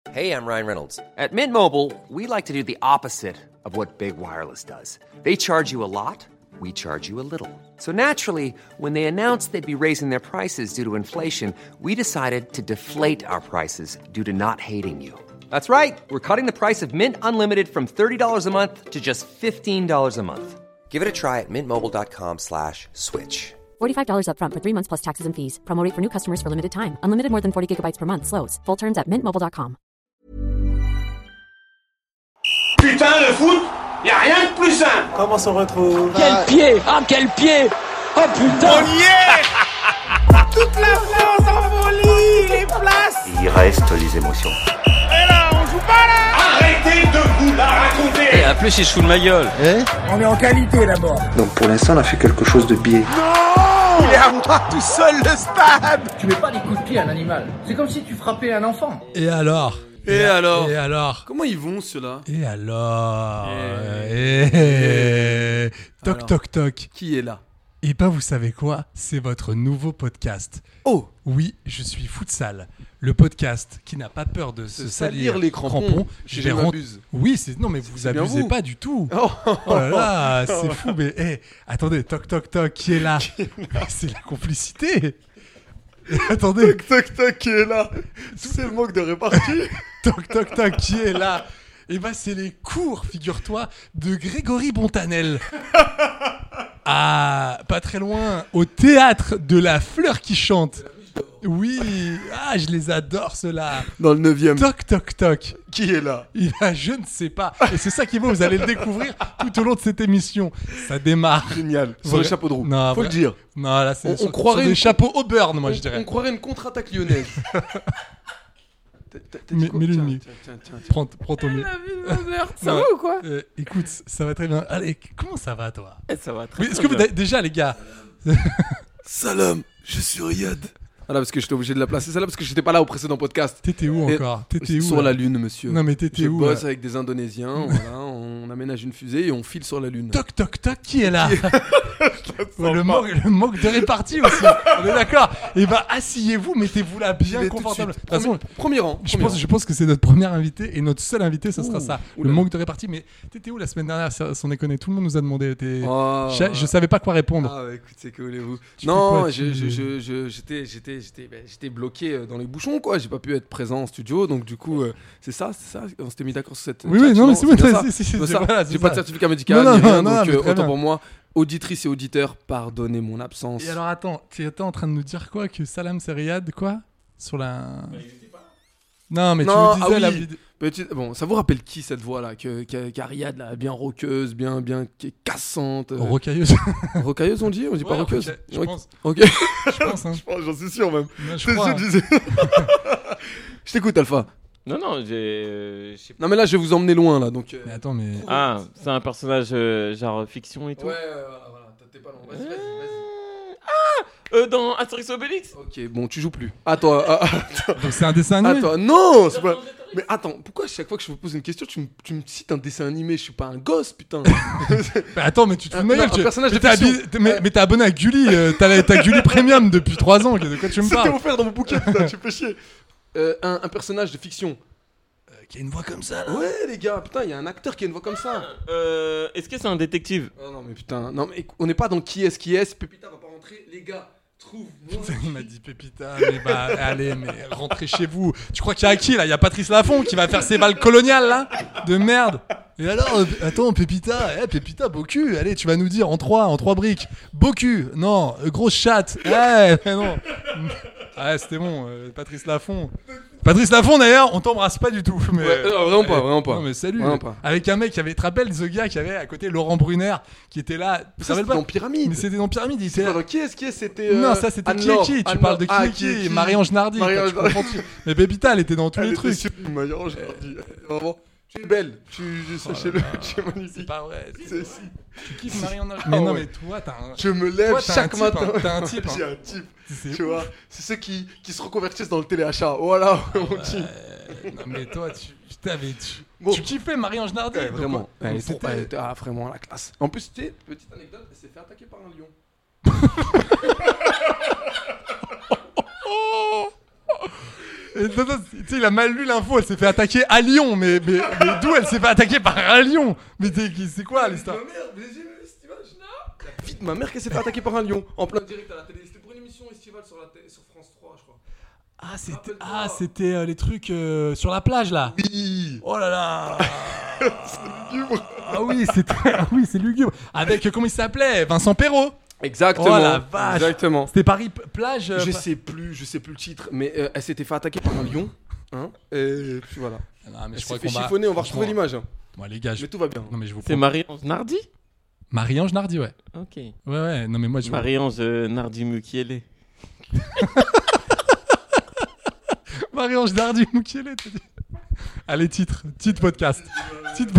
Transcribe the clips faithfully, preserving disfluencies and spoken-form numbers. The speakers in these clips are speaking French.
Hey, I'm Ryan Reynolds. At Mint Mobile, we like to do the opposite of what Big Wireless does. They charge you a lot, we charge you a little. So naturally, when they announced they'd be raising their prices due to inflation, we decided to deflate our prices due to not hating you. That's right. We're cutting the price of Mint Unlimited from thirty dollars a month to just fifteen dollars a month. Give it a try at mintmobile.com slash switch. forty-five dollars up front for three months plus taxes and fees. Promo rate for new customers for limited time. Unlimited more than forty gigabytes per month. Slows full terms at mint mobile dot com. Putain, le foot, y a rien de plus simple. Comment s'en retrouve? Quel pied! Ah, quel pied! Oh putain! On y est. Toute la France en folie, les places. Il reste les émotions. Et là, on joue pas là. Arrêtez de vous la raconter. Et en plus, il se fout de ma gueule. Eh? On est en qualité d'abord. Donc pour l'instant, on a fait quelque chose de biais. Non, il est à moi tout seul le stade. Tu mets pas des coups de pied à un animal. C'est comme si tu frappais un enfant. Et alors? Et, et alors Et alors Comment ils vont ceux-là? Et alors Et... et... et... Toc alors, toc toc. Qui est là? Et ben vous savez quoi? C'est votre nouveau podcast. Oh! Oui, je suis Futsal, le podcast qui n'a pas peur de se, se salir les crampons. crampons. Je je vais rent... Oui, c'est non mais vous c'est abusez vous. pas du tout. Oh, oh là là, c'est fou. Mais hey, attendez, toc toc toc, qui est là? C'est la complicité. Attendez, toc toc toc, qui est là? C'est le manque de répartie. Toc toc toc, qui est là? Et bah c'est les cours, figure-toi, de Grégory Bontanel. Ah, pas très loin, au théâtre de la Fleur qui chante. Oui, ah, je les adore ceux-là. Dans le neuvième. Toc toc toc. Qui est là? Il a, je ne sais pas. Et c'est ça qui est beau, vous allez le découvrir tout au long de cette émission. Ça démarre. Génial. Sur Vrai... les chapeaux de roue. Non, faut vrai... le dire. Non, là c'est on, sur, on croirait sur des une... chapeaux Auburn, moi on, je dirais. On croirait une contre-attaque lyonnaise. Mais le nuit. Prends, prends ton mieux. Ça va ou quoi? euh, Écoute, ça va très bien. Allez, comment ça va toi? eh, Ça va très, oui, très est-ce que bien. vous, déjà les gars. Salam, je suis Riyad. Ah là, parce que j'étais obligé de la placer celle-là parce que j'étais pas là au précédent podcast. T'étais où Et encore? T'étais où? Sur là la Lune, monsieur. Non mais t'étais je où? Je bosse là avec des Indonésiens, voilà, on aménage une fusée et on file sur la Lune. Toc toc toc, qui est là? Ouais, le, manque, le manque de répartie aussi. On est d'accord. Et bah asseyez-vous, mettez-vous là bien confortable. De toute façon, premier rang. Je pense, je pense que c'est notre premier invité et notre seul invité, ça sera ouh, ça. Ouh le là. manque de répartie. Mais t'étais où la semaine dernière? Sans déconner, tout le monde nous a demandé. Oh. Je, je savais pas quoi répondre. Ah bah écoute, c'est que voulez-vous. Tu Non, quoi, je, tu... je, je, je, j'étais, j'étais, j'étais, bah, j'étais bloqué dans les bouchons, quoi. J'ai pas pu être présent en studio, donc du coup, euh, c'est ça, c'est ça. On s'était mis d'accord sur cette. Oui, oui, non, mais c'est bon. J'ai J'ai pas de certificat médical, non, ni non, rien, non, donc non, euh, autant bien. pour moi. Auditrices et auditeurs, pardonnez mon absence. Et alors attends, tu étais en train de nous dire quoi? Que Salam c'est Riyad, quoi? Sur la. Non, mais non, tu me disais ah oui. la vidéo. Petite... Bon, ça vous rappelle qui cette voix là, que, que, qu'Ariad là, bien roqueuse, bien, bien qui est cassante. Euh... Rocailleuse. Rocailleuse on dit, on dit ouais, pas roqueuse. Okay, je ouais. pense. Ok. Je pense. Hein. Je pense, j'en suis sûr même. Non, je C'est crois, ce que je disais. Je t'écoute Alpha. Non, non, j'ai. euh, j'ai- Non mais là je vais vous emmener loin là donc. euh, Mais attends, mais. Ah, c'est un personnage euh, genre fiction et tout. Ouais, ouais, voilà, voilà, t'es pas loin. Vas-y, vas-y, vas-y. Ah euh, Dans Astérix Obélix. Ok, bon, tu joues plus. À toi, à, à, Donc c'est un dessin animé. Attends, non, c'est pas. Mais attends, pourquoi à chaque fois que je vous pose une question, tu me, tu me cites un dessin animé? Je suis pas un gosse, putain. Bah attends, mais tu te fous de ma Non, gueule. un tu- personnage mais de t'es fiction. habi- t'es- mais, mais t'es abonné à Gulli. euh, T'as t'as Gulli Premium depuis trois ans. De quoi tu me C'était parles? offert dans mon bouquet, putain, tu fais chier. Euh, un, un personnage de fiction. Euh, Qui a une voix comme ça là. Ouais, les gars, putain, il y a un acteur qui a une voix comme ça. Euh, Est-ce que c'est un détective? Oh non, mais putain, non, mais on n'est pas dans qui est-ce qui est. Pépita va pas rentrer, les gars. Trouve-moi. Putain, il m'a dit Pépita, mais bah allez, mais rentrez chez vous. Tu crois qu'il y a qui là? Il y a Patrice Laffont qui va faire ses balles coloniales là? De merde. Et alors, euh, attends, Pépita, eh, Pépita, beau cul. Allez, tu vas nous dire en trois, en trois briques. Beau cul, non, euh, grosse chatte. Eh, mais non. Ouais, c'était bon, euh, Patrice Laffont. Patrice Laffont d'ailleurs, on t'embrasse pas du tout. Mais... Ouais, non, vraiment pas, vraiment pas. Non mais salut. Vraiment pas. Avec un mec qui avait, tu te rappelles ce gars qui avait à côté Laurent Brunner qui était là. Tu te Ça, rappelles c'était pas dans Pyramide. Mais c'était dans Pyramide. Il était C'est là. pas dans qui est-ce qui est C'était. euh, Non, ça c'était qui est Anne-Laure. qui. Tu Anne-Laure. parles de qui Ah, est qui est qui. qui Marie-Ange Nardi. Marie-Ange quoi, tu confonds tout. Mais Pépita, elle était dans tous Elle les était trucs. super, Marie-Ange Nardi. Vraiment. Tu es belle, tu, je, sachez-le, tu es magnifique. C'est pas vrai. C'est si. Tu kiffes Marion Nardi. Ah Mais non, ouais. mais toi, t'as un. Je me lève Toi, t'as chaque un type, matin. hein. T'as un type, hein. J'ai un type. C'est Tu vois, c'est ceux qui, qui se reconvertissent dans le téléachat. Voilà, on dit. Euh, non, mais toi, tu. Tu t'avais. Tu, Bon. tu kiffais Marie-Ange Nardi. Ouais, donc, vraiment. donc, Elle était, c'était- elle était- ah, vraiment la classe. En plus, tu sais, petite anecdote, elle s'est fait attaquer par un lion. Et, non, non, tu sais, il a mal lu l'info. Elle s'est fait attaquer à Lyon. Mais, mais, mais d'où elle s'est fait attaquer par un lion? Mais t'es- c'est quoi l'histoire? Ma mère, mais j'ai vu l'estival, la fille de ma mère qui s'est fait attaquer par un lion en plein direct à la télé. C'était pour une émission estivale sur, la télé, sur France trois, je crois. Ah, c'était, ah, c'était euh, les trucs euh, sur la plage là. Oui. Oh là là. Ah oui, c'est très... ah oui, c'est lugubre. Avec euh, comment il s'appelait? Vincent Perrault. Exactement. Oh la vache. Exactement. C'était Paris p- plage. euh, Je pa- sais plus, je sais plus le titre, mais euh, elle s'était fait attaquer par un lion. Hein, et puis voilà. Non, mais Elle je crois s'est fait qu'on va- chiffonner, on va franchement, retrouver l'image. Hein. Moi les gars, je... Mais tout va bien. non mais je vous C'est promets. Marie-Ange Nardi? Marie-Ange Nardi, ouais. Ok. Ouais ouais. Non mais moi je. Marie-Ange euh, Nardi Mukiele. Marie-Ange Nardi Mukiele. t'as dit. Allez titre, titre podcast. Titre...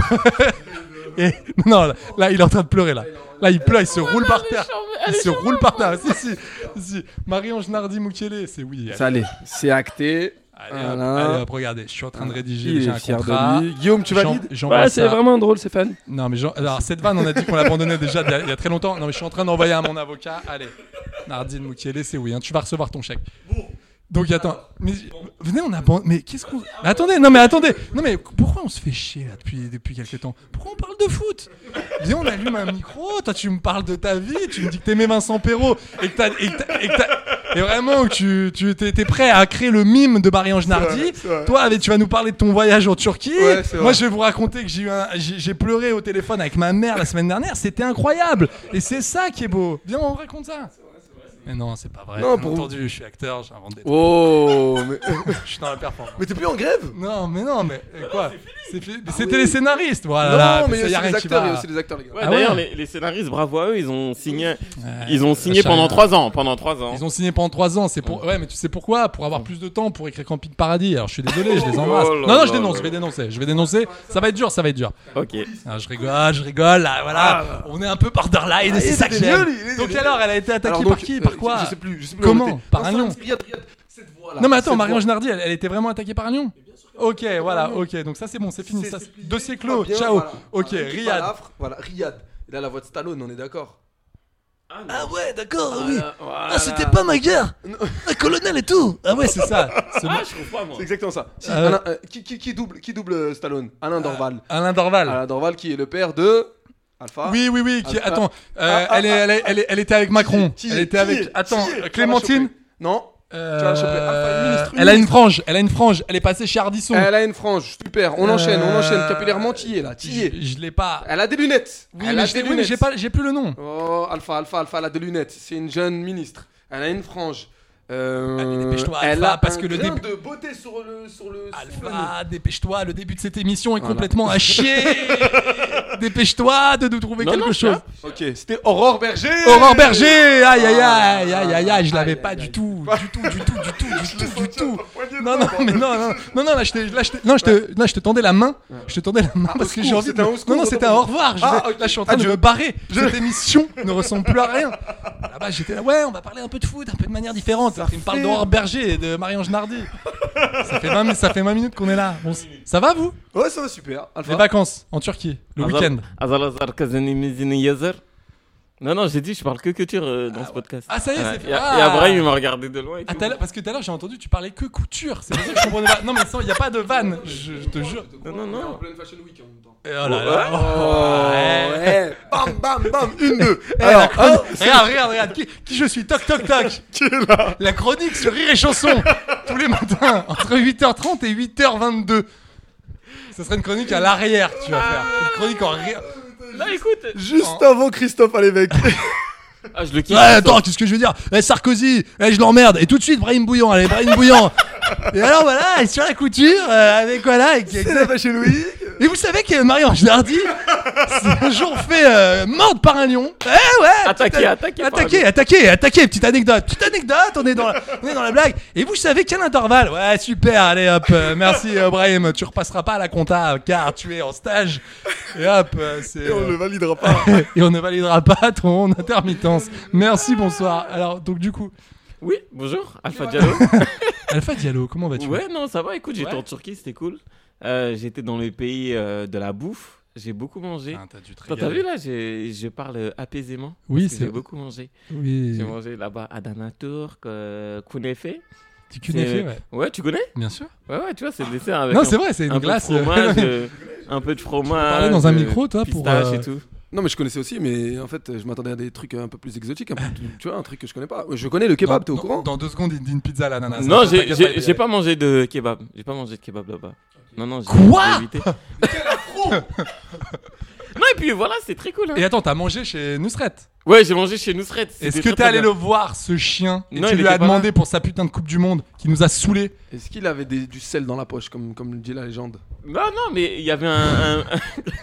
Et non là, là il est en train de pleurer là. Là il pleure, il se roule par terre. Il se roule par terre. Si si si. Marie-Ange Nardi Mukiele, c'est oui. Ça allait, c'est acté. Allez, hop, Voilà. allez, hop, regardez, je suis en train de rédiger Il j'ai est un fier contrat. de lui. Guillaume, tu J'en- valides? j'envoie Ouais, c'est ça. vraiment drôle, Stéphane. Non mais genre, alors cette vanne on a dit qu'on l'abandonnait déjà il y, a, il y a très longtemps. Non mais je suis en train d'envoyer à mon avocat. Allez, Nardine Mukiele, c'est oui, hein, tu vas recevoir ton chèque. Donc attends, mais venez on abandonne. Mais qu'est-ce qu'on... Mais attendez, non mais attendez, non mais pourquoi on se fait chier là depuis depuis quelques temps? Pourquoi on parle de foot? Viens on allume un micro, toi tu me parles de ta vie, tu me dis que t'aimais Vincent Perrault et que t'as et que t'as, et que t'as- et vraiment que tu tu t'es, t'es prêt à créer le mime de Marie-Ange Nardi. Toi avec, tu vas nous parler de ton voyage en Turquie. Ouais, c'est vrai. Moi je vais vous raconter que j'ai eu un, j'ai, j'ai pleuré au téléphone avec ma mère la semaine dernière, c'était incroyable. Et c'est ça qui est beau. Viens on raconte ça. Mais non, c'est pas vrai. Non, Bien pour- entendu, je suis acteur, j'invente des trucs. Oh, mais... Je suis dans la performance. mais t'es plus en grève? Non, mais non, mais euh, quoi? C'est fini. C'était les scénaristes, voilà. Non, là, mais il ça, y y a a aussi rien les qui acteurs, il y a va. aussi les acteurs, les gars. Ouais, Ah d'ailleurs, ouais. les, les scénaristes, bravo à eux, ils ont signé, Ouais, ils ont signé ça, pendant rien. trois ans. Pendant trois ans. Ils ont signé pendant trois ans, c'est pour. Ouais, mais tu sais pourquoi? Pour avoir plus de temps pour écrire Camping Paradis. Alors je suis désolé, je les embrasse. Oh là non, non, je là dénonce, là je vais dénoncer, je vais dénoncer. Ça va être dur, ça va être dur. Ok. Ah, je rigole, je rigole, là, voilà. On est un peu borderline, Ah, c'est il ça que était j'aime. nul, il était Donc nul. alors, elle a été attaquée Alors, par donc, qui? euh, Par quoi? Je sais plus, je sais plus. Comment? on était- Par Non, un ça, lion. Regarde, regarde, cette voix-là. Non mais attends, cette Marie-Ange voix. Nardi, elle, elle était vraiment attaquée par un lion? Ok, voilà, ok, donc ça c'est bon, c'est fini, C'est- ça, c'est c'est- plié, dossier tout clos, va bien, ciao. voilà. Ok, Voilà, petit Riyad. palafre, Voilà, Riyad. Il a la voix de Stallone, on est d'accord? Ah ouais, d'accord, oui. Voilà. Ah, c'était pas ma guerre. Un colonel et tout. Ah ouais, c'est ça. Ce Ah, je trouve pas, moi. C'est exactement ça. Si, Euh, Alain, euh, qui, qui, qui double, qui double euh, Stallone? Alain Dorval. Alain Dorval. Alain Dorval qui est le père de Alpha. Oui, oui, oui. Qui... Ah, Attends, euh, ah, elle, est, ah, elle, est, elle, est- elle était avec Macron. Qui est- Elle était qui avec. est- Attends, qui est- tu vas la Clémentine. choper. Non. Euh, Tu vas la choper. Alpha, une ministre, une elle a une ministre. frange. Elle a une frange. Elle est passée chez Ardisson. Elle a une frange, super. On enchaîne, on Euh, enchaîne. Capillairement, t'y es là, t'y es. Je, je l'ai pas. Elle a des lunettes. Oui, elle mais a je des l'ai- oui, mais lunettes. j'ai pas, j'ai plus le nom. Oh, Alpha, Alpha, Alpha, elle a des lunettes. C'est une jeune ministre. Elle a une frange. Euh, Allez, dépêche-toi, elle Alpha, a parce un que le grain début- de beauté sur le sur le. sur l'anneau. Alpha, dépêche-toi. Le début de cette émission est Voilà. complètement à chier. Dépêche-toi de nous trouver Non, quelque non, chose. Ok, c'était Aurore Berger. Aurore Berger, aïe aïe Ah, aïe aïe aïe aïe, je l'avais aïe, pas aïe, du aïe. tout, du tout, du tout, du tout, du tout, du tout. poignée de Non main, non mais non non non non là je te là je te non je te là je te tendais la main, je te tendais la main Ah, au parce que secours, j'ai envie de c'était un au secours, non non c'était un autant au revoir. Je Ah, vais- ok. Là je suis en train de Adieu. me barrer. Cette émission ne ressemble plus à rien. Là-bas j'étais là ouais on va parler un peu de foot, un peu de manière différente. Il me parle fait- d'Aurore Berger et de Marie-Ange Nardi. Ça fait vingt mi- ça fait vingt minutes qu'on est là. Bon, c- ça va vous? Ouais, ça va super. Alpha. Les vacances en Turquie, le Azal- week-end. Azalazar Kazani Mizini Yazer. Non, non, j'ai dit, je parle que couture euh, dans ce podcast. Ah, ça y est, c'est fait. Et Ah. Abraham, il m'a regardé de loin. Et Ah, tout. tout à l'heure- parce que tout à l'heure j'ai entendu tu parlais que couture, c'est pour ça que je comprenais pas. Non mais il n'y a pas de vanne, je, je te jure. Non, non, non. En pleine Fashion Week en même temps. Et oh là là. Oh, Ouais. ouais. Bam, bam, bam. Une, deux. Eh, Alors, la chronique- hein, regarde, regarde, regarde, qui, qui je suis, toc toc toc. qui est là? La chronique sur Rire et Chanson, tous les matins, entre huit heures trente et huit heures vingt-deux. Ça serait une chronique à l'arrière que tu vas faire. Une chronique en rire. Là, écoute. Juste avant Christophe à l'évêque. Ah, je le kiffe. Ouais, attends, qu'est-ce que je veux dire? Eh, Sarkozy, eh, je l'emmerde. Et tout de suite, Brahim Bouillon, allez, Brahim Bouillon. Et alors voilà, sur la couture, euh, avec voilà. Avec, C'est la Fashion Week. Et vous savez que Marie-Ange Nardi s'est un jour fait euh, mordre par un lion. Eh ouais. Attaqué, petite- attaqué par un attaqué, lion. attaqué, attaqué. Petite anecdote, petite anecdote. On est dans la, on est dans la blague. Et vous savez qu'Alain Dorval, ouais super. Allez hop, euh, merci euh, Brahim. Tu repasseras pas à la compta car tu es en stage. Et hop, euh, c'est. Et on euh, ne validera pas. et on ne validera pas ton intermittence. Merci, bonsoir. Alors donc du coup, Oui, bonjour, Alpha Diallo. Alpha Diallo, comment vas-tu? Ouais, non, ça va, écoute, j'étais Ouais. en Turquie, c'était cool. Euh, j'étais dans les pays euh, de la bouffe, j'ai beaucoup mangé. Ah, t'as dû te Toi, t'as régaler. vu là, j'ai- je parle euh, apaisément. Oui, parce que c'est- J'ai beaucoup mangé. Oui. J'ai mangé là-bas Adana Turk, euh, Kunefe. Du kunafe, ouais. Ouais, tu connais? Bien sûr. Ouais, ouais, tu vois, c'est le dessert avec. Non, un, c'est vrai, c'est une un glace. Peu de fromage, euh, un peu de fromage. Parler dans un euh, micro, toi, pour. pistache euh, et tout. Non, mais je connaissais aussi, mais en fait, je m'attendais à des trucs un peu plus exotiques. Un peu, tu vois, un truc que je connais pas. Je connais le kebab, dans- t'es au dans- courant? Dans deux secondes, il dit une pizza à l'ananas. Non, Ça, j'ai t'inquiète j'ai- pas, j'ai pas mangé de kebab. J'ai pas mangé de kebab là-bas. Non, non, j'ai Quoi j'ai évité. Non, et puis voilà, c'est très cool. Hein. Et attends, t'as mangé chez Nusret? Ouais, j'ai mangé chez Nusret. Est-ce que t'es allé le voir, ce chien, et Non, tu il lui était as pas demandé là. pour sa putain de Coupe du Monde qui nous a saoulés? Est-ce qu'il avait des- du sel dans la poche, comme, comme le dit la légende? Non, non, mais il y avait un. un-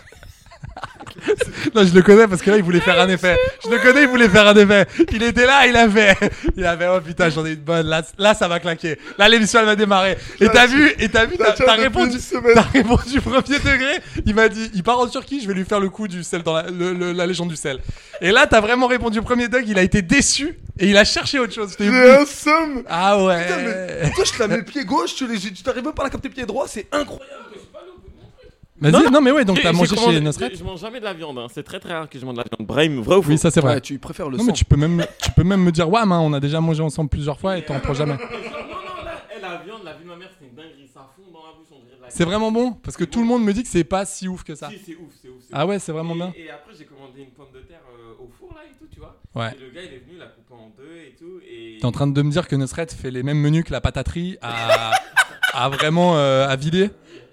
Non, je le connais parce que là, il voulait faire un effet. Je le connais, il voulait faire un effet. Il était là, il avait. Il avait, oh putain, j'en ai une bonne. Là, là ça va claquer. Là, l'émission, elle va démarrer. Et t'as vu, et t'as vu, t'as, t'as répondu. T'as répondu premier degré. Il m'a dit, il part en Turquie, je vais lui faire le coup du sel dans la, le- le- la légende du sel. Et là, t'as vraiment répondu premier degré. Il a été déçu et il a cherché autre chose. J'étais J'ai un somme! Ah ouais. Putain, mais toi, je te la mets pied gauche, tu les- tu t'arrives même pas à la capter pied droit, c'est incroyable! Vas-y, Non, non, mais ouais, donc J'ai- t'as j'ai mangé commandé- chez Nusret? Je mange jamais de la viande. Hein. C'est très très rare que je mange de la viande. Brahim, vrai ou faux? Oui, ça c'est vrai. Ouais, tu préfères le Non, sang. mais tu peux même, tu peux même me dire, ouais, man, on a déjà mangé ensemble plusieurs fois et t'en prends jamais. Non, non, là, eh, la viande, la vie de ma mère, c'est une dinguerie. Ça fond dans la bouche, on dirait de la C'est vraiment bon parce que tout le monde me dit que c'est pas si ouf que ça. Si, c'est ouf, c'est ouf. c'est Ah ouf. ouais, c'est vraiment et, bien. Et après, j'ai commandé une pomme de terre euh, au four là et tout, tu vois. Ouais. Et le gars, il est venu, il l'a coupé en deux et tout. Et... T'es en train de me dire que Nusret fait les mêmes menus que la pataterie à, à vraiment euh, à Villers?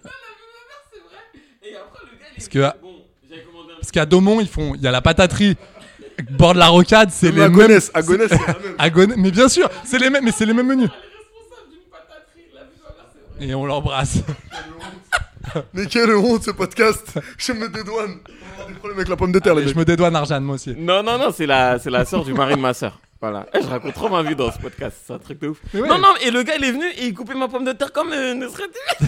Et après, le gars, il est Parce venu, que- bon, j'avais commandé un Parce qu'à Daumont, ils font, il y a la pataterie, bord de la rocade, c'est Mais les à mêmes. Gonesse, à Gonesse, c'est la même. À Gonesse- mais bien sûr, c'est les mêmes, mais c'est les mêmes menus. responsable d'une pataterie. La vie de ma mère, c'est vrai. Et on l'embrasse. Mais quelle honte ce podcast! Je me dédouane! On a des problèmes avec la pomme de terre, les Et je mecs. me dédouane Arjan, moi aussi. Non, non, non, c'est la, c'est la sœur du mari de ma sœur. Voilà. Eh, je raconte trop ma vie dans ce podcast, c'est un truc de ouf. Mais ouais. Non, non, et le gars, il est venu et il coupait ma pomme de terre comme euh, ne serait il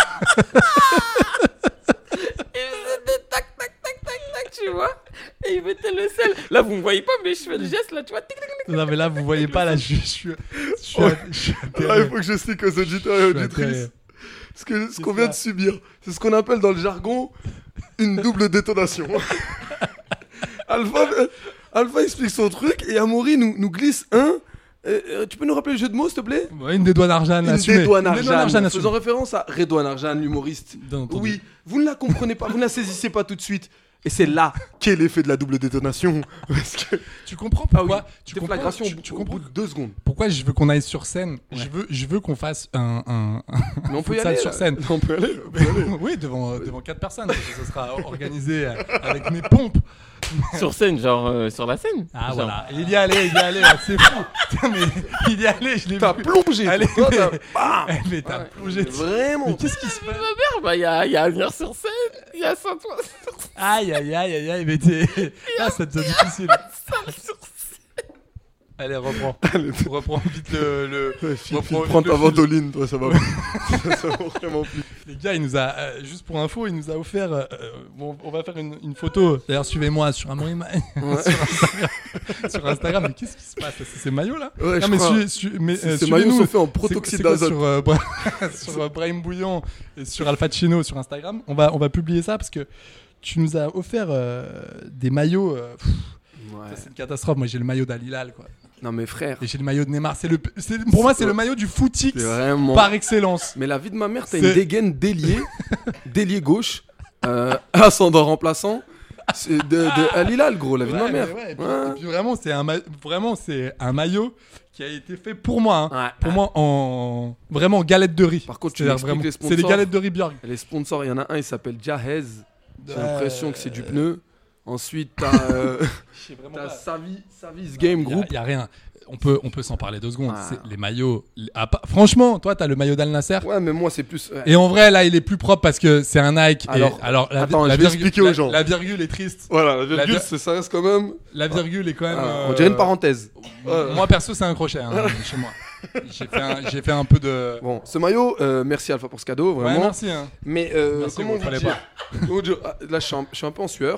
faisait tac, tac, tac, tac, tac, tu vois. Et il mettait le sel. Là, vous me voyez pas, mais je fais le geste, là, tu vois. Tic, tic, tic. Non, mais là, vous voyez pas, là, je suis. Je suis, je suis, Ouais. je suis Ah, atterré. il faut que j'explique aux auditeurs et Je suis auditrices atterré. ce que- ce C'est qu'on vient ça. de subir. C'est ce qu'on appelle dans le jargon une double détonation. Alpha, euh, Alpha explique son truc et Amaury nous, nous glisse un. euh, euh, tu peux nous rappeler le jeu de mots, s'il te plaît? Ouais, une dédouane Arjan, Une assumée. dédouane Une dédouane Arjan, assumée. faisant référence à Redouane Arjan, l'humoriste. Bien entendu. Oui, vous ne la comprenez pas, vous ne la saisissez pas tout de suite. Et c'est là qu'est l'effet de la double détonation. Parce que... Tu comprends Ah pourquoi? oui, tu comprends, déflagration tu, au, tu au comprends bout de deux secondes. pourquoi je veux qu'on aille sur scène? Je veux, je veux qu'on fasse un, un, un Mais on peut y futsal aller. sur là. scène. On peut y aller. on peut y aller. Oui, devant, devant quatre personnes. Parce que ce sera organisé euh, avec mes pompes. Sur scène, genre euh, sur la scène. Ah Genre. voilà, il y allait, il y allait, là, c'est fou. Putain, mais il y allait, je l'ai T'as vu. plongé. Allez, toi, mais, t'as- Bam. Eh, mais t'as plongé. Vraiment. Mais qu'est-ce qui se passe? Ma mère, bah, il y a, y a Avenir sur scène, il y a Saint-Ouen sur scène, Aïe, aïe, aïe, aïe, aïe, mais t'es. Là, ça devient difficile. Salle sur scène. Allez, reprends. Reprends vite le. le... Ouais, file, reprends file, vite prends le ta fil. ventoline, toi, ça va plus. Ça va vraiment plus. Les gars, il nous a. euh, juste pour info, il nous a offert. euh, euh, bon, on va faire une, une photo. D'ailleurs, suivez-moi sur Amaury Ma- sur Instagram. Sur Instagram, mais qu'est-ce qui se passe? C'est ces maillots là? Ouais, je Non, mais, crois. su- su- mais, Ces- euh, ces maillots suivez-nous. sont faits en C'est- protoxyde c'est quoi d'azote. Sur, euh, Bra- sur euh, Brahim Bouillon et sur Alpha Chino sur Instagram. On va, on va publier ça parce que tu nous as offert euh, des maillots. euh, pff, Ouais. ça, c'est une catastrophe. Moi, j'ai le maillot d'Al Hilal, quoi. Non, mais frère, Et j'ai le maillot de Neymar. C'est le, c'est- pour moi, c'est le maillot du footix c'est vraiment. par excellence. Mais la vie de ma mère, t'as C'est- une dégaine d'ailier, d'ailier gauche, euh, ascendant remplaçant. C'est de, de Al Hilal, gros, la vie de ma Ouais, mère. mais ouais, et puis, Ouais. et puis vraiment, c'est un, ma- vraiment, c'est un maillot qui a été fait pour moi. hein. Ouais. Pour moi, en vraiment galette de riz. Par contre, tu C'est-à-dire m'expliques vraiment- les c'est les sponsors. galettes de riz Björk. Les sponsors, il y en a un, il s'appelle Jahez. J'ai Euh, l'impression que c'est du pneu. Ensuite, t'as euh, Je sais vraiment t'as pas. Savi, Savis Game Il y a- Group. il y, a rien. On peut, on peut s'en parler deux secondes. Ah. C'est les maillots. les- ah, pas- franchement, toi, t'as le maillot d'Al Nasser. Ouais, mais moi, c'est plus. ouais. Et en vrai, là, il est plus propre parce que c'est un Nike. et- Alors, alors la, attends, la je vais virgule- expliquer aux la- gens. La virgule est triste. Voilà, la virgule, vir- c'est- ça reste quand même. La virgule est quand même. Ah, euh, on dirait une parenthèse. Ouais. Moi, perso, c'est un crochet hein, chez moi. J'ai fait, un, j'ai fait un peu de. Bon, ce maillot, euh, merci Alpha pour ce cadeau, Ouais, vraiment. merci. Hein. Mais euh, Merci, comment vous vous fallait dire Comment dire Ah, Là, je suis, un, je suis un peu en sueur.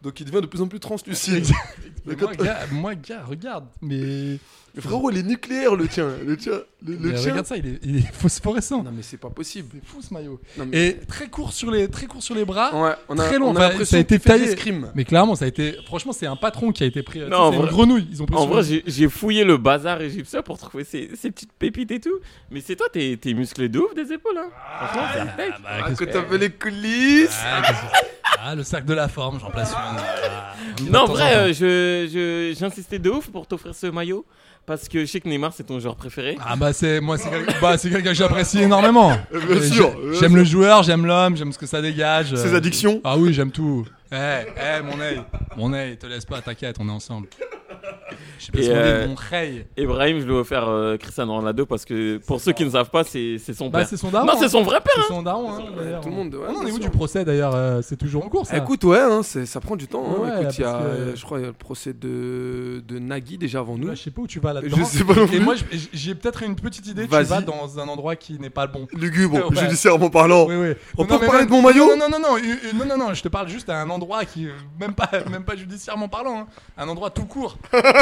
donc il devient de plus en plus translucide. Mais moi, gars, moi, gars, regarde, mais... Mais frérot, il est nucléaire le tien. Le tien, le, le mais tien. regarde ça, il est, il est phosphorescent. Non mais c'est pas possible. C'est fou ce maillot. Non, mais... Et très court sur les, très court sur les bras. Ouais, on a, très long. on a Enfin, l'impression ça a été qu'il fait taillé. des scrims. Mais clairement, ça a été. Franchement, c'est un patron qui a été pris. Non, C'est en une vrai- grenouille. Ils ont pris En sur vrai, lui. j'ai, j'ai fouillé le bazar égyptien pour trouver ces, ces petites pépites et tout. Mais c'est toi, t'es, t'es musclé de ouf des épaules. Hein. Franchement, c'est impec. bah, Ah, qu'est-ce que que- t'as fait les coulisses. Ah, qu'est-ce que- ah, le sac de la forme, j'en place une. Ah, Non, en de temps vrai, temps. euh, je, je, j'insistais de ouf pour t'offrir ce maillot. Parce que je sais que Neymar, c'est ton joueur préféré. Ah bah c'est moi c'est quel- bah, c'est quelqu'un que j'apprécie énormément. Bien Et sûr, j'ai- bien J'aime sûr. le joueur, j'aime l'homme, j'aime ce que ça dégage. Ses euh, addictions. Ah oui, j'aime tout. Eh, eh, mon œil, mon œil, te laisse pas, t'inquiète, on est ensemble. Je sais pas Et si on euh, est mon rey. Ibrahim, je lui ai offert euh, Cristiano Ronaldo parce que pour ceux qui ne savent pas, c'est, c'est son Bah père. c'est son daron. Non, c'est son vrai père. C'est Hein. son daron, hein, d'ailleurs. Tout le monde. Ouais, On en bien est où sûr. du procès d'ailleurs euh, C'est toujours en cours ça. Écoute, ouais, hein, c'est- ça prend du temps. hein. Ouais, Écoute, il y a, parce que- je crois, il y a le procès de, de Nagui déjà avant nous. Là, je sais pas où tu vas là-dedans. Je sais pas non Et plus. moi je- j'ai peut-être une petite idée. Tu Vas-y. vas dans un endroit qui n'est pas le bon. Lugubre, Ouais. judiciairement parlant. Oui, oui. On Non, peut non, mais parler même- de mon maillot Non, non, non, non, euh, euh, non, non, non, je te parle juste à un endroit qui, euh, même pas, même pas judiciairement parlant, hein. Un endroit tout court.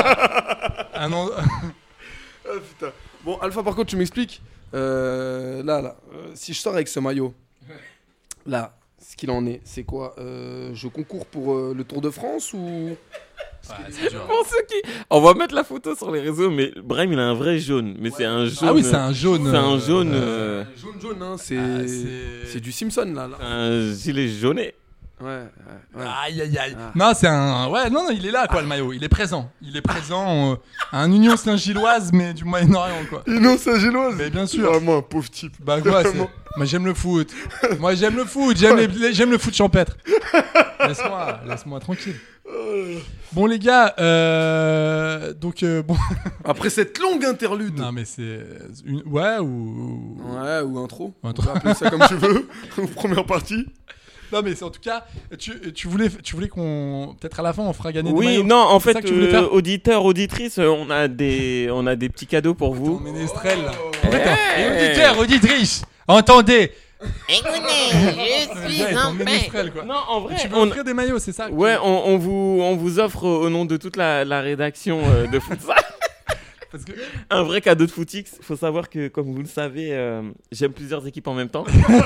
un en- Ah, putain. Bon, Alpha, par contre, tu m'expliques. Euh, là, là, euh, si je sors avec ce maillot, là, ce qu'il en est, c'est quoi Euh, Je concours pour euh, le Tour de France ou Pour ceux qui... On va mettre la photo sur les réseaux, mais Brahim, il a un vrai jaune. Mais c'est un jaune. Ah oui, c'est un jaune. C'est un euh, jaune. euh, euh, jaune jaune, hein, c'est Ah, c'est- c'est du Simpson là. là. Un gilet jauné. Ouais, ouais, ouais. Aïe aïe aïe. Ah. Non, c'est un. Ouais, non, non, il est là quoi, le maillot. Il est présent. Il est présent. Euh, à un Union Saint-Gilloise, mais du Moyen-Orient quoi. Et non, c'est Géloise. Mais bien sûr. Vraiment un pauvre type. Bah quoi, c'est... Vraiment. Moi j'aime le foot. Moi j'aime le foot. J'aime, les- les- j'aime le foot champêtre. Laisse-moi, laisse-moi tranquille. Bon les gars, euh, donc euh, bon. Après cette longue interlude. Non mais c'est une... ouais ou Ouais, ou intro. Ou On intro. peut appeler ça comme tu veux. Ou première partie. non mais c'est en tout cas tu, tu voulais tu voulais qu'on peut-être à la fin on fera gagner des Oui, maillots. non, en C'est fait, ça que tu voulais euh, faire auditeurs, auditrices, euh, on a des, on a des petits cadeaux pour Ton vous. ménestrel là. Hey. Et auditeur, auditrice, entendez. Écoutez, je Le suis gars est en en paix. ménestrel quoi. Non, en vrai, Et tu veux on, offrir des maillots, c'est ça que- ouais, on, on vous, on vous offre euh, au nom de toute la, la rédaction euh, de Futsal Parce que un vrai cadeau de Footix. Faut savoir que, comme vous le savez, euh, j'aime plusieurs équipes en même temps. non, non,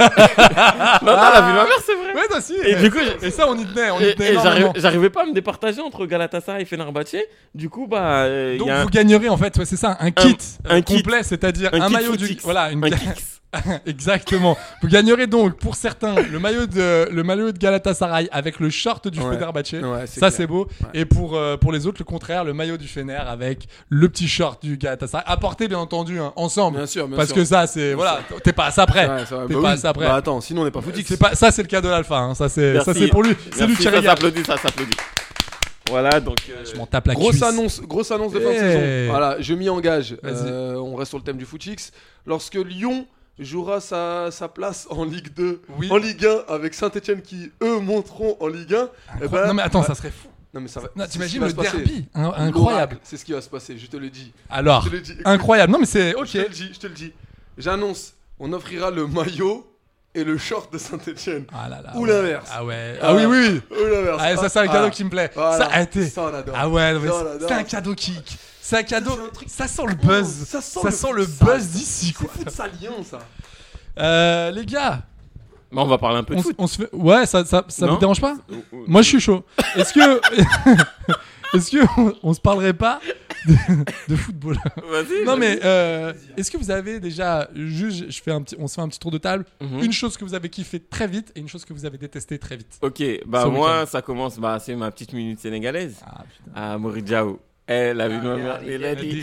la vie de ma mère, c'est vrai. ouais, toi si. Et du coup, j'ai- et ça on y tenait, on y Et, tenait et énormément. j'arrive- j'arrivais pas à me départager entre Galatasaray et Fenerbahçe. Du coup, bah, euh, il Donc y a vous gagnerez en fait, ouais, c'est ça, un kit un euh, kit. complet, c'est-à-dire un, un, kit maillot Footix. du voilà, une un ga- kicks. Exactement. Vous gagnerez donc pour certains le maillot de le maillot de Galatasaray avec le short du Ouais. Fenerbahçe. Ouais, c'est Ça clair. c'est beau. Et pour euh, pour les autres le contraire, le maillot du Fener avec le petit short du Galatasaray. Apporté bien entendu hein, ensemble. Bien sûr, bien Parce sûr. que ça c'est voilà, t'es pas à ça près. Ouais, ça va. T'es Bah pas oui. à ça près. Bah attends, sinon on n'est pas footix. C'est pas ça c'est le cadeau d'Alpha hein. Ça c'est ça Merci. c'est pour lui. C'est lui Merci, qui ça regarde. s'applaudit, ça s'applaudit. Voilà, donc. euh, Je m'en tape la Grosse cuisse. annonce, grosse annonce de fin de Hey. saison. Voilà, je m'y engage. Vas-y. Euh, on reste sur le thème du footix. Lorsque Lyon jouera sa, sa place en Ligue deux, Oui. en Ligue un, avec Saint-Etienne qui, eux, monteront en Ligue un. eh ben, Non mais attends, bah, ça serait fou. non, mais ça va. Non, c'est ce t'imagines qui va le se passer. derby hein, incroyable. L'oracle, c'est ce qui va se passer, je te le dis. Alors, Je te le dis. Écoute, incroyable. Non mais c'est OK. Je te le dis, je te le dis. J'annonce, on offrira le maillot et le short de Saint-Etienne. Ah là là. Ou ouais. l'inverse. Ah ouais. Ah oui oui. oui. Ou l'inverse. Ah, ça c'est un cadeau Voilà. qui me plaît. Voilà. Ça a été. Ça, on adore. Ah ouais, non, mais Ça, on c'est- adore. c'est un cadeau kick. C'est un cadeau. C'est un truc- Ça sent le buzz. Ça sent ça le sent le futsal. buzz d'ici quoi. C'est foot salien, ça. Euh, les gars, bah, on va parler un peu de on, foot. on se fait. Ouais, ça, ça, ça Non. vous dérange pas Ou- ou- Moi, je suis chaud. Est-ce que, est-ce que on, on se parlerait pas de, de football Vas-y. Non vas-y. mais euh, est-ce que vous avez déjà juste, je fais un petit, on se fait un petit tour de table. Mhm. Une chose que vous avez kiffé très vite et une chose que vous avez détesté très vite. Ok, bah Ce moi, week-end. ça commence, bah c'est ma petite minute sénégalaise. Ah putain. À Mouridiaou. Elle a vu ma mère, il a dit.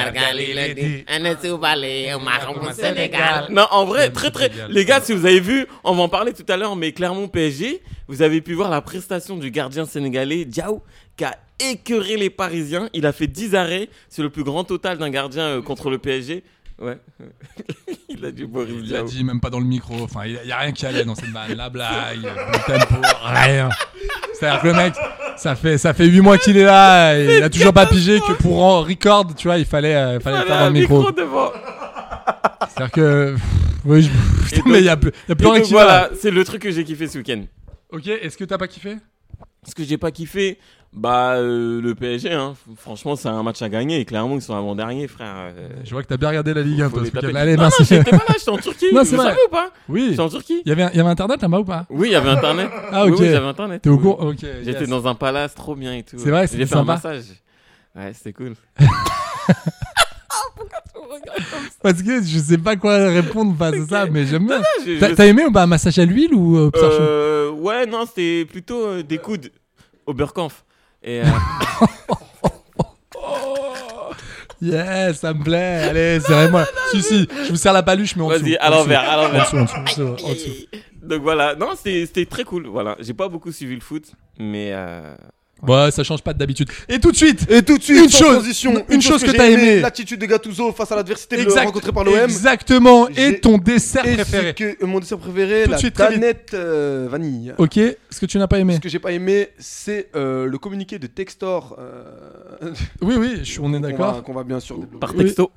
Sénégal. Non, en vrai, J'aime très ce très. Sénégal. Les gars, si vous avez vu, on va en parler tout à l'heure, mais Clermont P S G, vous avez pu voir la prestation du gardien sénégalais Diaw, qui a écœuré les Parisiens. Il a fait dix arrêts, c'est le plus grand total d'un gardien euh, contre le P S G. Ouais. Il a du Boris Il l'a Diaw. dit même pas dans le micro. Enfin, il y, a rien qui allait dans cette vanne. La blague, le tempo, rien. C'est-à-dire que le mec, ça fait ça fait huit mois qu'il est là. Et il a toujours pas pigé que pour en record, tu vois, il fallait euh, fallait le Voilà, faire dans un le micro. micro devant. C'est-à-dire que pff, oui, je- putain, donc- mais il y a plus, il y a plus Et rien donc qui voilà, va. c'est le truc que j'ai kiffé ce week-end. Ok, est-ce que t'as pas kiffé? Ce que j'ai pas kiffé, bah euh, le P S G, hein. Franchement, c'est un match à gagner. Et clairement, ils sont avant-derniers, frère. Euh... Je vois que t'as bien regardé la Ligue un, toi. Allez, non, non, j'étais pas là, j'étais en Turquie. Non, Vous c'est vrai. savez ou pas? Oui. J'étais en Turquie. Il y avait, il y avait Internet là-bas ou pas? Oui, il y avait Internet. Ah, ok. Oui, oui, j'avais Internet. T'es au oui. courant? Ok. J'étais yes. dans un palace trop bien et tout. C'est vrai, c'était J'ai fait sympa. un massage. Ouais, c'était cool. Parce que je sais pas quoi répondre face à ça, mais j'aime bien. Non, non, je- T'as, je- t'as aimé ou pas un massage à l'huile ou euh, Psarchou? Euh, ouais, non, c'était plutôt euh, des coudes au Burkampf. Et euh, Yes, ça me plaît. Allez, serrez-moi. Si, si, je vous serre la paluche, mais en dessous. vas-y, à En dessous. l'envers, à En l'envers. dessous, en dessous, en dessous, en dessous. Donc voilà, non, c'était c'était très cool. Voilà, j'ai pas beaucoup suivi le foot, mais euh, Ouais, ça change pas d'habitude. Et tout de suite, Et tout de suite, Une sans chose- transition, une chose que j'ai t'as aimé. l'attitude de Gattuso face à l'adversité de le exact, rencontrer par l'O M. exactement. Et J'ai- ton dessert Et préféré. ce que, euh, mon dessert préféré, Tout de la suite, très vite. danette euh, vanille. Ok, ce que tu n'as pas aimé. Ce que j'ai pas aimé, c'est euh, le communiqué de Textor. euh, Oui, oui, je- on est qu'on va- d'accord. Qu'on va bien sûr développer. par Oui. texto.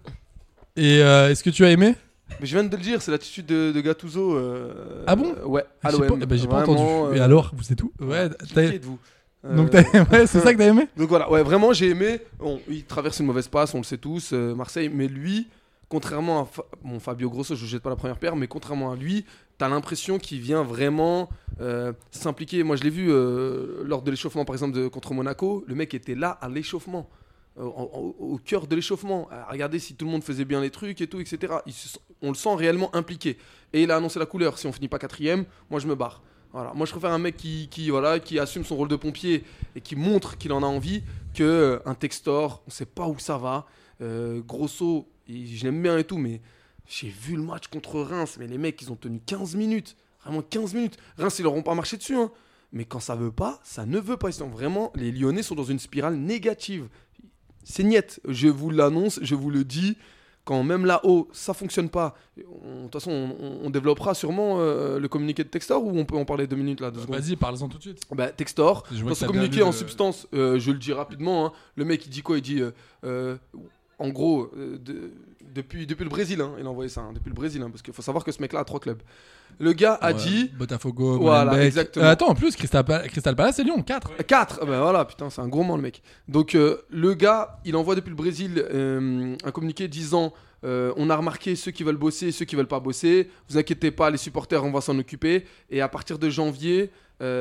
Et euh, est-ce que tu as aimé? Mais je viens de le dire, c'est l'attitude de, de Gattuso. euh, Ah bon euh, Ouais, à J'ai l'O M. pas, eh ben, j'ai pas Vraiment, entendu. Et euh, alors, vous c'est tout? Ouais, t'as- Qui êtes-vous donc Euh, t'as... ouais, c'est ça que t'as aimé? Donc voilà, ouais, vraiment j'ai aimé. Bon, il traverse une mauvaise passe, on le sait tous, euh, Marseille, mais lui, contrairement à Fa- bon, Fabio Grosso, je jette pas la première pierre, mais contrairement à lui, t'as l'impression qu'il vient vraiment euh, s'impliquer. Moi je l'ai vu euh, lors de l'échauffement par exemple de, contre Monaco, le mec était là à l'échauffement, euh, en- en- au cœur de l'échauffement, à regarder si tout le monde faisait bien les trucs et tout, et cetera. Il se sent- on le sent réellement impliqué. Et il a annoncé la couleur, si on finit pas quatrième, moi je me barre. Voilà. Moi je préfère un mec qui, qui, voilà, qui assume son rôle de pompier et qui montre qu'il en a envie que euh, un Textor, on sait pas où ça va. Euh, Grosso, il- je l'aime bien et tout, mais j'ai vu le match contre Reims, mais les mecs ils ont tenu quinze minutes, vraiment quinze minutes. Reims ils leur ont pas marché dessus, hein. Mais quand ça veut pas, ça ne veut pas. Ils sont vraiment, les Lyonnais sont dans une spirale négative. C'est niette, je vous l'annonce, je vous le dis. Quand même là-haut, ça fonctionne pas. on- De toute façon, on, on développera sûrement euh, le communiqué de Textor ou on peut en parler deux minutes là, deux secondes. Vas-y, parle-en tout de suite. Bah, Textor, Je vois dans que son t'as bien communiqué lu en le- substance, euh, je le dis rapidement, hein, le mec il dit quoi? Il dit, euh, euh, en gros, euh, de- depuis, depuis le Brésil, hein, il a envoyé ça, hein, depuis le Brésil, hein, parce qu'il faut savoir que ce mec-là a trois clubs. Le gars a Ouais, dit Botafogo, Voilà, Molenbeek. exactement. Euh, attends, en plus, Crystal, Pa- Crystal Palace et Lyon, quatre. quatre. Ben voilà, putain, c'est un gros man le mec. Donc euh, le gars, il envoie depuis le Brésil euh, un communiqué disant euh, on a remarqué ceux qui veulent bosser et ceux qui veulent pas bosser. Vous inquiétez pas, les supporters, on va s'en occuper. Et à partir de janvier,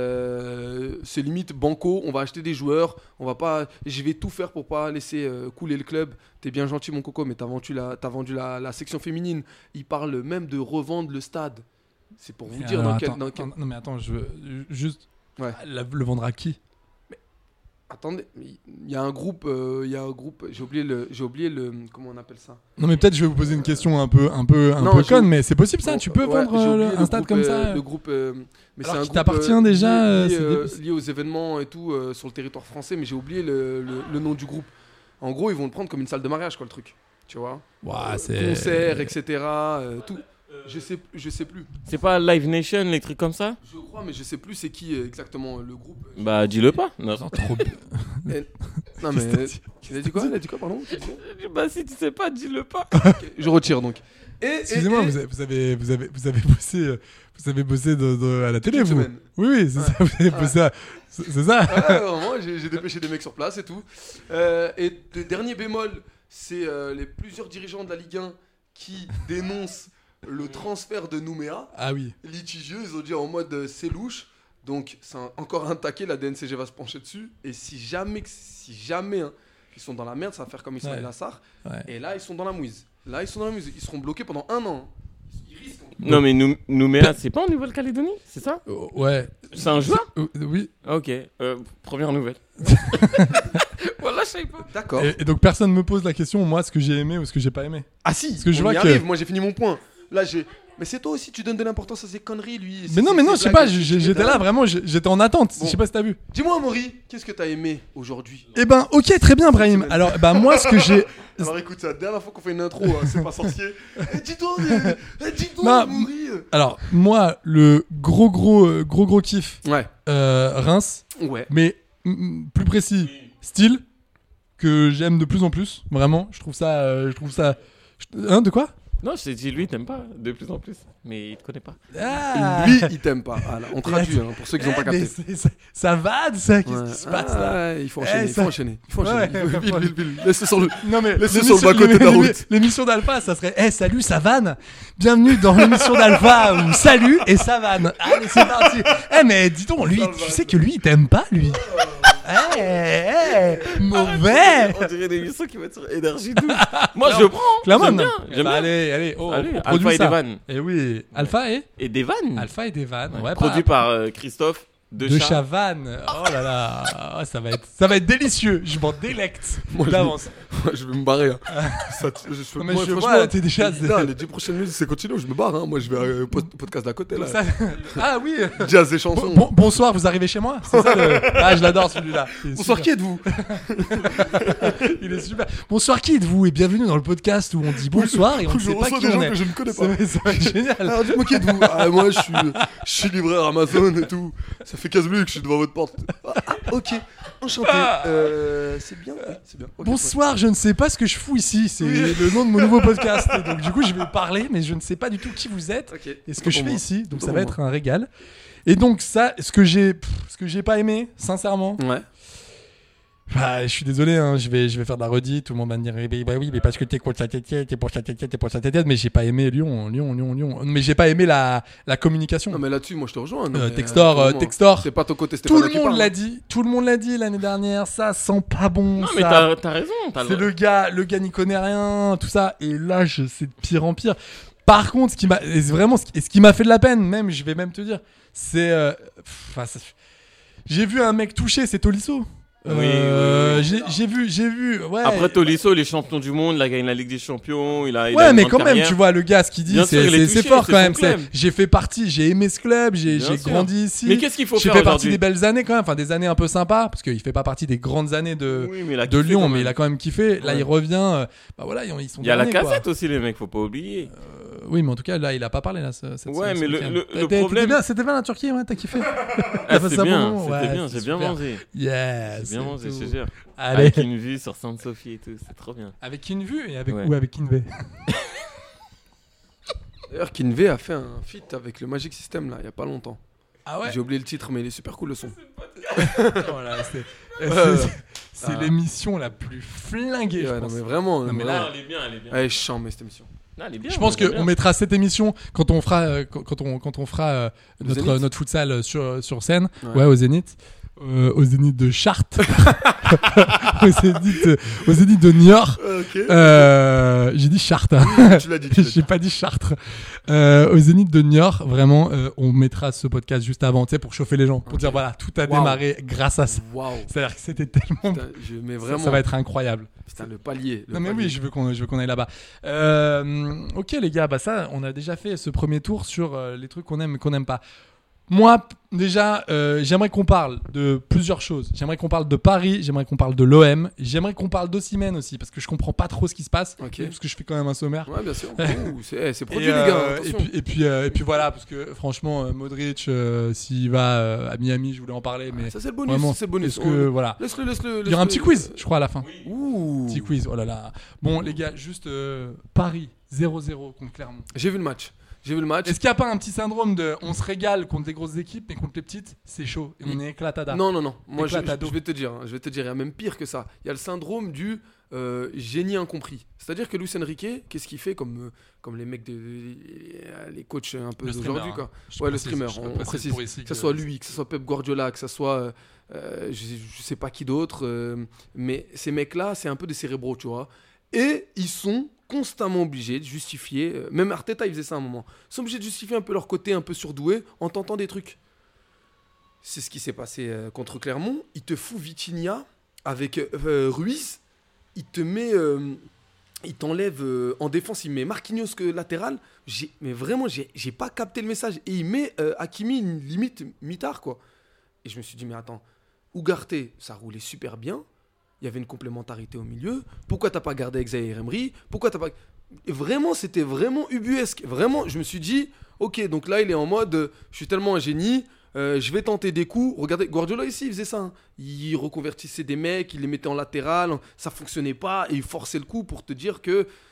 euh, c'est limite banco. On va acheter des joueurs. On va pas. Je vais tout faire pour pas laisser euh, couler le club. T'es bien gentil mon coco, mais t'as vendu la, t'as vendu la, la section féminine. Il parle même de revendre le stade. C'est pour vous dire Alors, dans quel, attends, dans quel- attends, non, mais attends, je veux juste. Ouais. La- le vendre à qui? Attendez, il y a un groupe, euh, il y a un groupe, j'ai oublié le, j'ai oublié le, comment on appelle ça? Non, mais peut-être je vais vous poser une question un peu, un peu, un Non, peu j'ai- conne, mais c'est possible ça? Bon, Tu peux ouais, vendre j'ai euh, oublié le- le un stade groupe, comme euh, ça? Le groupe, euh, mais Alors c'est un qu'il groupe, t'appartient euh, déjà, lié, euh, lié, c'est euh, des- lié aux événements et tout euh, sur le territoire français, mais j'ai oublié le, le, le nom du groupe. En gros, ils vont le prendre comme une salle de mariage, quoi, le truc. Tu vois? Ouah, Euh, c'est- Concerts, et cetera. euh, tout. Je sais, je sais plus. C'est pas Live Nation, les trucs comme ça? Je crois, mais je sais plus c'est qui euh, exactement euh, le groupe. Bah, dis-le pas. Non, Trop Et- Non Qu'est-ce que t'as mais, dit il a dit quoi? Il a dit quoi, pardon? Tu disais bah, si tu sais pas, dis-le pas. Ok, je retire donc. Et, et- Excusez-moi, et- vous avez, vous avez, vous avez, vous avez bossé, euh, vous avez bossé de, de- à la télé, une vous? semaine. Oui, oui, c'est ça. Vous avez bossé, à- c'est c'est ça. Ouais, vraiment, j'ai j'ai dépêché des mecs sur place et tout. Euh, et le dernier bémol, c'est euh, les plusieurs dirigeants de la Ligue un qui dénoncent le transfert de Nouméa. Ah oui. Litigieux, ils ont dit en mode euh, c'est louche. Donc c'est un- encore un taquet, la D N C G va se pencher dessus. Et si jamais, si jamais hein, ils sont dans la merde, ça va faire comme Ismaël Ouais. Assar. Ouais. Et là, ils sont dans la mouise. Là, ils sont dans la mouise. Ils seront bloqués pendant un an. Ils risquent. Non, mais Nou- Nouméa, c'est pas en Nouvelle-Calédonie? C'est ça? Oh, ouais. C'est un joueur? Euh, oui. Ok, euh, première nouvelle. Voilà, je savais pas. D'accord. Et, et donc personne me pose la question, moi, ce que j'ai aimé ou ce que j'ai pas aimé. Ah si, Parce que je on vois y que- arrive. Moi, j'ai fini mon point. Là, j'ai. Mais c'est toi aussi, tu donnes de l'importance à ces conneries, lui. Mais C'est- non, c'est- mais non, c'est je sais blagues, pas, tu- j'ai- tu j'étais m'étonnes. là, vraiment, j'ai- j'étais en attente. Bon. Je sais pas si t'as vu. Dis-moi, Amaury, qu'est-ce que t'as aimé aujourd'hui? Eh ben, ok, très bien, Brahim. Alors, bah, moi, ce que j'ai. Alors écoute, c'est la dernière fois qu'on fait une intro, hein, c'est pas sorcier. Eh, dis-toi, mais- eh, dis-toi, Non, Amaury. Alors, moi, le gros, gros, euh, gros, gros kiff, Ouais. euh, Reims, Ouais. mais mm, plus précis, style, que j'aime de plus en plus. Vraiment, je trouve ça. euh, je trouve ça. je- Hein, de quoi? Non, je t'ai dit, lui, il t'aime pas de plus en plus. Mais il te connaît pas. Ah. Lui, il t'aime pas. Voilà, on traduit hein, pour ceux qui n'ont pas Eh, mais capté. c'est- ça, ça va de ça. Qu'est-ce Ouais. qui se passe Ah, là? ouais, il faut Eh, enchaîner, il ça- faut enchaîner. Il faut enchaîner. Ouais, Il faut- ouais, Vite, ouais. vite, vite. Laissez sur le. Non mais Laissez l'émission- sur le bas-côté de la l'é- route. L'émission d'Alpha, ça serait Eh salut Savane, bienvenue dans l'émission d'Alpha ou salut et Savane. Allez c'est parti. Eh mais dis donc lui, tu sais que lui il t'aime pas lui. Eh eh mauvais. On dirait une émission qui va être sur énergie douze. Moi, je prends. Clairement. J'aime non. bien. Eh J'aime bah, bien. allez allez. Oh, Allez, on Alpha produit et ça. Devan. Eh oui, Alpha et Et des vannes. Alpha et Devan. Ouais, Produit pas- par euh, Christophe de, de Chat. Chavannes. Oh là là, oh, ça va être, ça va être délicieux. Je m'en délecte Moi, je- d'avance. Moi, je vais me barrer. hein. Ça, tu- je, Non, mais moi, je franchement, vois, là, t'es déjà- Non, les dix prochaines minutes, c'est continu. Je me barre. Hein. Moi, je vais au podcast d'à côté. Là. Ça- Ah oui. Jazz et chansons. Bon- bon- bonsoir, vous arrivez chez moi. C'est ça le... Ah, je l'adore celui-là. Il est Bonsoir, super. qui êtes-vous? Il est super. Bonsoir, qui êtes-vous et bienvenue dans le podcast où on dit bonsoir et on ne Je sait pas reçois qui des on gens est. que je ne connais Ça pas. va- ça va être génial. Alors, dis-moi qui êtes-vous? Ah, moi, je suis, je suis livreur Amazon et tout. Ça fait quinze minutes que je suis devant votre porte. Ah, ah, ok, enchanté. Euh, c'est bien, oui, c'est bien. Ok, Bonsoir, je ne sais pas ce que je fous ici. C'est le nom de mon nouveau podcast. Et donc, du coup, je vais parler, mais je ne sais pas du tout qui vous êtes Ok. et ce que je Pour fais moi. ici. Donc, Pour ça va moi. être un régal. Et donc, ça, ce que j'ai, pff, ce que j'ai pas aimé, sincèrement. Ouais. Bah, je suis désolé, hein, je vais, je vais faire de la redite. Tout le monde va me dire, eh ben, bah oui, mais parce que t'es contre la tête, t'es pour sa tête, t'es pour sa tête. Mais j'ai pas aimé Lyon, Lyon, Lyon, Lyon. Mais j'ai pas aimé la, la communication. Non, mais là-dessus, moi, je te rejoins. non, Euh, mais, Textor, euh, euh, comment- Textor. C'est pas ton côté Tout Stéphane le qui monde parle, l'a hein. dit, tout le monde l'a dit l'année dernière. Ça sent pas bon. Non, mais ça. t'as t'as raison. t'as C'est le gars, le gars n'y connaît rien, tout ça. Et là, je, c'est de pire en pire. Par contre, ce qui m'a, et c'est vraiment, ce qui, et ce qui m'a fait de la peine, même, je vais même te dire, c'est, euh, pff, enfin, ça- j'ai vu un mec touché, c'est Tolisso. Oui, Euh, oui, oui. J'ai, j'ai vu, j'ai vu, ouais. Après, Tolisso, il est champion du monde, il a gagné la Ligue des Champions, il a. il a Ouais, une mais grande quand même, carrière. tu vois, le gars, ce qu'il dit, Bien c'est, sûr, il est c'est, c'est touché, fort c'est quand son même. C'est, club. j'ai fait partie, j'ai aimé ce club, j'ai, Bien j'ai sûr. grandi ici. Mais qu'est-ce qu'il faut J'ai faire fait partie aujourd'hui des belles années quand même, enfin des années un peu sympas, parce qu'il fait pas partie des grandes années de, Oui, mais il a de kiffé Lyon, quand mais même. il a quand même kiffé. Là, Ouais. il revient, euh, bah voilà, ils ils sont Il y a la derniers, quoi. cassette aussi, les mecs, faut pas oublier. Euh, oui, mais en tout cas, là, il a pas parlé là. ce- cette Ouais, ce mais le- week-end. le- T'as- le t'as- problème- C'était bien, c'était bien la Turquie, ouais, t'as kiffé. Ah, T'as fait c'est ça bien, bon, c'était ouais, bien, c'est j'ai bien super. mangé. Yes. J'ai bien c'est mangé, tout. je te jure. Allez. Avec une vue sur Sainte-Sophie et tout, c'est trop bien. Avec une vue et avec Ouais. ou avec Kinvé. D'ailleurs, Kinvé a fait un feat avec le Magic System, là, il y a pas longtemps. Ah ouais. J'ai oublié le titre, mais il est super cool le son. Voilà, c'est c'est- c'est Ah. l'émission la plus flinguée. je Ouais, non, pense. mais vraiment. Non, mais vraiment. là- elle est bien, elle est bien. Elle est chiant, mais cette émission. Non, elle est bien, Je pense j'aime bien. qu'on mettra cette émission quand on fera euh, quand, quand on quand on fera euh, Au notre Zénith. notre futsal sur sur scène, Ouais. ouais, au Zénith. Euh, au Zénith de Chartres, au, Zénith, euh, au Zénith de Niort. Ok. Euh, j'ai dit Chartres. Tu l'as dit. Tu l'as J'ai dit. pas dit Chartres. Euh, au Zénith de Niort, vraiment, euh, on mettra ce podcast juste avant, tu sais, pour chauffer les gens, pour dire voilà, tout a Wow. démarré grâce à ça. Waouh. C'est-à-dire que c'était tellement, Putain, je mets ça, vraiment. ça va être incroyable. Putain, le palier. le Non mais palier. oui, je veux qu'on je veux qu'on aille là-bas. Euh, ok les gars, bah ça, on a déjà fait ce premier tour sur euh, les trucs qu'on aime et qu'on n'aime pas. Moi, p- déjà, euh, j'aimerais qu'on parle de plusieurs choses. J'aimerais qu'on parle de Paris, j'aimerais qu'on parle de l'O M, j'aimerais qu'on parle d'Osimhen aussi, parce que je comprends pas trop ce qui se passe, Ok. parce que je fais quand même un sommaire. Ouais, bien sûr. Ouh, c'est eh, c'est produit, Et, les gars. euh, et, Attention. puis, et, puis, euh, et puis voilà, parce que franchement, euh, Modric, euh, s'il va euh, à Miami, je voulais en parler, mais Ça, c'est le bonus. vraiment, C'est le bonus. est-ce que, On- voilà. Laisse-le, laisse-le. Il y aura un laisse-le- petit quiz, je crois, à la fin. Ouh. Petit quiz, oh là là. Bon, les gars, juste euh, Paris, zéro zéro contre Clermont. J'ai vu le match. J'ai vu le match. Est-ce qu'il n'y a pas un petit syndrome de on se régale contre les grosses équipes, mais contre les petites, c'est chaud et on est éclatada? Non, non, non. Moi, je, Éclatado. je vais te dire, hein, je vais te dire, il y a même pire que ça. Il y a le syndrome du euh, génie incompris. C'est-à-dire que Luis Enrique, qu'est-ce qu'il fait comme, euh, comme les mecs, de, de- les coachs un peu Le d'aujourd'hui, streamer, quoi. hein. Je Ouais, le précise, streamer. je On, on précise précise. pour ici Que ce que- soit lui, que ce soit Pep Guardiola, que ce soit, euh, euh, je, je sais pas qui d'autre, euh, mais ces mecs-là, c'est un peu des cérébraux, tu vois. Et ils sont constamment obligés de justifier, euh, même Arteta il faisait ça à un moment, ils sont obligés de justifier un peu leur côté un peu surdoué en tentant des trucs. C'est ce qui s'est passé euh, contre Clermont. Il te fout Vitinha avec euh, Ruiz, il te met, euh, il t'enlève euh, en défense, il met Marquinhos que latéral. J'ai, mais vraiment, j'ai, j'ai pas capté le message. Et il met euh, Hakimi limite mi-tard, quoi. Et je me suis dit, mais attends, Ugarte, ça roulait super bien. Il y avait une complémentarité au milieu. Pourquoi t'as pas gardé Xavier Emery? Pourquoi t'as pas... Et vraiment, c'était vraiment ubuesque. Vraiment, je me suis dit, ok, donc là, il est en mode, euh, je suis tellement un génie, euh, je vais tenter des coups. Regardez, Guardiola ici, il faisait ça. Hein. Il reconvertissait des mecs, il les mettait en latéral, ça fonctionnait pas, et il forçait le coup pour te dire que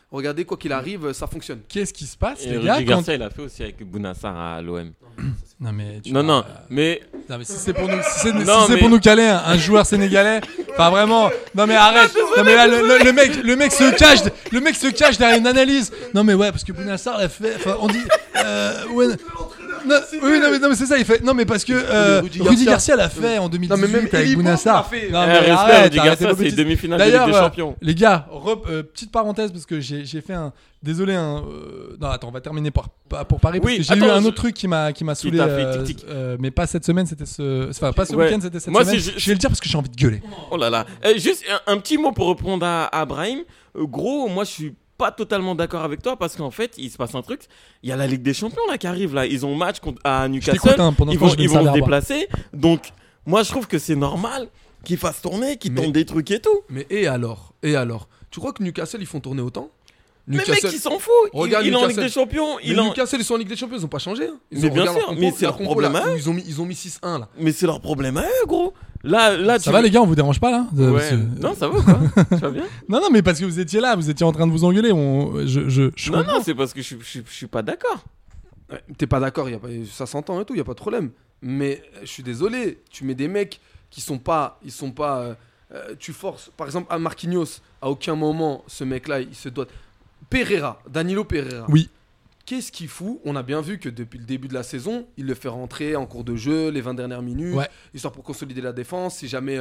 Regardez, quoi qu'il arrive, ça fonctionne. Qu'est-ce qui se passe, Et les Rudy gars Garcia, quand... il a fait aussi avec Bounassar à l'O M. Non mais tu Non, vois, non, euh, mais non mais si c'est pour nous, si c'est, Non, si c'est mais- pour nous caler un, un joueur sénégalais, enfin vraiment, non mais arrête, non mais là le, le- le mec, le mec se cache, le mec se cache derrière une analyse. Non mais ouais parce que Bounassar l'a fait, enfin on dit, euh, ouais, non, oui non mais non mais c'est ça, il fait, non mais parce que euh, Rudy Rudy Garcia. Garcia l'a fait en deux mille Non, mais dix-huit même avec Elibo Bounassar. l'a fait. Non Eh, mais respect, arrête, Rudy arrêtez Garcia, vos c'est bêtises. demi-finale de Ligue D'ailleurs, des euh, Champions. les gars, rep- euh, petite parenthèse parce que j'ai j'ai fait un, désolé un, euh, non attends on va terminer par pour Paris parce Oui, que j'ai attends, eu un je- autre truc qui m'a qui m'a saoulé, t'a fait euh, tic-tic. euh, mais pas cette semaine, c'était ce, enfin pas ce Ouais. week-end, c'était cette Moi, semaine. si je- Je vais le dire parce que j'ai envie de gueuler. Oh là là. Euh, juste un, un petit mot pour répondre à, à Brahim. Euh, gros, moi je suis pas totalement d'accord avec toi parce qu'en fait, il se passe un truc. Il y a la Ligue des Champions là qui arrive là. Ils ont match contre, à Newcastle. t'écoute, hein, pendant ils ce temps, vont, je vais ils me vont se servir à boire. déplacer. Donc, moi je trouve que c'est normal qu'ils fassent tourner, qu'ils Mais- tentent des trucs et tout. Mais et alors Et alors Tu crois que Newcastle, ils font tourner autant Mais mec, Newcastle- ils s'en foutent. Il, Regarde il est en Ligue Newcastle. des Champions. Mais Il en... Newcastle, ils sont en Ligue des Champions, ils ont pas changé. Hein. Ils Mais ont, bien regarde sûr, leur mais compo- c'est la leur compo, problème là, à eux. Ils ont mis, ils ont mis six un là. Mais c'est leur problème à eux, gros. Là, là, Ça tu va les gars, on vous dérange pas là de- Ouais. parce que- Non, ça va ou quoi? Tu vas bien? Non non mais parce que vous étiez là, vous étiez en train de vous engueuler. On, je je, je Non, comprends. non, c'est parce que je, suis- je, suis- je suis pas d'accord. Ouais, T'es pas d'accord, y a pas, ça s'entend et tout, y a pas de problème. Mais euh, je suis désolé, tu mets des mecs qui sont pas, ils sont pas, euh, euh, tu forces. Par exemple, à Marquinhos, à aucun moment ce mec-là, il se doit. Pereira, Danilo Pereira. Oui. Qu'est-ce qu'il fout? On a bien vu que depuis le début de la saison, il le fait rentrer en cours de jeu, les vingt dernières minutes, Ouais. histoire pour consolider la défense. Si jamais euh,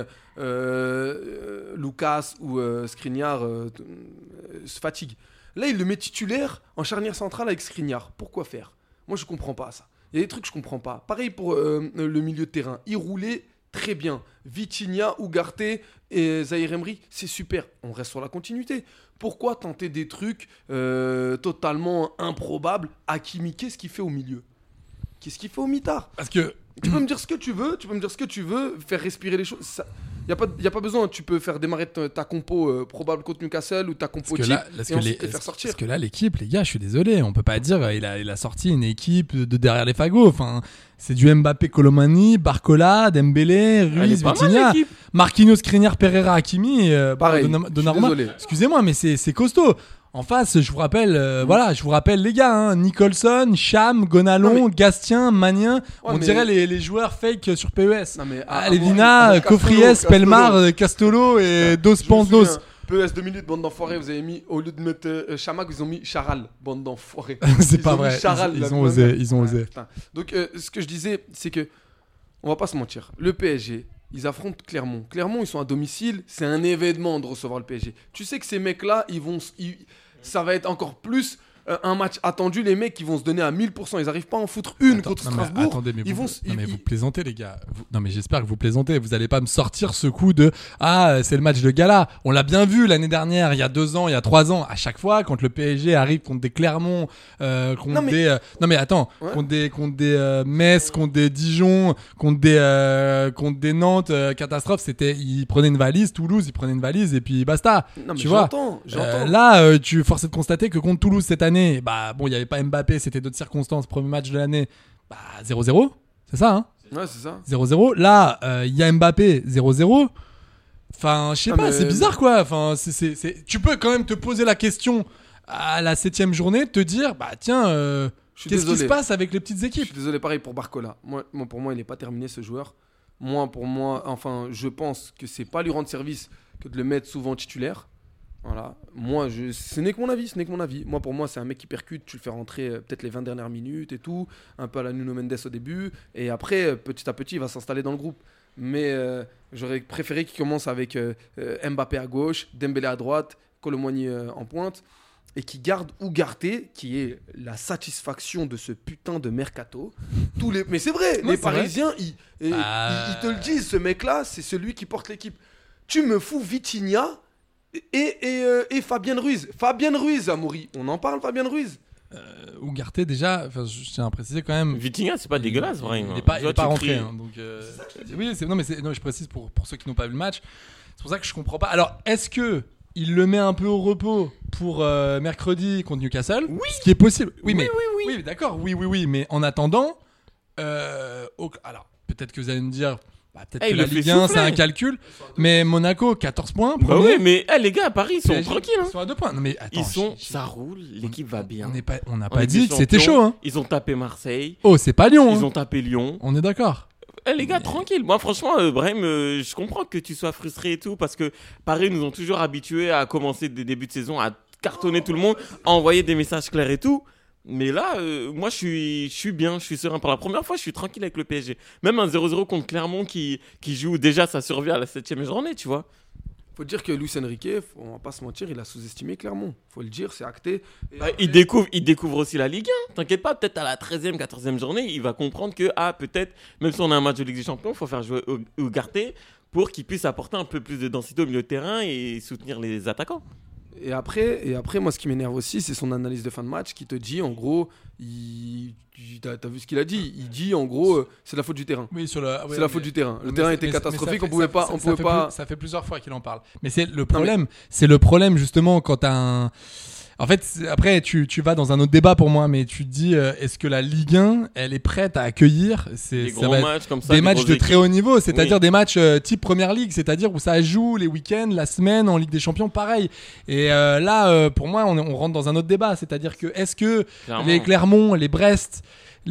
euh, Lucas ou euh, Skriniar euh, t- euh, se fatigue. Là, il le met titulaire en charnière centrale avec Skriniar. Pourquoi faire? Moi, je comprends pas ça. Il y a des trucs que je comprends pas. Pareil pour euh, le milieu de terrain. Il roulait très bien. Vitinha, Ugarte et Zahir Emery, c'est super. On reste sur la continuité. Pourquoi tenter des trucs euh, totalement improbables? Hakimi, qu'est-ce qu'il fait au milieu? Qu'est-ce qu'il fait au mitard? Parce que Tu peux me dire ce que tu veux, tu peux me dire ce que tu veux, faire respirer les choses. Il n'y a, pas- y a pas besoin, tu peux faire démarrer ta, ta compo euh, probable contre Newcastle ou ta compo Parce que type là, parce et que ensuite les- les faire sortir. parce que là, l'équipe, les gars, je suis désolé, on peut pas dire, euh, il a, il a sorti une équipe de derrière les fagots. Enfin, c'est du Mbappé, Colomani, Barcola, Dembélé, Elle Ruiz, est pas mal, Vitinha, l'équipe. Marquinhos, Skriniar, Pereira, Hakimi, euh, Pareil, Donnarumma- je suis Donnarumma. désolé. Excusez-moi, mais c'est c'est costaud. En face, je vous rappelle, euh, voilà, je vous rappelle les gars, hein, Nicholson, Cham, Gonalon, Non, Gastien, Magnin, on mais- dirait les, les joueurs fake sur P E S. Non, mais Ah, à- Levina, à- à- Cofries, Castolo, Pelmar, Castolo. euh, Castolo et Dos Je me Pandos. souviens, P E S deux minutes, bande d'enfoirés, vous avez mis, au lieu de mettre euh, Chamac, ils ont mis Charal, bande d'enfoirés. C'est Ils pas ont mis vrai, Charal, ils- la ils ont même- osé, ils ont Ouais, osé. putain. Donc, euh, ce que je disais, c'est que, on va pas se mentir, le P S G, ils affrontent Clermont. Clermont, ils sont à domicile, c'est un événement de recevoir le P S G. Tu sais que ces mecs-là, ils vont, s- ils- ça va être encore plus euh, un match attendu. Les mecs, ils vont se donner à mille pour cent. Ils arrivent pas à en foutre une Attends, contre non, mais Strasbourg. attendez, mais ils vous, vont, s- non, ils- mais ils- vous plaisantez, les gars. Vous- non, mais j'espère que vous plaisantez. Vous allez pas me sortir ce coup de ah, c'est le match de gala. On l'a bien vu l'année dernière, il y a deux ans, il y a trois ans. À chaque fois, quand le P S G arrive contre des Clermont, euh, contre Non, mais- des, euh, non mais attends, Ouais. contre des, contre des euh, Metz, contre des Dijon, contre des, euh, contre des Nantes, euh, catastrophe. C'était, ils prenaient une valise. Toulouse, ils prenaient une valise et puis basta. Non, mais tu vois. j'entends, j'entends. Euh, là, euh, tu forces de constater que contre Toulouse cette année, bah bon, il y avait pas Mbappé, c'était d'autres circonstances. Premier match de l'année, bah zéro zéro, c'est ça, hein. Ouais, c'est ça. zéro zéro. Là, il y a Mbappé, zéro zéro. Enfin, je sais Ah, pas, mais- c'est bizarre quoi. Enfin, c'est, c'est, c'est... Tu peux quand même te poser la question à la septième journée, te dire, bah tiens, euh, Je suis qu'est-ce qui se désolé. passe avec les petites Je équipes? suis désolé, pareil pour Barcola. Moi, moi, pour moi, il n'est pas terminé ce joueur. Moi, pour moi, enfin, je pense que c'est pas lui rendre service que de le mettre souvent titulaire. Voilà. Moi, je, ce n'est que mon avis, ce n'est que mon avis. Moi, pour moi, c'est un mec qui percute. Tu le fais rentrer euh, peut-être les vingt dernières minutes et tout, un peu à la Nuno Mendes au début, et après, euh, petit à petit, il va s'installer dans le groupe. Mais euh, j'aurais préféré qu'il commence avec euh, euh, Mbappé à gauche, Dembélé à droite, Colomboigny euh, en pointe, et qui garde Ugarte, qui est la satisfaction de ce putain de mercato. Tous les, mais c'est vrai, Ouais, les c'est Parisiens, ils, et- Ah. ils- ils te le disent. Ce mec-là, c'est celui qui porte l'équipe. Tu me fous Vitinha et, et, euh, et Fabien Ruiz. Fabien Ruiz, Amaury. On en parle, Fabien Ruiz. Ugarte déjà, enfin, je tiens à préciser quand même. Vitinha, c'est pas dégueulasse, Brahim. Il est pas, il Tu vois, est pas tu rentré. cries. hein, donc, euh, oui, c'est, non, mais c'est, non, je précise pour, pour ceux qui n'ont pas vu le match. C'est pour ça que je comprends pas. Alors, est-ce que il le met un peu au repos pour euh, mercredi contre Newcastle? Oui. Ce qui est possible. Oui, mais oui, oui. oui, d'accord. Oui, oui, oui. Mais en attendant, euh, au- alors peut-être que vous allez me dire, Bah, peut-être Eh, que il la le fait Ligue un, souffler. c'est un calcul. Mais Monaco, quatorze points. Bah premier. ouais, mais eh, les gars à Paris, ils sont P S G, tranquilles. Hein. Ils sont à deux points. Non, mais attends, Ils sont, je- je- ça roule, l'équipe va bien. On n'est pas, on n'a En pas Ligue dit des que c'était Champions, chaud. Hein. Ils ont tapé Marseille. Oh, c'est pas Lyon. Ils hein. ont tapé Lyon. On est d'accord. Eh, les gars, tranquille. Moi, franchement, euh, Brahim, euh, je comprends que tu sois frustré et tout parce que Paris nous ont toujours habitués à commencer des débuts de saison, à cartonner tout le monde, à envoyer des messages clairs et tout. Mais là, euh, moi, je suis, je suis bien, je suis serein. Pour la première fois, je suis tranquille avec le P S G. Même un zéro zéro contre Clermont qui, qui joue déjà sa survie à la septième journée, tu vois. Faut dire que Luis Enrique, faut- on va pas se mentir, il a sous-estimé Clermont. Faut le dire, c'est acté. Et Bah, après- il, découvre, il découvre aussi la Ligue un. T'inquiète pas, peut-être à la treizième, quatorzième journée, il va comprendre que, ah, peut-être, même si on a un match de Ligue des Champions, il faut faire jouer Ugarte pour qu'il puisse apporter un peu plus de densité au milieu de terrain et soutenir les attaquants. Et après, et après, moi, ce qui m'énerve aussi, c'est son analyse de fin de match qui te dit, en gros, il... il- t'as, t'as vu ce qu'il a dit. Il dit, en gros, euh, c'est la faute du terrain. Oui, sur le. C'est la faute du terrain. Le Mais terrain c'est- était mais- mais catastrophique. ça On fait- pouvait ça- pas. ça- On ça pouvait fait pas. plus- ça fait plusieurs fois qu'il en parle. Mais c'est le problème. C'est le problème justement quand t'as un. En fait, c'est- après, tu, tu vas dans un autre débat pour moi, mais tu te dis, euh, est-ce que la Ligue un, elle est prête à accueillir c'est, Des ça gros va être matchs comme ça. des des matchs grosses de très équipes. haut niveau, c'est-à-dire Oui. des matchs euh, type Première Ligue, c'est-à-dire où ça joue les week-ends, la semaine, en Ligue des Champions, pareil. Et euh, là, euh, pour moi, on, on rentre dans un autre débat, c'est-à-dire que est-ce que Clairement. les Clermont, les Brest,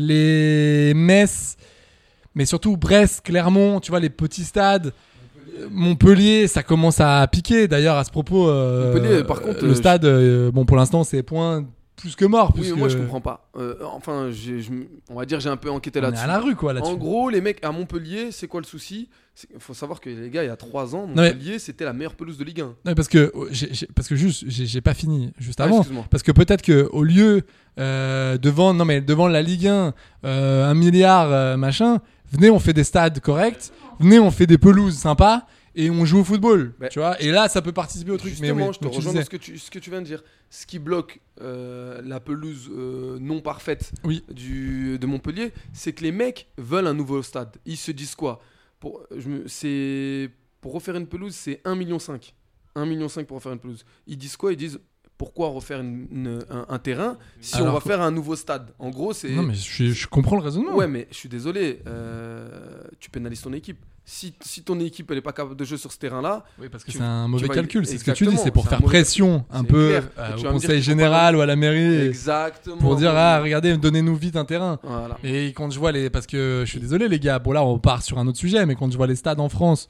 les Metz, mais surtout Brest, Clermont, tu vois, les petits stades. Montpellier, ça commence à piquer. D'ailleurs, à ce propos, euh, Montpellier, par contre, le euh, stade, euh, bon, pour l'instant, c'est point plus que mort. Oui, puisque mais moi, je comprends pas. Euh, enfin, j'ai- je m- on va dire, j'ai un peu enquêté on est là-dessus. à la rue, quoi, là-dessus. En gros, les mecs à Montpellier, c'est quoi le souci? Il faut savoir que les gars, il y a trois ans, Non, mais- Montpellier, c'était la meilleure pelouse de Ligue un. Non, parce que euh, j'ai, j'ai- parce que juste, j'ai, j'ai pas fini juste Ah, avant. excuse-moi. Parce que peut-être que au lieu euh, devant, non mais devant la Ligue un, euh, un milliard euh, machin, venez, on fait des stades corrects, venez, on fait des pelouses sympas. Et on joue au football, Bah, tu vois. Et là, ça peut participer au truc. Justement, mais oui, je te donc tu rejoins disais. dans ce que, tu, ce que tu viens de dire. Ce qui bloque euh, la pelouse euh, non parfaite Oui. du, de Montpellier, c'est que les mecs veulent un nouveau stade. Ils se disent quoi? Pour, je me, c'est, pour refaire une pelouse, c'est un virgule cinq million. un virgule cinq million pour refaire une pelouse. Ils disent quoi? Ils disent pourquoi refaire une- une- un, un terrain si Alors on va que- faire un nouveau stade? En gros, c'est. Non, mais je, je comprends le raisonnement. Ouais, mais je suis désolé, euh, tu pénalises ton équipe. Si, si ton équipe elle est pas capable de jouer sur ce terrain-là, Oui, parce que tu- c'est un tu mauvais vas- calcul, c'est ce que tu dis, Exactement, c'est pour c'est un faire mauvais pression un c'est peu clair. euh, Et tu au vas me dire conseil qu'il faut général pas- ou à la mairie exactement. pour dire ah regardez donnez-nous vite un terrain. Voilà. Et quand je vois les parce que je suis désolé les gars, bon là on part sur un autre sujet, mais quand je vois les stades en France,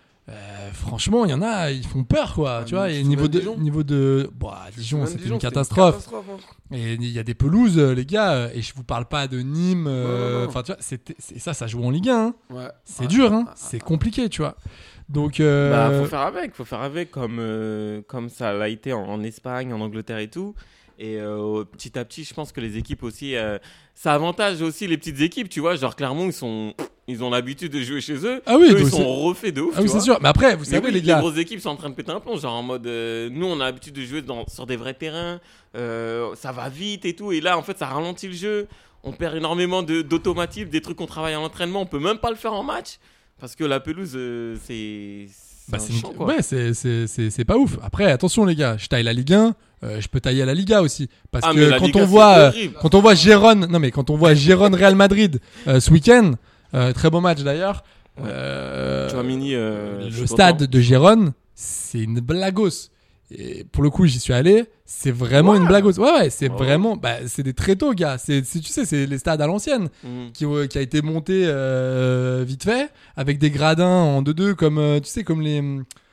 euh, franchement il y en a ils font peur quoi, Ah, tu vois. mais tu Et te niveau souviens de de Dijon niveau de bah, Dijon Même c'était Dijon, une c'était catastrophe. hein. Et il y a des pelouses euh, les gars, euh, et je vous parle pas de Nîmes, euh, Non, non, non. enfin tu vois c'était c'est ça ça joue en Ligue un. Hein. Ouais. C'est Ouais. dur hein, Ah, c'est compliqué tu vois. Donc euh, Bah, faut faire avec, faut faire avec comme, euh, comme ça l'a été en, en Espagne, en Angleterre et tout. Et euh, petit à petit, je pense que les équipes aussi, euh, ça avantage aussi les petites équipes, tu vois. Genre Clermont, ils sont, ils ont l'habitude de jouer chez eux. Ah oui, eux, donc ils c'est- sont refaits de ouf. ah oui tu c'est vois. sûr. Mais après vous Mais savez oui, les gars. grosses équipes sont en train de péter un plomb, genre en mode, euh, nous on a l'habitude de jouer dans, sur des vrais terrains, euh, ça va vite et tout, et là en fait ça ralentit le jeu, on perd énormément de, d'automatismes, des trucs qu'on travaille à l'entraînement, on peut même pas le faire en match, parce que la pelouse euh, c'est... Bah, c'est c'est un une- champ, quoi. ouais, c'est, c'est, c'est, c'est pas ouf. Après, attention les gars, je taille la Ligue un, euh, je peux tailler à la Liga aussi. Parce Ah, mais que la quand Liga, on c'est voit, euh, horrible. quand on voit Gérone, non mais quand on voit Gérone Real Madrid euh, ce week-end, euh, très beau match d'ailleurs. Ouais. euh, Chouamini, euh, je le suis stade content. de Gérone, c'est une blagos. Et pour le coup, j'y suis allé, c'est vraiment Ouais. une blagos. Ouais, ouais, c'est Ouais. vraiment, bah, c'est des tréteaux, gars. C'est, c'est- tu sais, c'est les stades à l'ancienne Mhm. qui, euh, qui a été monté euh, vite fait avec des gradins en deux deux comme, euh, tu sais, comme les.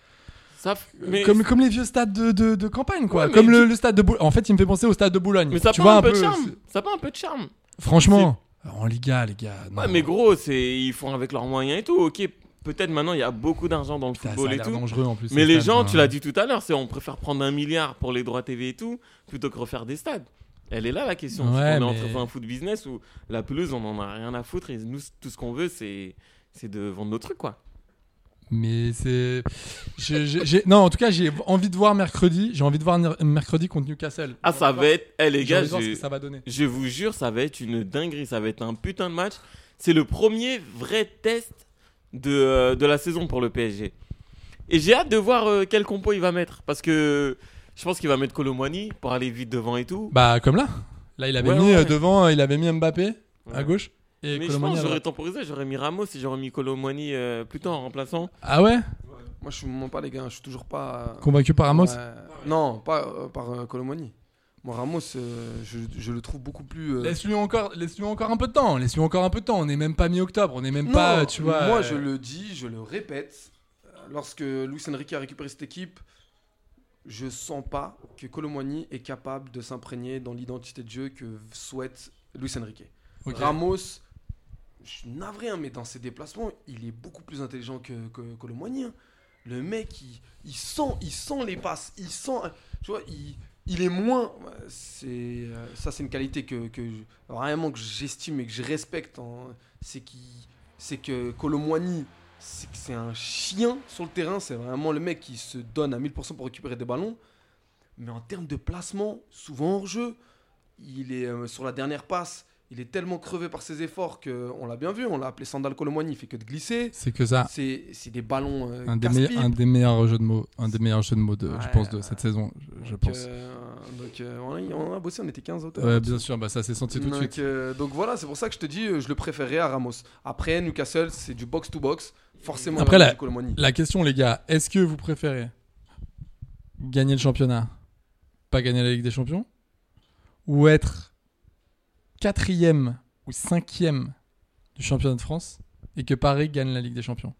Ça, f- mais, Comme, comme les vieux stades de, de, de campagne, quoi. Ouais, mais comme le, tu- le stade de Boulogne. En fait, il me fait penser au stade de Boulogne. mais ça tu a vois pas un un peu peu. de charme. c'est- Ça a pas un peu de charme. Franchement, en Liga, les gars. Non. Ouais, mais gros, c'est ils font avec leurs moyens et tout. Ok, peut-être maintenant il y a beaucoup d'argent dans le ça, ça football a et l'air tout. dangereux en plus. Mais ces les stades, gens, hein. tu l'as dit tout à l'heure, c'est on préfère prendre un milliard pour les droits T V et tout plutôt que refaire des stades. Elle est là la question. Ouais, on est mais- entre un foot business où la pelouse, on en a rien à foutre et nous, tout ce qu'on veut, c'est c'est de vendre nos trucs, quoi. Mais c'est. j'ai- j'ai- j'ai- Non, en tout cas, j'ai envie de voir mercredi. J'ai envie de voir Ner- mercredi contre Newcastle. Ah, ça va être. Eh, les J'ai gars, envie de voir ce j'ai- que ça va donner. je vous jure, ça va être une dinguerie. Ça va être un putain de match. C'est le premier vrai test de, euh, de la saison pour le P S G. Et j'ai hâte de voir euh, quel compo il va mettre. Parce que je pense qu'il va mettre Colomwani pour aller vite devant et tout. Bah, comme là. Là, il avait Ouais, mis ouais. euh, devant, euh, il avait mis Mbappé à Ouais. gauche. Et Mais je Colomani pense à que j'aurais droite. temporisé, j'aurais mis Ramos et j'aurais mis Colomani euh, plutôt en remplaçant. Ah ouais? Moi, je ne mens pas, les gars. Je suis toujours pas. euh, Convaincu par Ramos? ouais. Non, pas euh, par euh, Colomani. Moi, Ramos, euh, je, je le trouve beaucoup plus. euh, Laisse-lui encore, laisse-lui encore un peu de temps. Laisse-lui encore un peu de temps. On n'est même pas mi-octobre. On n'est même Non, pas, tu vois. Moi, euh, je le dis, je le répète. euh, Lorsque Luis Enrique a récupéré cette équipe, je sens pas que Colomani est capable de s'imprégner dans l'identité de jeu que souhaite Luis Enrique. ok. Ramos, je suis navré, hein, mais dans ses déplacements, il est beaucoup plus intelligent que, que Colomani. hein. Le mec, il, il sent, il sent les passes, il sent, tu vois, il, il est moins. C'est euh, ça, c'est une qualité que, que je- vraiment que j'estime et que je respecte. hein. C'est qui, c'est que Colomani, c'est que c'est un chien sur le terrain. C'est vraiment le mec qui se donne à mille pour cent pour récupérer des ballons. Mais en termes de placement, souvent hors jeu, il est euh, sur la dernière passe. Il est tellement crevé par ses efforts qu'on l'a bien vu. On l'a appelé Sandal Colomani. Il fait que de glisser. C'est que ça. C'est c'est des ballons euh, Un des, casse-pipe. meilleurs- un des meilleurs jeux de mots, un des meilleurs jeux de mots de, je Ouais, pense, de ouais. cette saison, je, je Donc, pense. euh, donc euh, on, a, on a bossé, on était quinze auteurs. Ouais, bien sûr, bah ça s'est senti tout de donc, suite. euh, donc voilà, c'est pour ça que je te dis, euh, je le préférerais à Ramos. Après, Newcastle, c'est du box-to-box. Forcément, Après, il y a la, du Colomani. la question, les gars, est-ce que vous préférez gagner le championnat, pas gagner la Ligue des Champions, ou être quatrième ou cinquième du championnat de France et que Paris gagne la Ligue des Champions?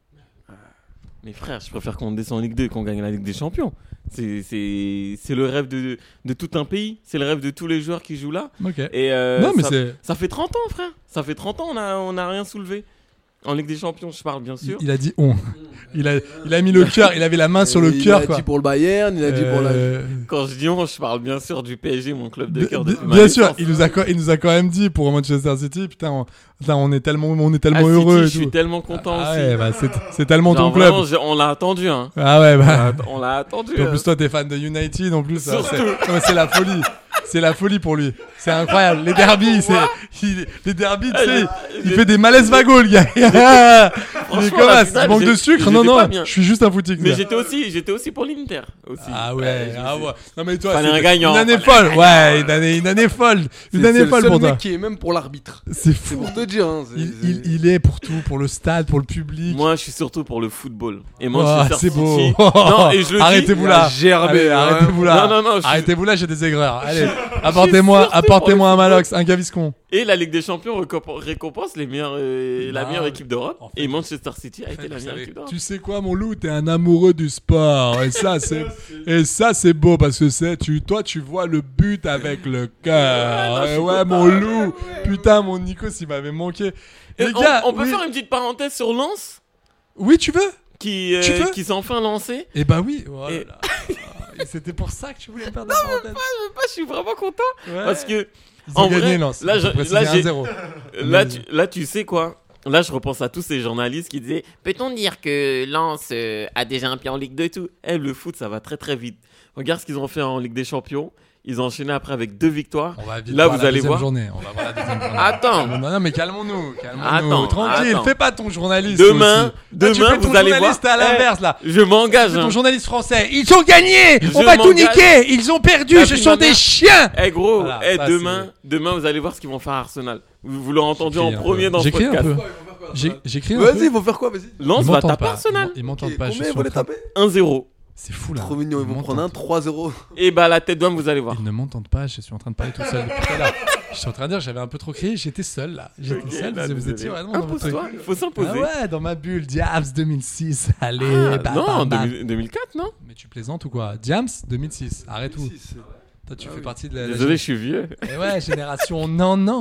Mais frère, je préfère qu'on descende en Ligue deux et qu'on gagne la Ligue des Champions. C'est, c'est, c'est le rêve de, de tout un pays. C'est le rêve de tous les joueurs qui jouent là. Ok. Et euh, Non, mais ça, c'est- ça fait trente ans, frère. Ça fait trente ans, on a, on a rien soulevé. En Ligue des Champions, je parle bien Il, sûr. il a dit on. Il a, il a mis le cœur, il avait la main sur le il cœur, a quoi. dit pour le Bayern, il a dit pour la. Euh, Quand je dis on, je parle bien sûr du P S G, mon club de Bi- cœur. bi- depuis ma bien sûr, naissance. il nous a, co- il nous a quand même dit pour Manchester City, putain, on, putain, on est tellement, on est À tellement City, heureux. je et suis tout. tellement content Ah aussi. ouais, bah c'est, c'est tellement Genre, ton club. vraiment, j'ai- on l'a attendu, hein. Ah ouais, On bah. l'a- On l'a attendu. En hein. plus, toi, t'es fan de United, en plus, ça, Surtout. c'est, non, mais c'est la folie. C'est la folie pour lui. C'est incroyable. Les derbies, c'est, il- les derbies, tu sais, il fait des malaises vagos, le gars. il est Franchement, comme la ça, finale, il manque de j'ai- sucre. Non, j'étais pas non, bien. je suis juste un foutique. Mais gars. j'étais aussi, j'étais aussi pour l'Inter. Aussi. Ah ouais, Ouais, je ah sais. ouais. Non mais toi, Fallait c'est un gagnant, une année fallait un folle. Ouais, une année, une année folle. Une C'est- année c'est le folle seul pour toi. mec qui est même pour l'arbitre. C'est C'est fou. pour te dire. hein, c'est- Il, c'est- il, il est pour tout, pour le stade, pour le public. Moi, je suis surtout pour le football. Et Oh, Manchester c'est City. beau. Non, et je le dis. Arrêtez-vous il a là. gerbé, Allez, hein. arrêtez-vous là. Non, non, non, je suis- Arrêtez-vous là, j'ai des aigreurs. Allez, apportez-moi, surtout apportez-moi un pour le Malox, un Gaviscon. Et la Ligue des Champions récomp- récompense les meilleurs, euh, la Ah, meilleure ouais. équipe d'Europe. En fait, et Manchester City a été la Vous meilleure savez, équipe d'Europe. tu sais quoi, mon loup, t'es un amoureux du sport. Et ça, c'est, et ça, c'est beau parce que c'est, tu, toi, tu vois le but avec le cœur. Et ouais, mon loup. Putain, mon Nikos, il m'avait manqué. Et Les on, gars, on peut oui. faire une petite parenthèse sur Lens Oui, tu veux? qui, euh, Tu veux qui s'est enfin lancé. Eh bah oui. Oh là Et- là. Et c'était pour ça que tu voulais faire de la parenthèse. Ah, je suis vraiment content Ouais. parce que Ils ont en gagné, vrai, Lens. là, Faut je- préciser là, j'ai- un zéro. là, tu, là, tu sais quoi? Là, je repense à tous ces journalistes qui disaient peut-on dire que Lens euh, a déjà un pied en Ligue deux et tout? Eh, le foot, ça va très très vite. Regarde ce qu'ils ont fait en Ligue des Champions. Ils ont enchaîné après avec deux victoires. On va vite Là, voir vous la allez deuxième voir. journée. On va voir la deuxième journée. Attends. Non, non, mais calmons-nous. calmons-nous. Attends, Tranquille. attends. Fais pas ton journaliste. Demain, aussi. demain, Là, tu fais ton vous allez voir. journaliste à l'inverse, Eh, là. Je m'engage. Fais ton hein. journaliste français. Ils ont gagné. Je On va tout m'engage. niquer. Ils ont perdu. La Ce vie sont de ma des mère. chiens. Eh gros, Voilà, eh, ça, demain, demain, vous allez voir ce qu'ils vont faire à Arsenal. Vous, vous l'aurez entendu en J'écris un premier peu. dans ce J'écris un podcast. peu. J'ai- J'écris un Vas-y, peu. il faut faire quoi? Vas-y. Lens Ils va m'entendent taper pas. Arsenal. Ils m'entendent Ok, pas. Je combien suis ils vont en les train- taper? un zéro. C'est fou là. Trop mignon, ils vont prendre un trois zéro. Et bah, la tête d'homme, vous allez voir. Ils ne m'entendent pas, je suis en train de parler tout seul depuis tout à l'heure. Je suis en train de dire, j'avais un peu trop crié, j'étais seul là. J'étais Ok, seul, bah, vous, vous désolé. étiez vraiment dans votre truc. Impose-toi, il faut s'imposer. Ah ouais, dans ma bulle, Diams deux mille six, allez, Ah, bam, non, bam, bam. deux mille- deux mille quatre, non? Mais tu plaisantes ou quoi? Diams deux mille six, arrête tout. Si, c'est- Toi, tu Ah fais oui. partie de la. la Désolé, je suis vieux. Eh ouais, génération non, non.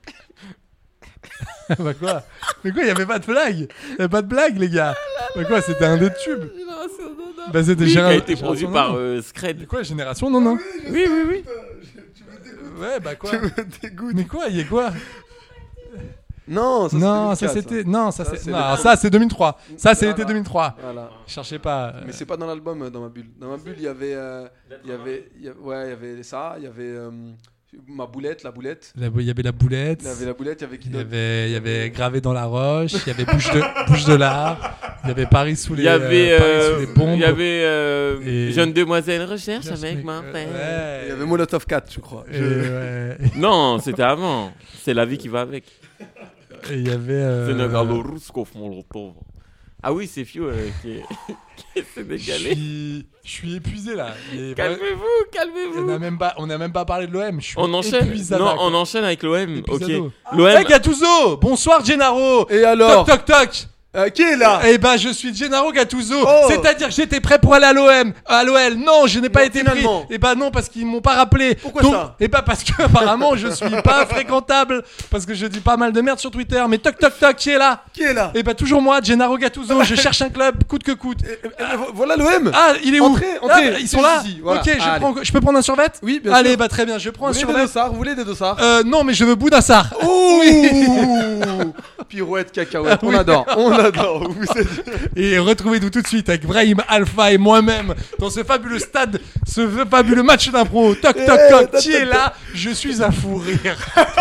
Bah quoi? Mais quoi, il y avait pas de blague? Il y avait pas de blague, les gars. Bah quoi, c'était un des tubes. Bah c'était Oui, qui a Géra- été produit Génération par Non, non. euh, Mais Scred. quoi, génération non, non? Oui, oui, oui. Ouais, bah quoi? Tu me dégoûtes. Mais quoi, il y a quoi? Non, ça, Non, c'est ça deux mille quatre, c'était. Non, ça Ça, c'est. c'est Non, le- ça c'est deux mille trois. Ça c'est Voilà. été deux mille trois. Voilà. Cherchez pas. euh, Mais c'est pas dans l'album, euh, dans ma bulle. Dans ma bulle, il y avait, euh, il y avait, il y a- ouais, il y avait ça, il y avait euh, ma boulette, la boulette. la- Il y avait la boulette. Il y avait la boulette, il y avait qui Il y d'autre? avait, il y avait gravé dans la roche. Il y avait bouche de, bouche de l'art. Il y avait Paris sous les. Il y avait, euh, Paris euh, sous les bombes. il y avait euh, Et- Jeune demoiselle recherche Cherche avec mec, ma euh, peine. ouais. Il y avait Molotov quatre, je crois. Et Je- ouais. Non, c'était avant. C'est la vie qui va avec. Et il y avait. Euh... Sénégalo-Ruskov Molotov. Ah oui, c'est Fio euh, qui est, qui est sénégalais. Je suis, je suis épuisé là. Et calmez-vous, calmez-vous. On n'a même pas, on a même pas parlé de l'O M. Je suis on enchaîne. Épuisada, non, quoi. on enchaîne avec l'O M. Épuisado. Ok. L'O M. Hey Gattuso, bonsoir Gennaro. Et alors Toc toc toc. Euh, qui est là? Eh ben, je suis Gennaro Gattuso. Oh. C'est-à-dire que j'étais prêt pour aller à l'O M, à l'O L. Non, je n'ai pas Non, été finalement. pris. Eh ben non, parce qu'ils m'ont pas rappelé. Pourquoi Donc, ça? Eh ben parce que apparemment je suis pas fréquentable, parce que je dis pas mal de merde sur Twitter. Mais toc toc toc, qui est là? Qui est là? Eh ben toujours moi, Gennaro Gattuso. Je cherche un club, coûte que coûte. Et, et, et, voilà l'O M. Ah, il est où? Entrez, entrez. Ah, ils sont là. Ici, voilà. Ok, je Allez. prends. Je peux prendre un survêt? Oui, bien Allez, sûr. bah très bien, je prends Vous un voulez des survêt. dossards? Vous voulez des dossards? Euh, non, mais je veux Boudassar. Ouh. Pirouette, cacahuète. On Oui. adore, on adore. Vous êtes... Et retrouvez-nous tout de suite avec Brahim Alpha et moi-même dans ce fabuleux stade, ce fabuleux match d'impro. Toc toc Eh, toc, toc, qui est toc, là? Je suis à fou rire.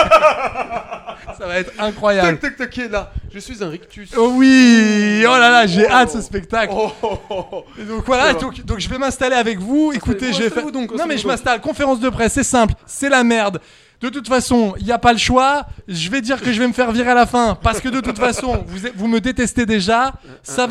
Ça va être incroyable. Toc toc toc, qui est là? Je suis un rictus. Oh oui, oh là là, j'ai Oh. hâte de ce spectacle. Oh, oh, oh. Et donc voilà, Ça va. donc, donc je vais m'installer avec vous. Écoutez, je vais faire. Installez-vous donc, Non mais installez-vous je donc. m'installe. Conférence de presse, c'est simple, c'est la merde. De toute façon, il n'y a pas le choix. Je vais dire que je vais me faire virer à la fin parce que de toute façon, vous, vous me détestez déjà. Ça va.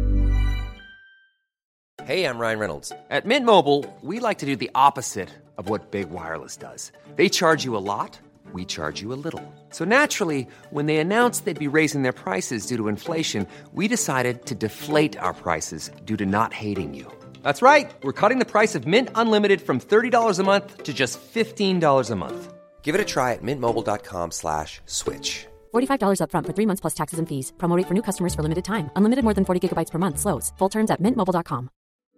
Hey, I'm Ryan Reynolds. At Mint Mobile, we like to do the opposite of what Big Wireless does. They charge you a lot, we charge you a little. So naturally, when they announced they'd be raising their prices due to inflation, we decided to deflate our prices due to not hating you. That's right. We're cutting the price of Mint Unlimited from thirty dollars a month to just fifteen dollars a month. Give it a try at mintmobile.com slash switch. forty-five dollars up front for three months plus taxes and fees. Promo rate for new customers for limited time. Unlimited more than forty gigabytes per month. Slows full terms at mint mobile dot com.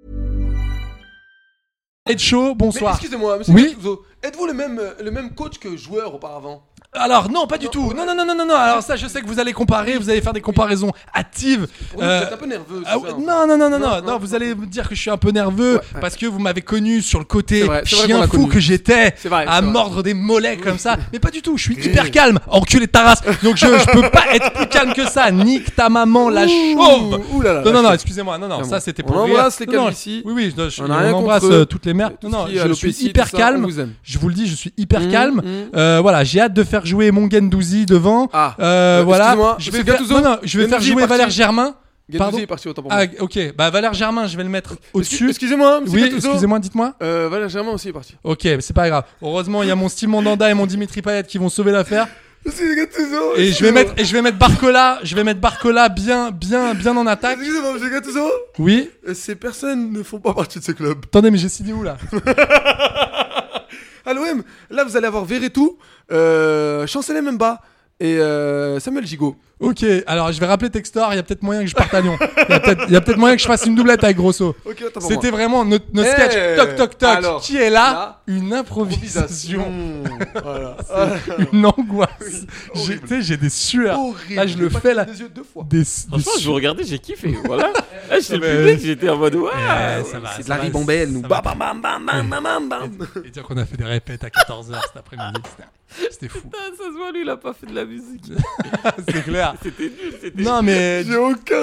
Ed Show, Mais bonsoir. excusez-moi, monsieur Oui. Gattuso, êtes-vous le même, euh, le même coach que joueur auparavant? Alors non, pas du tout. Non, non, non, non, non, non. Alors ça, je sais que vous allez comparer, vous allez faire des comparaisons hactives. Pour nous, Euh, vous êtes un peu nerveux, c'est Ah ça, ouais, en fait. non, non, non, non, non, Non, non, non. vous allez me dire que je suis un peu nerveux Ouais, ouais. parce que vous m'avez connu sur le côté C'est vrai, c'est vrai qu'on chien l'a fou connu. que j'étais C'est vrai, à c'est vrai. mordre des mollets comme ça. Mais pas du tout, je suis hyper calme, enculé de ta race. Donc je, je peux pas être plus calme que ça. Nique ta maman, la chauve. Ouh là là, Non, la non, non, chauve. excusez-moi. Non, non, C'est ça bon. c'était On pour rire. embrasse les Non, non, calvities. Oui, oui, je, je- On a rien on embrasse contre euh, toutes les mères. tout Non, ce non, qui est je suis alopécie, hyper tout ça, calme. on vous aime. Je vous le dis, je suis hyper Mmh, calme. mmh. Euh, voilà, j'ai hâte de faire jouer mon Gendouzi devant. Ah. Euh, Euh, voilà. excusez-moi, Je vais monsieur faire, Gattuso, non, non, je vais faire Gendouzi est jouer parti. Valère Germain. Pardon. Gendouzi est parti, autant pour moi. Ah, ok. Bah, Valère Germain, je vais le mettre au-dessus. Excusez-moi, monsieur Oui, Gattuso. excusez-moi, dites-moi. Euh, Valère Germain aussi est parti. Ok, c'est pas grave. Heureusement, il y a mon Steve Mandanda et mon Dimitri Payet qui vont sauver l'affaire. Monsieur Gattuso. Et je vais mettre, et je vais mettre Barcola, je vais mettre Barcola bien, bien, bien en attaque. Excusez-moi, monsieur Gattuso. Oui. Euh, Ces personnes ne font pas partie de ce club. Attendez, mais j'ai signé où là? À l'O M, là vous allez avoir Verretou, euh, Chancellor Mbemba et euh, Samuel Gigot. Ok, alors je vais rappeler Textor, il y a peut-être moyen que je parte à Lyon. Il y a peut-être il y a peut-être moyen que je fasse une doublette avec Grosso. Ok, attends pour C'était moi. vraiment notre nos Eh, sketch. Toc toc toc. alors, Qui est là, là, une improvisation. Voilà. Une angoisse. Oui, J'ai, horrible. tu sais, j'ai des sueurs. Horrible. Là, je le J'ai pas fais là. cligné des yeux deux fois. Des, des Franchement, je sueurs. vous regardais, j'ai kiffé. Voilà. Là, j'étais le mais- public, j'étais en mode ouais. Ouais, ça va, C'est de ça la va, ribambelle, nous. ça va. Bam, bam, bam, bam, bam, bam, bam. Et dire qu'on a fait des répètes à quatorze heures cet après-midi. C'était, c'était fou. Ah, ça se voit, lui, il a pas fait de la musique. C'est clair. C'était nul, c'était Non, mais. J'ai aucun,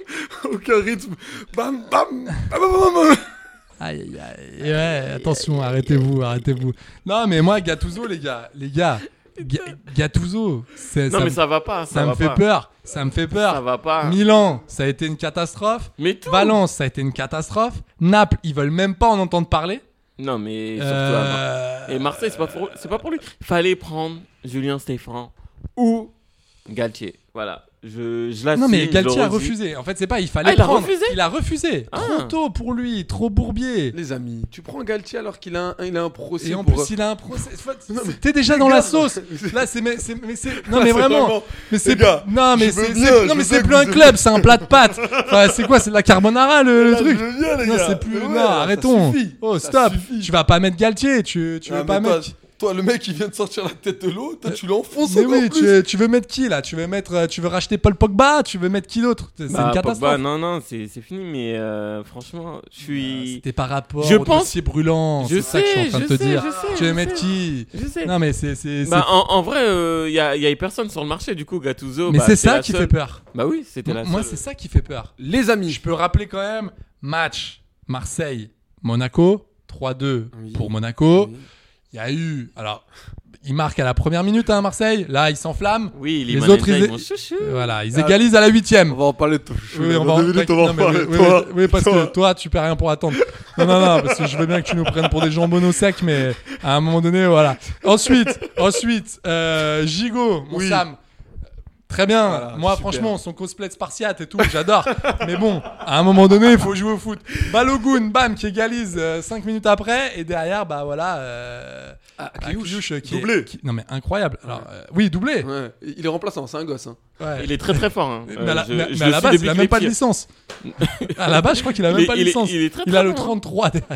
aucun rythme. Bam, bam, bam, bam, bam, bam. Aïe, aïe, aïe. Ouais, attention, arrêtez-vous, arrêtez-vous. Non, mais moi, Gattuso, les gars, les gars. Ga- Gattuso, c'est, Non, ça, mais me- ça va pas. Ça, ça me va fait pas. peur. Ça me fait peur. Ça va pas. Milan, ça a été une catastrophe. Mais tout. Valence, ça a été une catastrophe. Naples, ils veulent même pas en entendre parler. Non, mais surtout à Euh... Mar- Et Marseille, c'est pas pour, c'est pas pour lui. Fallait prendre Julien Stéphan ou Galtier. Voilà. Je, je l'assume. Non, mais je le Galtier a redis. refusé. En fait, c'est pas, il fallait Ah, il a prendre. refusé Il a refusé. Ah. Trop tôt pour lui, trop bourbier. Les amis, tu prends Galtier alors qu'il a un, il a un procès Et en pour... plus, il a un procès. Non, mais- T'es déjà les dans gars, la sauce. c'est- Là, c'est mais c'est mais c'est non Là, mais c'est vraiment. vraiment- Mais c'est Les gars, non mais je veux c'est bien, c'est- je non mais veux c'est bien plus que un vous club, c'est un plat de pâtes. Enfin, c'est quoi, c'est de la carbonara le, le Là, truc. je veux bien, les Non, gars. c'est plus Ouais, non, ça arrêtons. suffit. Oh, Ça stop. suffit. Tu vas pas mettre Galtier, tu tu Ah, veux mais pas toi, mettre toi, le mec, il vient de sortir la tête de l'eau, toi, tu l'enfonces Mais encore oui, plus. tu, tu veux mettre qui là? Tu veux mettre euh, tu veux racheter Paul Pogba? Tu veux mettre qui d'autre? C'est Bah, une catastrophe. Pogba, non, non, c'est, c'est fini, mais euh, franchement, je suis. C'était par rapport Je au pense- dossier brûlant. Je C'est ça que je suis en sais, train de je te sais, dire. je sais, Tu veux je mettre sais. qui? Je sais. Non mais c'est c'est Bah, c'est- en, en vrai, il y, a, y a personne sur le marché, du coup, Gattuso. mais bah, c'est ça la qui seule- fait peur. Bah oui, c'était la Moi, seule. c'est ça qui fait peur. Les amis, Je peux rappeler quand même match Marseille Monaco trois deux Oui. pour Monaco. Oui. Il y a eu alors il marque à la première minute, hein, Marseille. Là, il s'enflamme. Oui, les autres, ils, ils chouchou. Voilà, ils égalisent à la huitième. On va en parler de ton chouchou. Oui, on va en deux minutes, on va en parler. Oui, Toi, oui, oui, parce toi. que toi, tu perds rien pour attendre. Non, non, non, parce que je veux bien que tu nous prennes pour des jambonneaux secs, mais à un moment donné, voilà. Ensuite, ensuite, euh, Gigot, mon Oui. Sam. Très bien. Voilà, Moi, super. franchement, son cosplay de Spartiate et tout, j'adore. Mais bon, à un moment donné, il faut jouer au foot. Balogun, bam, qui égalise cinq minutes après. Et derrière, bah voilà. Euh, Ah, Akliouche, Akliouche, qui est- doublé. qui- non, mais incroyable. Alors, euh, oui, doublé. Ouais. Il est remplaçant, c'est un gosse. Hein. Ouais. Il est très très fort. Hein. Mais, Euh, à la, je- mais- je mais à le la suis base, depuis il a qu'il même est pas de petit. licence. À la base, je crois qu'il a Il même est- pas de il est- licence. il est très, Il très a le bon. trente-trois derrière.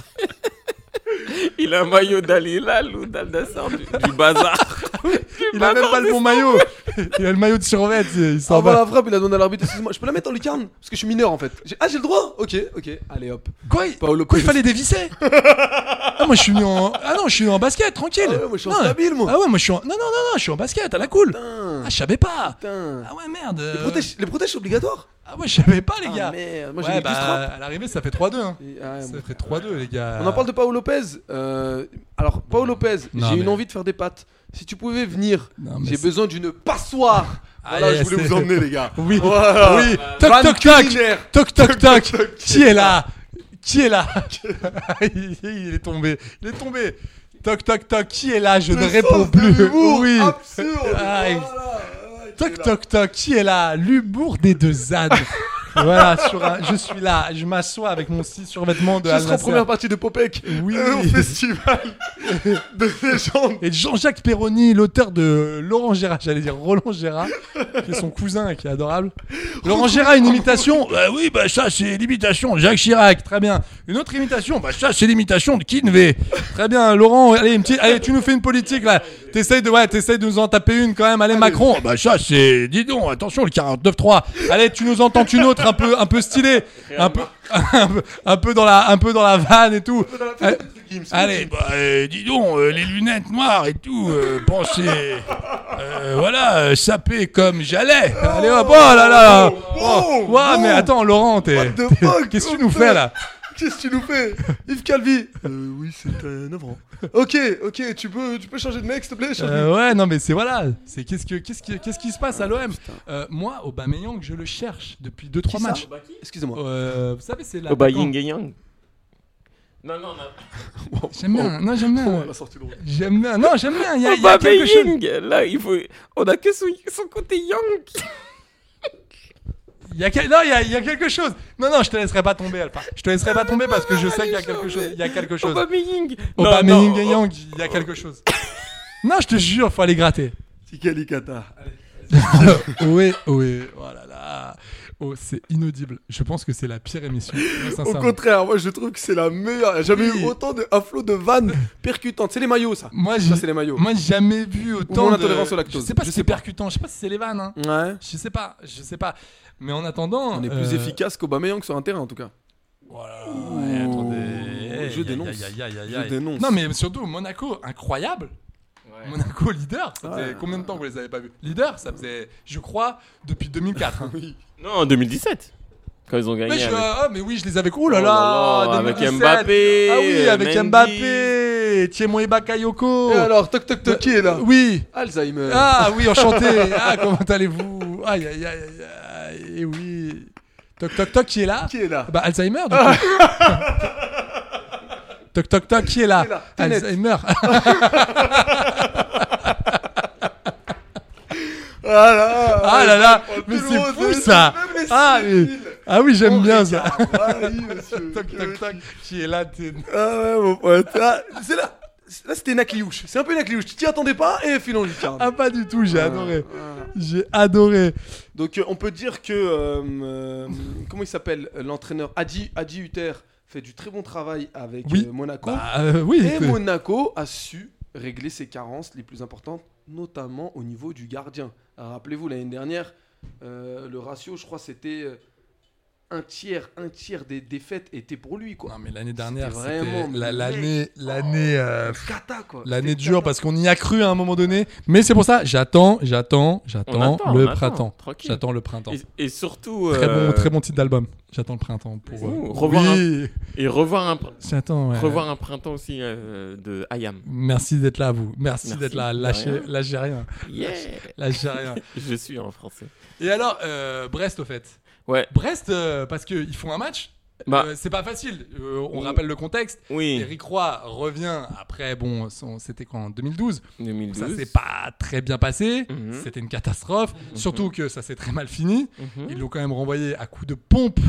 Il a un maillot d'Al-Hilal ou d'Al-Nassr du, du bazar. Il a même pas le bon maillot. Il a le maillot de survêt. Il s'en Avant va. la frappe, il a demandé à l'arbitre, excuse-moi, je peux la mettre en lucarne parce que je suis mineur en fait. J'ai- Ah, j'ai le droit. Ok, ok. Allez hop. Quoi, il... Paolo Quoi, il Pérez. fallait dévisser. Ah, moi je suis venu en. Ah non, je suis venu en basket, tranquille. Ah ouais, moi, je suis en Non, stabile, moi. Ah ouais, moi je suis en. Non, non, non, non, je suis en basket, à la cool. Putain. Ah, je savais pas. Putain. Ah ouais, merde. euh, Les protèges, les protèges c'est obligatoire. Ah ouais, je savais pas, les Ah, gars. merde. Moi j'ai Ouais, les bah, plus strap. à l'arrivée, ça fait trois deux. Hein. Et, ah, Ça bon. fait trois deux, les gars. On en parle de Paolo Lopez. Euh, alors, Paolo Lopez, Non, j'ai mais- une envie de faire des pattes. Si tu pouvais venir, Non, mais j'ai c'est- besoin d'une passoire. Voilà, Allez, je voulais c'est- vous emmener, les gars. Oui, Voilà. oui. Toc, Van toc, toc. culinaire. Toc, toc, Toc, toc. toc. Qui est là? Qui est là? il il est tombé. Il est tombé. Toc, toc, toc. Qui est là? Je ne Le réponds sens de plus. l'humour Oui. absurde. Ah, Voilà. ex- Ouais, qui est Toc, là. toc, toc. Qui est là? L'humour des deux ânes. Voilà, sur un- je suis là. Je m'assois avec mon petit survêtement de Ce Al sera en Nassr. première partie de Popek. Oui. Un festival de légendes. Et Jean-Jacques Perroni, l'auteur de Laurent Gérard, j'allais dire Roland Gérard, qui est son cousin et qui est adorable. Laurent Gérard, une imitation. Bah oui, bah ça c'est l'imitation de Jacques Chirac, très bien. Une autre imitation, bah ça c'est l'imitation de Kinvey. Très bien, Laurent, allez, une petite, allez, tu nous fais une politique là. T'essayes de, ouais, t'essayes de nous en taper une quand même. Allez, Macron, bah ça c'est, dis donc, attention le quarante-neuf trois. Allez, tu nous en tentes une autre un peu, un peu stylée, un peu, un peu, un peu dans la, un peu dans la vanne et tout. Allez, allez, bah euh, dis donc, euh, les lunettes noires et tout, euh, pensez, euh, voilà, euh, saper comme j'allais. Allez hop, oh là là. Oh, Oh, ouais, mais oh. attends, Laurent, t'es, What the t'es- fuck, qu'est-ce que tu oh, nous fais là? Qu'est-ce que tu nous fais Yves Calvi. Euh, oui, c'est un avant. Ok, ok, tu peux, tu peux changer de mec, s'il te plaît. change de- Euh, ouais, non, mais c'est voilà. C'est qu'est-ce que qu'est-ce qui qu'est-ce qui se passe à l'O M. euh, Moi, Aubameyang, je le cherche depuis deux trois Qui ça matchs. Excusez-moi. Euh, vous savez, c'est là. Oba Ying et Yang. Non, non, non. J'aime bien. Non, j'aime Oh, bien. la sortie drôle. J'aime bien. Non, j'aime bien. Il y a, il y Oba a quelque chose. Ying. Là, il faut. On a que son, son côté Yang. Il y a quel- non, il y a, il y a quelque chose. Non, non, je te laisserai pas tomber, Alpha. Je te laisserai pas tomber parce que je sais qu'il y a quelque chose. Il y a quelque chose. Oba Ying. Aubameyang et Yang, il y a quelque chose. Non, je te jure, faut aller gratter. Tikali Kata. oui, oui. Oh là là. Oh, c'est inaudible. Je pense que c'est la pire émission. Moi, Au sincèrement. contraire, moi je trouve que c'est la meilleure. J'ai jamais Oui. eu autant de un flot de vannes percutantes. C'est les maillots, ça. Moi, Ça, j'ai, c'est les maillots. moi, j'ai jamais vu autant mon de... intolérance au lactose. Je sais pas Je si sais c'est pas. percutant. Je sais pas si c'est les vannes. Hein. Ouais. Je sais pas. Je sais pas. Mais en attendant, On est plus euh, efficace qu'Aubameyang sur un terrain en tout cas. Voilà. Ouais, attendez. je Aïe, dénonce. aïe, aïe, aïe, aïe, Je aïe. dénonce. Non, mais surtout Monaco, incroyable. Monaco leader. Ça faisait Ouais. combien de temps que vous les avez pas vus? Leader, ça faisait, je crois, depuis deux mille quatre. hein. Non, en deux mille dix-sept. Quand ils ont gagné. Mais, je- avec- ah, mais oui, je les avais. Oh là Oh là, là là, avec deux mille dix-sept. Mbappé, Ah oui, avec Mendy. Mbappé, Thiemo Bakayoko. Et alors, toc toc toc, qui est là Oui. Alzheimer. Ah oui, enchanté. Ah, comment allez-vous? Aïe, aïe, aïe, aïe, aïe. Et oui. Toc, toc, toc, qui est là? Qui est là Bah, Alzheimer, du coup. Toc, toc, toc, qui est là? Qui est là Tenet. Alzheimer. Ah là, Ah là là, oh, mais tout le c'est monde, fou même ça. les Ah, mais- civiles. ah oui, j'aime On bien regarde. ça. Ah oui, monsieur. Toc, toc, toc, qui est là? t'es- Ah ouais, mon pote. Ah, c'est là. Là, c'était une acliouche. C'est un peu une acliouche. Tu t'y attendais pas et filons du carne. Ah, pas du tout, j'ai adoré. J'ai adoré. Donc, euh, on peut dire que. euh, euh, comment il s'appelle l'entraîneur Adi, Adi Hutter fait du très bon travail avec Oui. euh, Monaco. Bah, euh, oui. et que- Monaco a su régler ses carences les plus importantes, notamment au niveau du gardien. Alors, rappelez-vous, l'année dernière, euh, le ratio, je crois, c'était euh, un tiers, un tiers des défaites étaient pour lui, quoi. Non, mais l'année dernière, c'était, vraiment la- mec, l'année, l'année, euh, oh, cata, quoi. l'année C'était dure cata. parce qu'on y a cru à un moment donné. Mais c'est pour ça, j'attends, j'attends, j'attends On attend, le on attend, printemps. tranquille. J'attends le printemps. Et, et surtout. Très euh, bon, très bon titre d'album. J'attends le printemps pour. Ouh, euh, revoir oui. Et revoir un, pr- J'attends. Ouais. revoir un printemps aussi euh, de Ayam. Merci d'être là, vous. Merci, Merci, d'être là. de Lâchez, rien. lâchez rien. Yeah. Lâchez rien. Je suis en français. Et alors, euh, Brest au fait. Ouais. Brest, euh, parce qu'ils font un match. Bah. Euh, c'est pas facile. Euh, on Oui. rappelle le contexte. Oui. Eric Roy revient après, bon, son- c'était quoi en deux mille douze. deux mille douze. Ça s'est pas très bien passé. Mhm. C'était une catastrophe. Surtout que ça s'est très mal fini. Mhm. Ils l'ont quand même renvoyé à coups de pompe.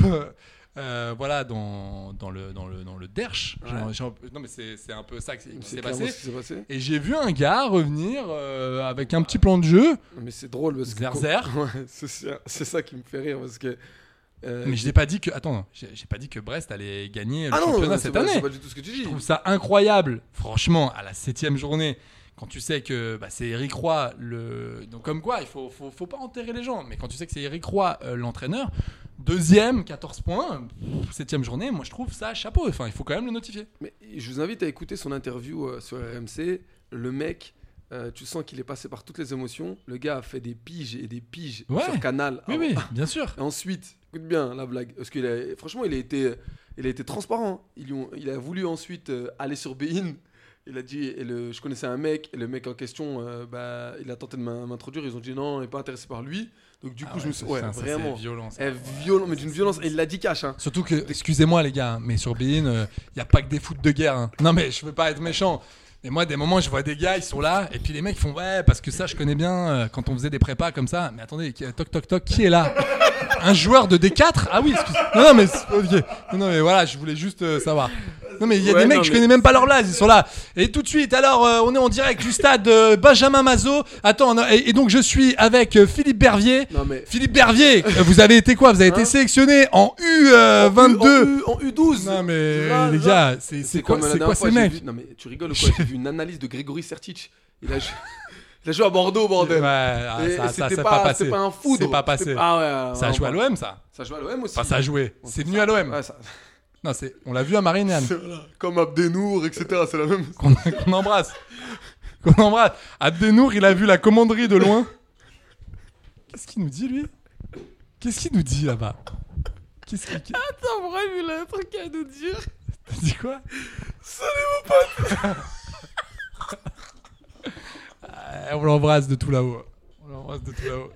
euh, voilà, dans, dans, le, dans, le, dans le Derche. Ouais. Genre, genre- non, mais c'est, c'est un peu ça qui, qui C'est s'est clairement passé. ce qui s'est passé. Et j'ai vu un gars revenir euh, avec un petit plan de jeu. Mais c'est drôle parce que. Zerzer. Ouais, c'est, ça- c'est ça qui me fait rire parce que. euh, Mais je n'ai pas dit que. Attends, j'ai, j'ai pas dit que Brest allait gagner le Ah non, championnat c'est cette pas, année. c'est pas du tout ce que tu dis. Je trouve ça incroyable, franchement, à la septième journée, quand tu sais que bah, c'est Eric Roy, le... donc comme quoi, il faut, faut, faut pas enterrer les gens, mais quand tu sais que c'est Eric Roy, euh, l'entraîneur, deuxième, quatorze points, pff, septième journée, moi je trouve ça chapeau, enfin il faut quand même le notifier. Mais je vous invite à écouter son interview euh, sur R M C. Le mec, euh, tu sens qu'il est passé par toutes les émotions. Le gars a fait des piges et des piges Ouais. sur Canal. Oui, Ah, oui, bien sûr. Et ensuite, écoute bien la blague, parce qu'il a, franchement, il a été, il a été transparent. Ils lui ont- il a voulu ensuite euh, aller sur Bein. Il a dit, et le, je connaissais un mec, et le mec en question, euh, bah, il a tenté de m'in- m'introduire. Ils ont dit non, on n'est pas intéressé par lui. Donc du Ah coup, ouais, je me suis, ça, ouais, ça, ça, vraiment, c'est violent, ça. Eh, violent, mais d'une violence. Et il l'a dit cash, hein. Surtout que, excusez-moi les gars, mais sur Bein, il n'y a pas que des foot de guerre. hein. Non mais je veux pas être méchant. Mais moi, des moments, je vois des gars, ils sont là, et puis les mecs ils font ouais, parce que ça, je connais bien euh, quand on faisait des prépas comme ça. Mais attendez, qui- toc toc toc, qui est là? Un joueur de D quatre? Ah oui, excuse. Non, non, mais c'est- ok. Non, non, mais voilà, je voulais juste euh, savoir. Non, mais il y a Ouais, des mecs, non, je mais- connais même pas leur blase, ils sont là. Et tout de suite, alors, euh, on est en direct du stade euh, Benjamin Mazot. Attends, non, et, et donc je suis avec euh, Philippe Bervier. Non, mais- Philippe Bervier, euh, vous avez été quoi? Vous avez été Hein sélectionné en U vingt-deux. En U, en U douze. Non, mais Là, les là. gars, c'est, c'est quoi, comme la c'est dernière quoi fois, ces j'ai mecs? vu- Non mais tu rigoles ou quoi? J'ai vu une analyse de Grégory Sertic. Il a, joué... il a joué à Bordeaux, bordel. Ouais, ah, Et- ça, et ça, c'était c'est pas, pas passé. c'était pas un foudre. C'est pas passé. C'était- Ah ouais. Ça a ouais, joué à ouais. l'O M, ça. Ça joue à l'O M aussi. Enfin, ça a joué. C'est venu à l'O M. Ouais, ça... Non, c'est, on l'a vu à Marignane. Voilà. Comme Abdenour, et cetera. C'est la même. qu'on, qu'on embrasse. Qu'on embrasse. Abdenour, il a vu la commanderie de loin. Qu'est-ce qu'il nous dit, lui? Qu'est-ce qu'il nous dit là-bas? Qu'est-ce qu'il. qu'est- Attends, bref, il a un truc à nous dire. T'as dit quoi? Salut mon pote. Ah, on l'embrasse de tout là-haut. On l'embrasse de tout là-haut.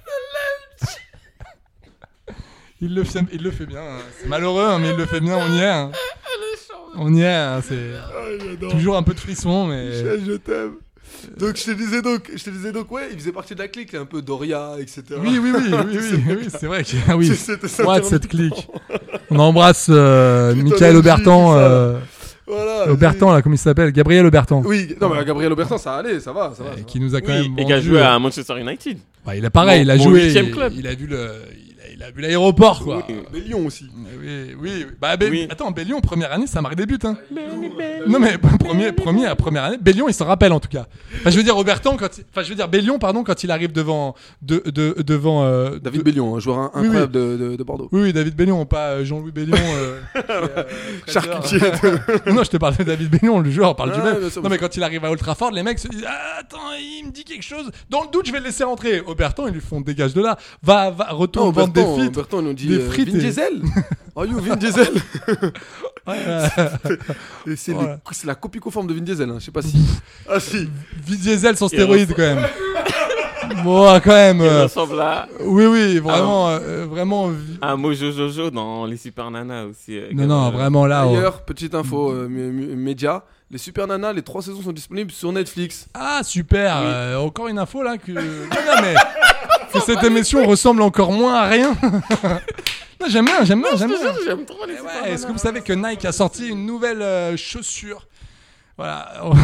Il le, fait, il le fait bien. hein. C'est malheureux, hein, mais il le fait bien. On y est. hein. On y est. hein, C'est toujours un peu de frisson, mais. Michel, je t'aime. Donc je te disais donc, je te disais donc ouais, il faisait partie de la clique, là, un peu Doria, et cetera. Oui, oui, oui, oui, oui, oui, c'est vrai que ah oui. C'était ça, Moi de terminé. cette clique. On embrasse euh, Putain, Michael le Aubertan. G, ça, Euh, Voilà. Aubertan, là, comment il s'appelle? Gabriel Aubertan. Oui, non mais Gabriel Aubertan, ça allait, ça va, ça va. Euh, ça qui va. nous a quand Oui, même et qui a vendu, joué euh, à Manchester United. bah, il a pareil, Mon- il a mon joué. huitième Il, club. il a vu le, il a, il a vu l'aéroport, quoi. Oui. Mais Lyon aussi. Oui, oui. Bah, Bé- Oui. attends, Bélion, première année, ça marque des buts, hein. Non, mais premier, premier, première année, Bélion, il s'en rappelle en tout cas. Enfin, je veux dire, Aubertan, quand, il- enfin, je veux dire, Bélion, pardon, quand il arrive devant, de, de, devant. euh, David de- Bellion, un joueur in- Oui, oui. incroyable de, de, de Bordeaux. Oui, oui, David Bélion, pas euh, Jean-Louis Bélion. Euh, qui est, euh, traiteur. Charcutier. Non, non, je te parle de David Bélion, le joueur, on parle du Ah, même. bien sûr, Non, bien mais quand il arrive à Old Trafford, les mecs se disent ah, attends, il me dit quelque chose. Dans le doute, je vais le laisser rentrer. Aubertan, ils lui font dégage de là. Va, va, retourne Non, vendre des Bertrand, frites. Bertrand, ils nous dit des euh, frites Vin et- Diesel. Oh you Vin Diesel. Ouais, Et c'est, Voilà. les- c'est la copie conforme de Vin Diesel, hein. Je sais pas si. Ah si. Vin Diesel sans Il stéroïdes, ressemble- quand même. Bon, quand même. Il euh, ressemble à, Oui, oui, vraiment, euh, vraiment. vi- à Mojo Jojo dans les Super Nanas aussi. euh, Non, non, Gabriel. vraiment là. oh. D'ailleurs, petite info euh, mé- mé- média, les Super Nana, les trois saisons sont disponibles sur Netflix. Ah, super. euh, encore une info là que. Non, non, mais. Que cette émission ressemble encore moins à rien. Non, j'aime bien, j'aime bien, Je j'aime te bien. jure, j'aime trop les Eh Super ouais, est-ce que Nanas. vous savez que Nike a sorti une nouvelle euh, chaussure? Voilà.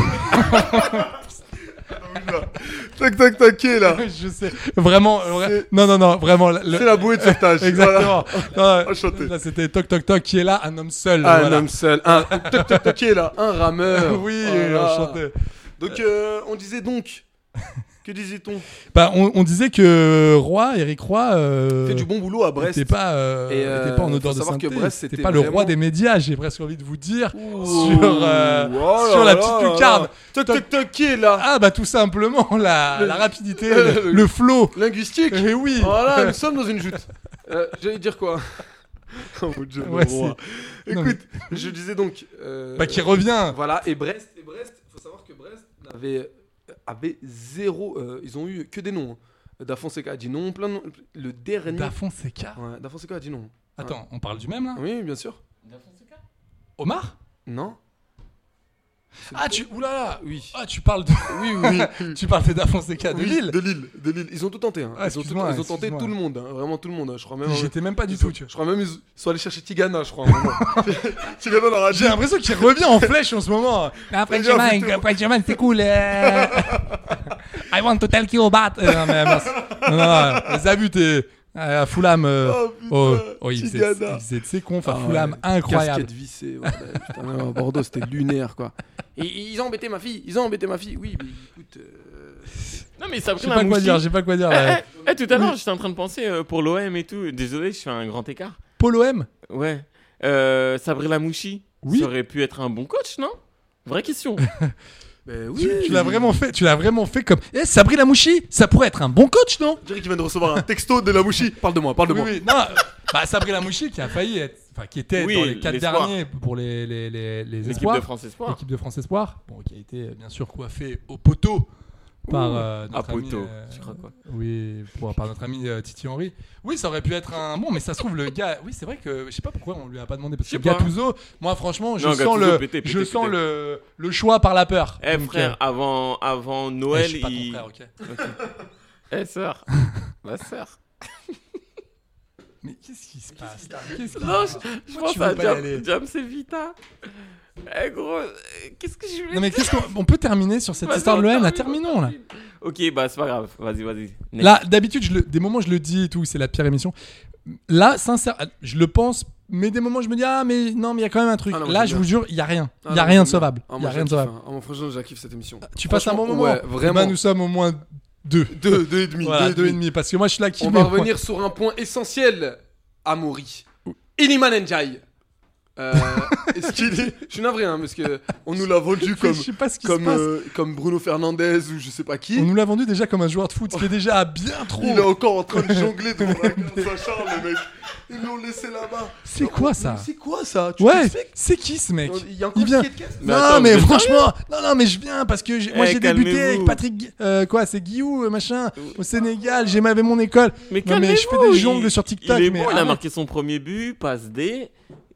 Tac tac taqué là. Je sais. Vraiment. vra- C'est- Non, non, non, vraiment. le- C'est la bouée de sauvetage. Exactement. Voilà. Non, Enchanté. là, c'était toc toc toc qui est là, un homme seul. Ah, voilà. un homme seul. Un tac tac taqué là, un rameur. Oui, Voilà. enchanté. Donc euh, on disait donc Que disait-on? Bah, on, on disait que Roy, Eric Roy, euh, fait du bon boulot à Brest. N'était pas, euh, Et, euh, était pas en odeur faut de savoir que sainteté. Brest, C'était c'était pas le vraiment- roi des médias, j'ai presque envie de vous dire, Ouh. sur, euh, Oh là sur la là petite là lucarne. là. Toc toc toc, qui est là? Ah bah tout simplement la, Le- la rapidité, le- le, le flow. Linguistique. Eh oui. Voilà, nous sommes dans une joute. Euh, J'allais dire quoi? Oh mon Dieu, Ouais, le roi. c'est- non, Écoute, je disais donc. euh, Bah qui revient. Voilà, et Brest, et Brest, faut savoir que Brest avait, avait zéro. euh, ils ont eu que des noms. hein. Da Fonseca a dit non, plein de noms. Le dernier. Da Fonseca. Ouais, Da Fonseca a dit non. Attends, on parle du même là? Oui, bien sûr. Omar? Non. Ah tu oulala. Oui. Ah tu parles de Oui, oui, oui. tu parles de Da Fonseca de Oui, Lille. De Lille, de Lille. Ils ont tout tenté. Hein. Ah, ils ont, tout, excuse-moi, ils ont tenté excuse-moi. tout le monde, hein. Vraiment tout le monde. hein. Je crois même. J'étais même pas du ils tout. ont- Tu vois. Je crois même ils sont allés chercher Tigana, je crois. à un moment. Tigana leur a dit. J'ai l'impression qu'il revient en flèche en ce moment. Ah, French man, French man, c'est cool. euh. I want to tell you about. Euh, non, mais mince. Non, non, non, les abus, t'es. Euh, À Fulham, euh, Oh, putain, oh, oh, il faisait, Tigana. il faisait de ses confs à Ah Fulham, ouais, incroyable. Casquette vissée. bordel. Putain, non, à Bordeaux, c'était lunaire, quoi. Et ils ont embêté ma fille. Ils ont embêté ma fille. Oui, mais écoute. euh, Non, mais J'ai Sabrina pas quoi Mouchi. dire, j'ai pas quoi dire. Eh, là. eh, eh, tout à l'heure, j'étais en train de penser euh, pour l'O M et tout. Désolé, je fais un grand écart. Polo M. Ouais. Euh, Sabrina Mouchi. Oui. Ça aurait pu être un bon coach, non? Vraie question. Ben Tu, oui. tu l'as vraiment fait, tu l'as vraiment fait comme. Eh, Sabri Lamouchi, ça pourrait être un bon coach, non? Je dirais qu'il vient de recevoir un texto de la Mouchi. Parle de moi, parle de Oui, moi. oui. Non, bah Sabri Lamouchi qui a failli être, enfin qui était Oui, dans les quatre l'espoir. derniers pour les les les, les L'équipe espoirs. de France Espoir. L'équipe de France Espoir, bon, qui a été euh, bien sûr coiffé au poteau par euh, À notre ami, poteau, euh, tu crois quoi? Oui, pour, par notre ami euh, Titi Henry. Oui, ça aurait pu être un bon, mais ça se trouve le gars. Oui, c'est vrai que je sais pas pourquoi on lui a pas demandé parce Je que sais pas. Gattuso, moi franchement, je Non, sens Gattuso, le, pété, pété, je pété. sens le le choix par la peur. Eh Donc, frère, euh, avant, avant eh, Noël, je suis pas ton il. frère, ok. Eh sœur, ma sœur. Mais qu'est-ce qui se passe là? Qu'est-ce qui Non, se je, passe je Pourquoi pense tu veux à pas y Jam, aller Jam c'est Vita. Eh gros, euh, qu'est-ce que je voulais Non mais qu'est-ce qu'on on peut terminer sur cette Vas-y, histoire de on l'O M là, termine, terminons on là. termine. Ok, bah c'est pas grave, vas-y, vas-y. Next. Là, d'habitude, je le- des moments je le dis et tout, c'est la pire émission. Là, sincèrement, je le pense, mais des moments je me dis ah mais non mais il y a quand même un truc. Ah non, moi, Là, j'aime je bien. vous jure, il y a rien, Ah il y a non, rien j'aime de sauvable, bien. Ah, il y moi, a rien de je la sauvable. kiffe, hein. Ah, moi, franchement, je la kiffe cette émission. Tu passes un bon Franchement, moment. ouais, Eh vraiment. ben, nous sommes au moins deux. Deux, deux et demi. Voilà, deux deux et et demi. demi, parce que moi je suis là qui On va revenir sur un point essentiel. Amaury. Iliman Ndiaye. Euh, est-ce qu'il est... Je suis navré, hein, parce que on nous l'a vendu comme, Je sais pas ce qui se comme, passe. euh, comme Bruno Fernandez ou je sais pas qui. On nous l'a vendu déjà comme un joueur de foot qui est déjà bien trop. Il est encore en train de jongler devant la carte Saint-Charles, le mec. Ils l'ont laissé là-bas. C'est quoi ça? Mais C'est quoi ça? Tu Ouais, t'expliques? c'est qui ce mec? Il y a encore Il vient. ce skate-cast. Mais non attends, mais vous êtes franchement, non non mais je viens parce que j'ai- moi Eh, j'ai débuté calmez-vous. avec Patrick, Gui- euh, quoi c'est Guillou euh, machin au Sénégal, j'ai m'avais mon école. Mais non mais je fais calmez-vous, des jongles il- sur TikTok. Il est mais bon, il a arrête. marqué son premier but, passe D.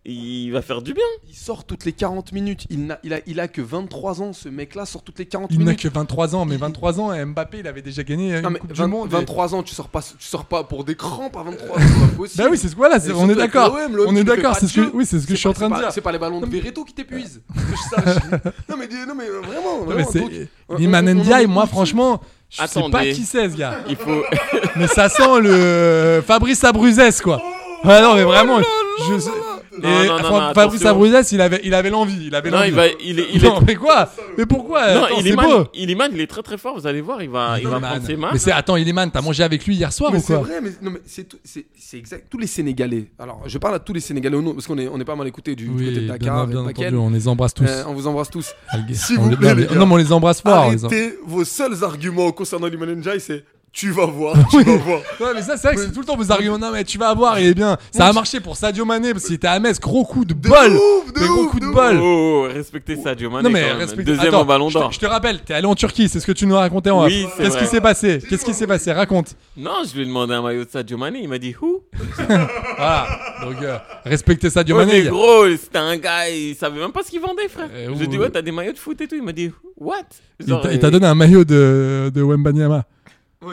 Il va faire du bien. Il sort toutes les quarante minutes. Il, n'a, il, a, il a que vingt-trois ans, ce mec-là sort toutes les quarante Il n'a minutes. que vingt-trois ans, mais vingt-trois ans, et Mbappé il avait déjà gagné une Non, mais Coupe vingt- du Monde. et- vingt-trois ans, tu sors pas, tu sors pas pour des crampes à vingt-trois ans, c'est pas possible. Bah oui, c'est ce voilà, c'est- Et on surtout est avec d'accord. l'O M, l'O M, On tu est lui fais d'accord, pas c'est de ce que jeu. oui, c'est ce que je suis en pas- train de c'est pas- dire. C'est pas les ballons de Verreto qui t'épuisent. Que je sache. non, mais, dis- non, mais euh, vraiment. Non, mais vraiment, c'est donc, on- Liman on- on en Ndiaye, est moi où, franchement, je sais Attendez. pas qui c'est ce gars. Il faut. Mais ça sent le euh, Fabrice Abruzès quoi. Ah non mais vraiment, je sais- Non, et non, non, Fra- non, Fabrice attention. Abruzès, il avait il avait l'envie, il avait Non, l'envie. il va. Il est. Il est... Non mais quoi? Mais pourquoi? Non, Attends, c'est Iliman, beau. Iliman, il est très très fort. Vous allez voir, il va, il va Iliman. prendre ses mains. Mais c'est attends, Iliman, t'as mangé avec lui hier soir Mais ou c'est quoi? vrai, mais, non, mais c'est, tout- c'est, c'est exact. Tous les Sénégalais. Alors, je parle à tous les Sénégalais au nom, parce qu'on est, on est pas mal écoutés du, du côté Oui, de bien, Dakar. bien et de Bakel. entendu, on les embrasse tous. Euh, on vous embrasse tous. S'il S'il vous plaît, les gars. Non mais on les embrasse fort. on les em- Arrêtez vos seuls arguments concernant Iliman Ndiaye, c'est tu vas voir, tu vas voir. Ouais mais ça c'est vrai que c'est tout le temps vos arguments. Non mais tu vas voir, il est bien. Ça a marché pour Sadio Mané parce qu'il était à Metz, gros coup de bol. ouf, de Mais gros ouf, coup de de bol. Oh, oh, respectez Sadio Mané. Non mais quand même. respecte. Deuxième Attends, au Ballon je te- d'Or. Je te rappelle, t'es allé en Turquie, c'est ce que tu nous as raconté en Oui, off. c'est Qu'est-ce qui vrai. s'est passé? Qu'est-ce qui s'est passé? Raconte. Non, je lui ai demandé un maillot de Sadio Mané. Il m'a dit who. Voilà. Donc euh, respectez Sadio Ouais, Mané. mais gros, c'était un gars, il savait même pas ce qu'il vendait, frère. Euh, J'ai dit ouais. ouais, t'as des maillots de foot et tout. Il m'a dit what. Il Genre, t'a- euh, il t'a donné un maillot de de Wembanyama. Oui.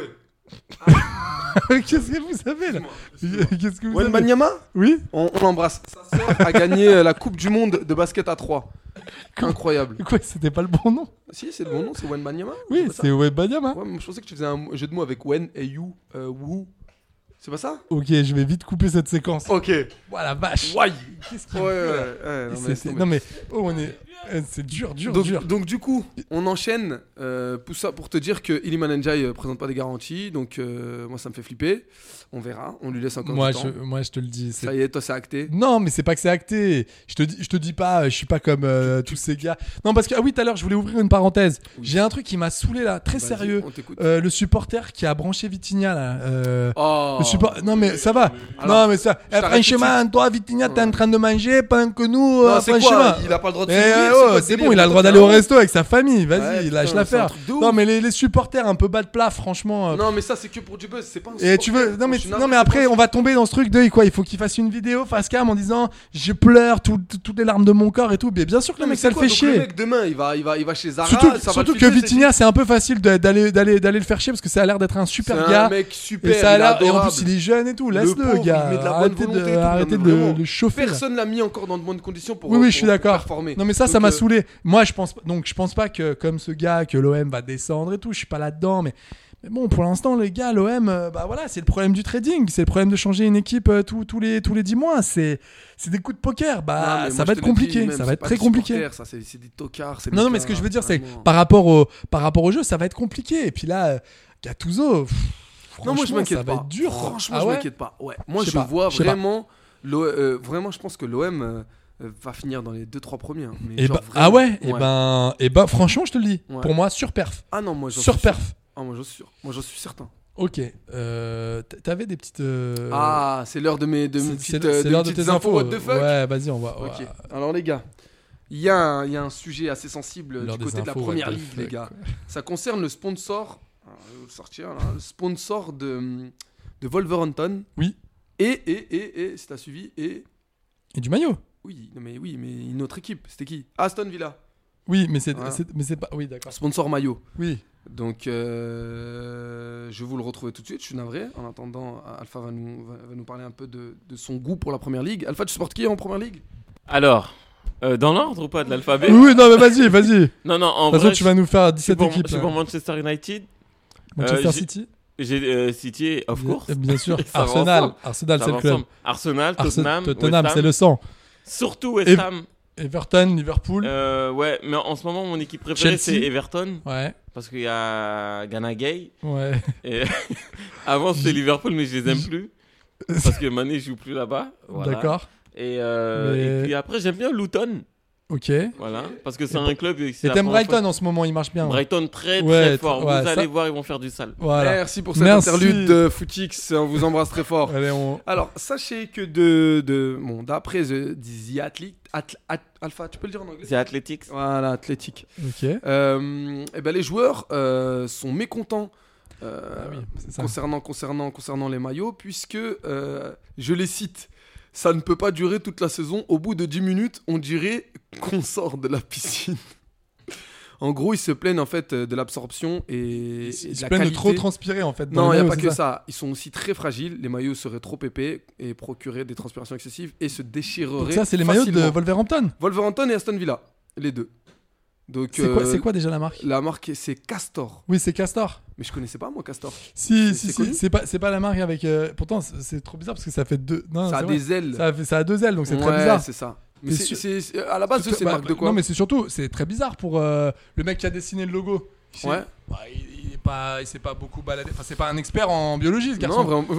Qu'est-ce que vous avez là? Qu'est-ce que vous avez? Wembanyama, Oui. on, on l'embrasse. Sa sœur a gagné euh, la Coupe du Monde de basket à trois. Incroyable. Quoi? C'était pas le bon nom? Si, c'est le bon nom, c'est Wembanyama. Oui, pas ça c'est Wembanyama. Ouais, mais je pensais que tu faisais un jeu de mots avec Wen et You, euh, Woo. C'est pas ça? Ok, je vais vite couper cette séquence. Ok. Voilà, vache. Why? Qu'est-ce qui Ouais, ouais, ouais. Non, C'est- mais, c'est- non, mais- Non mais oh on est C'est dur, dur, donc, dur. Donc du coup, on enchaîne euh, pour ça pour te dire que Iliman Ndiaye euh, présente pas des garanties, donc euh, moi ça me fait flipper. On verra, on lui laisse encore Moi, du temps. je, moi, je te le dis. c'est- Ça y est, toi c'est acté. Non, mais c'est pas que c'est acté. Je te dis, je te dis pas, je suis pas comme euh, tous ces gars. Non, parce que ah oui, tout à l'heure, je voulais ouvrir une parenthèse. J'ai un truc qui m'a saoulé là, très Vas-y, sérieux. on t'écoute. Euh, le supporter qui a branché Vitinha là. euh, Oh. Le support... Non mais ça va. Alors, non mais ça. je Eh, t'arrête tout de franchement, toi Vitinha, t'es en train de manger pendant que nous. Non, euh, c'est quoi, franchement. il a pas le droit de Eh, se nourrir, oh, c'est quoi ce c'est délire, bon, il a le on droit va d'aller au faire resto avec sa famille. Vas-y, Ouais, putain, lâche c'est l'affaire. un truc de ouf. Non mais les, les supporters un peu bas de plat, franchement. euh, Non mais ça c'est que pour du buzz, c'est pas un Et tu veux supporter. non mais Je suis non navré, mais c'est après pas un on va tomber dans ce truc de quoi il faut qu'il fasse une vidéo face cam en disant je pleure tout- tout- toutes les larmes de mon corps et tout. Mais bien sûr que le Non, mais mec ça c'est le quoi, fait donc chier. Le mec demain il va il va il va chez Zara, Surtout, ça va surtout le que filmer, c'est Vitinha c'est un peu facile de- d'aller d'aller d'aller le faire chier parce que ça a l'air d'être un super C'est gars. un mec super, et ça a il est l'air et en adorable. plus il est jeune et tout. Le Laisse-le pauvre, gars. il met de la bonne Arrêtez volonté et de tout, arrêtez non, de mais vraiment. le chauffer. là. Personne l'a mis encore dans de bonnes conditions pour Oui oui pour- je suis pour d'accord. performer. Non mais ça ça Donc, m'a euh, saoulé. Moi je pense donc je pense pas que comme ce gars que l'O M va descendre et tout. Je suis pas là-dedans mais. Mais bon, pour l'instant, les gars, l'O M, euh, bah voilà, c'est le problème du trading, c'est le problème de changer une équipe euh, tous tous les tous les dix mois. C'est c'est des coups de poker. Bah, non, mais ça moi, va je être te le dis, compliqué. même, Ça va c'est être pas très des compliqué. supporters, ça, c'est c'est des tocards. c'est Non, non, des mais ce que je veux dire, c'est vraiment. par rapport au par rapport au jeu, ça va être compliqué. Et puis là, euh, Gattuso, pff, Non, moi je franchement, m'inquiète ça pas. va être dur. Franchement, Ah je ouais m'inquiète pas. Ouais. Moi, Je je, sais pas, vois je sais pas. vraiment, l'O- euh, vraiment, je pense que l'O M euh, euh, va finir dans les deux trois premiers. hein. Mais Et genre bah, vraiment, ah ouais, et ben, et ben, franchement, je te le dis. Ouais. Pour moi, sur perf. Ah non, moi j'en Sur suis perf. sûr. Ah moi j'en suis sûr. Moi j'en suis certain. Ok. Euh, t- T'avais des petites. euh, Ah, c'est l'heure de mes de mes c'est- petites, c'est euh, c'est de l'heure mes de petites tes infos. what the fuck. Ouais, vas-y, on va. Ok. ouais. Alors les gars, il y, a un- il y a un sujet assez sensible L'heure du des côté de la infos, première what the ligue, fuck. les gars. Ça concerne le sponsor. Alors, je vais vous le sortir là. Le sponsor de de Wolverhampton. Oui. Et et et et si t'as suivi et Et du maillot. oui, non mais oui, mais une autre équipe. C'était qui? Aston Villa. Oui, mais c'est, Voilà. c'est- mais c'est pas. Oui, d'accord. Sponsor maillot. Oui. Donc, euh, je vais vous le retrouver tout de suite. Je suis navré. En attendant, Alpha va nous, va, va nous parler un peu de, de son goût pour la première ligue. Alpha, tu supportes qui en première ligue? Alors, euh, dans l'ordre ou pas de l'alphabet? Oui, oui, non, mais vas-y, vas-y. De Non, non, en toute façon, vrai, tu vas nous faire je suis dix-sept pour, équipes. je suis là. pour Manchester United. Manchester Euh, j'ai- City. J'ai euh, City, of Bien- course. Bien sûr. Ça va Arsenal. ensemble. Arsenal, Ça c'est va le club. ensemble. Arsenal, Arse- Tottenham, Tottenham, West c'est Ham. le sang. Surtout West Et- Ham. Everton, Liverpool. Euh, ouais, mais en ce moment, mon équipe préférée, Chelsea. c'est Everton. Ouais. Parce qu'il y a Ghana Gay. Ouais. Et avant, c'était Liverpool, mais je les aime plus. Parce que Mané joue plus là-bas. Voilà. D'accord. Et, euh, Mais- et puis après, j'aime bien Luton. Ok. Voilà. Parce que c'est Et un club. Et t'aimes Brighton en ce moment, il marche bien. ouais. Brighton très très Ouais, fort. ouais, Vous ça- allez voir, ils vont faire du sale. Voilà. Merci pour cette Merci. interlude de Footix. On vous embrasse très fort. Allez, on... Alors, sachez que de, de bon, d'après The, The Athlete, Atl- At- Alpha, tu peux le dire en anglais? C'est Athletics. Voilà, athlétique. Ok. Euh, et ben les joueurs euh, sont mécontents euh, Ah oui, c'est ça. concernant, concernant, concernant les maillots, puisque, euh, je les cite, ça ne peut pas durer toute la saison. Au bout de dix minutes, on dirait qu'on sort de la piscine. En gros, ils se plaignent en fait de l'absorption et, Ils et se de la plaignent de qualité. trop transpirer en fait. dans Non, le il n'y a maillot, pas c'est que ça. Ils sont aussi très fragiles. Les maillots seraient trop épais et procuraient des transpirations excessives et se déchireraient. Donc ça, c'est les maillots de facilement. Wolverhampton. Wolverhampton et Aston Villa, les deux. Donc, C'est quoi, euh, c'est quoi déjà la marque? la marque, c'est Castor. Oui, c'est Castor. Mais je connaissais pas moi Castor. Si, C'est- si, c'est si. connu C'est pas, c'est pas la marque avec. euh, Pourtant, c'est c'est trop bizarre parce que ça fait deux. Non, Ça a c'est vrai. des ailes. Ça a, fait- ça a deux ailes, donc c'est très Ouais, bizarre. c'est ça. Mais Mais c'est, sur- c'est- c'est- à la base, C'est- c'est une bah, marque de quoi? Non, mais c'est surtout, c'est très bizarre pour euh, le mec qui a dessiné le logo. C'est- Ouais. Bah, il, il est pas, il s'est pas beaucoup baladé. Enfin, c'est pas un expert en biologie, ce garçon. Non, vraiment.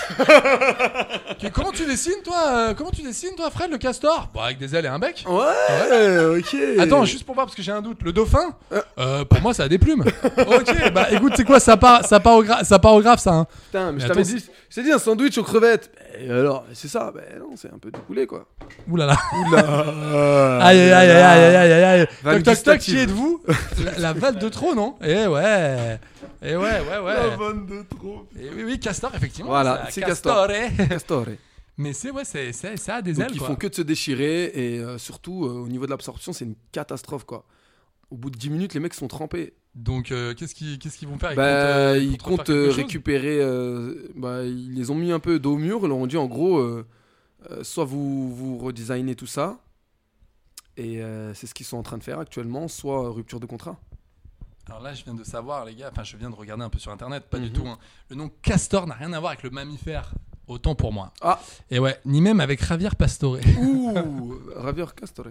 Ok, comment tu dessines, toi euh, Comment tu dessines, toi, Fred, le castor? Bah, avec des ailes et un bec. Ouais, ok. Attends, juste pour voir parce que j'ai un doute. Le dauphin Euh. euh, Pour moi, ça a des plumes. Ok, bah écoute, c'est quoi ça part, ça part au gra- ça part au graphe, ça. Hein. Putain, mais, Mais je t'avais attends, dit, je t'ai dit un sandwich aux crevettes. Et alors, c'est ça. Ben non, c'est un peu du poulet quoi. Ouh là là. Oula. Aïe aïe aïe aïe aïe aïe aïe aïe. Vanne Toc toc toc, gustative. qui êtes-vous? la, la Val de trop, non? Eh ouais. Eh ouais, ouais, ouais. La vanne de trop. Eh oui, oui, castor, effectivement. Voilà, ça, c'est Castor. Castore. Castor. Mais c'est, ouais, c'est, c'est, ça a des Donc ailes, ils quoi. font que de se déchirer et euh, surtout euh, au niveau de l'absorption, c'est une catastrophe quoi. Au bout de dix minutes, les mecs sont trempés. Donc, euh, qu'est-ce qu'ils, qu'est-ce qu'ils vont faire? Ils Bah, comptent, euh, ils comptent comptent refaire euh, quelque chose récupérer. euh, bah, ils les ont mis un peu dos au mur. Ils leur ont dit en gros, euh, euh, soit vous, vous redesignez tout ça, et euh, c'est ce qu'ils sont en train de faire actuellement, soit euh, rupture de contrat. Alors là, je viens de savoir, les gars, enfin, je viens de regarder un peu sur internet, pas du Mhm. tout. Hein. Le nom castor n'a rien à voir avec le mammifère. Autant pour moi. Ah. Et ouais, ni même avec Javier Pastore. Ouh, Javier Castore.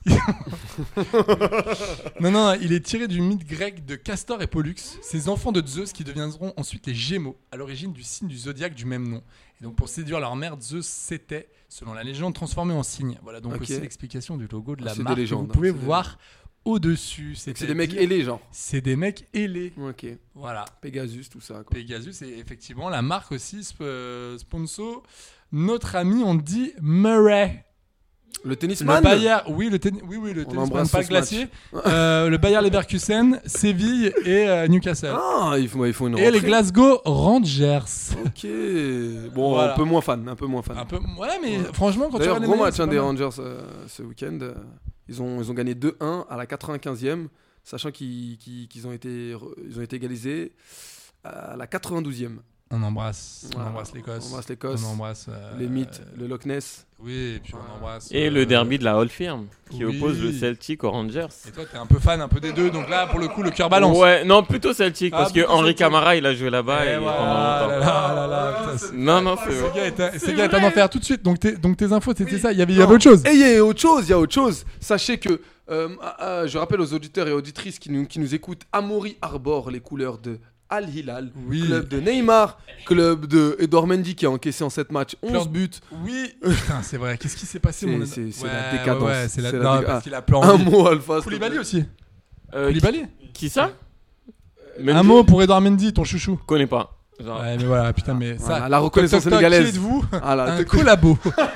Non, non, il est tiré du mythe grec de Castor et Pollux, ces enfants de Zeus qui deviendront ensuite les Gémeaux, à l'origine du signe du zodiaque du même nom. Et donc pour séduire leur mère, Zeus s'était, selon la légende, transformé en cygne. Voilà donc Ok. aussi l'explication du logo de la C'est des marque légendes, que vous pouvez hein, c'est des voir au-dessus. C'est des mecs ailés, genre. C'est des mecs ailés. Ok. Voilà. Pegasus, tout ça. Quoi. Pegasus et effectivement la marque aussi sp- euh, sponsor notre ami on dit Murray. Le tennisman. Le Bayer, oui le tennis, oui oui le On tennisman, embrasse pas le ce glacier. Euh, le Bayer Leverkusen, Séville et euh, Newcastle. Ah, il faut, il faut une et rentrée. les Glasgow Rangers. Ok. Bon, Voilà. un peu moins fan, un peu moins fan. Un peu, ouais mais ouais. franchement quand D'ailleurs, tu gros vois match hein, des Rangers euh, ce week-end. Euh, ils ont, ils ont gagné deux un à la quatre-vingt-quinzième, sachant qu'ils, qu'ils, qu'ils ont été, re- ils ont été égalisés à la quatre-vingt-douzième. On embrasse, on Voilà. embrasse l'Écosse. On embrasse l'Écosse. On embrasse euh, Les mythes, le Loch Ness. Oui, et puis on embrasse. Et euh, le derby de la Old Firm qui oui. oppose le Celtic aux Rangers. Et toi, t'es un peu fan un peu des deux, donc là, pour le coup, le cœur balance. Ouais, non, plutôt Celtic, Ah, parce que plutôt Henri Celtic. Camara, il a joué là-bas et, Et voilà, pendant longtemps. là, là, là, là, putain, c'est- Non, non, c'est Ce vrai. gars est un- ce gars est un enfer tout de suite. Donc, tes, donc tes infos, c'était ça. Il y avait, il y avait autre chose. Et il y a autre chose, il y a autre chose. Sachez que, euh, ah, ah, je rappelle aux auditeurs et auditrices qui nous, qui nous écoutent, Amaury arbore les couleurs de Al Hilal, Oui. club de Neymar, club de Edouard Mendy qui a encaissé en sept matchs onze Club- buts. Oui. Putain, c'est vrai. Qu'est-ce qui s'est passé, C'est- mon c'est- c'est Ouais, la décadence. Ouais, ouais, c'est la, C'est la non, déca- parce ah. qu'il a plus Un envie. mot, Alpha. s'il te Koulibaly plaît. aussi. Euh, Koulibaly. qui, qui ça Un mot pour Edouard Mendy, ton chouchou. Je connais pas. Genre, Ouais, mais voilà, putain, mais ça. Voilà, la reconnaissance Toc, toc, sénégalaise. Qui êtes-vous Ah là, Un toc, collabo.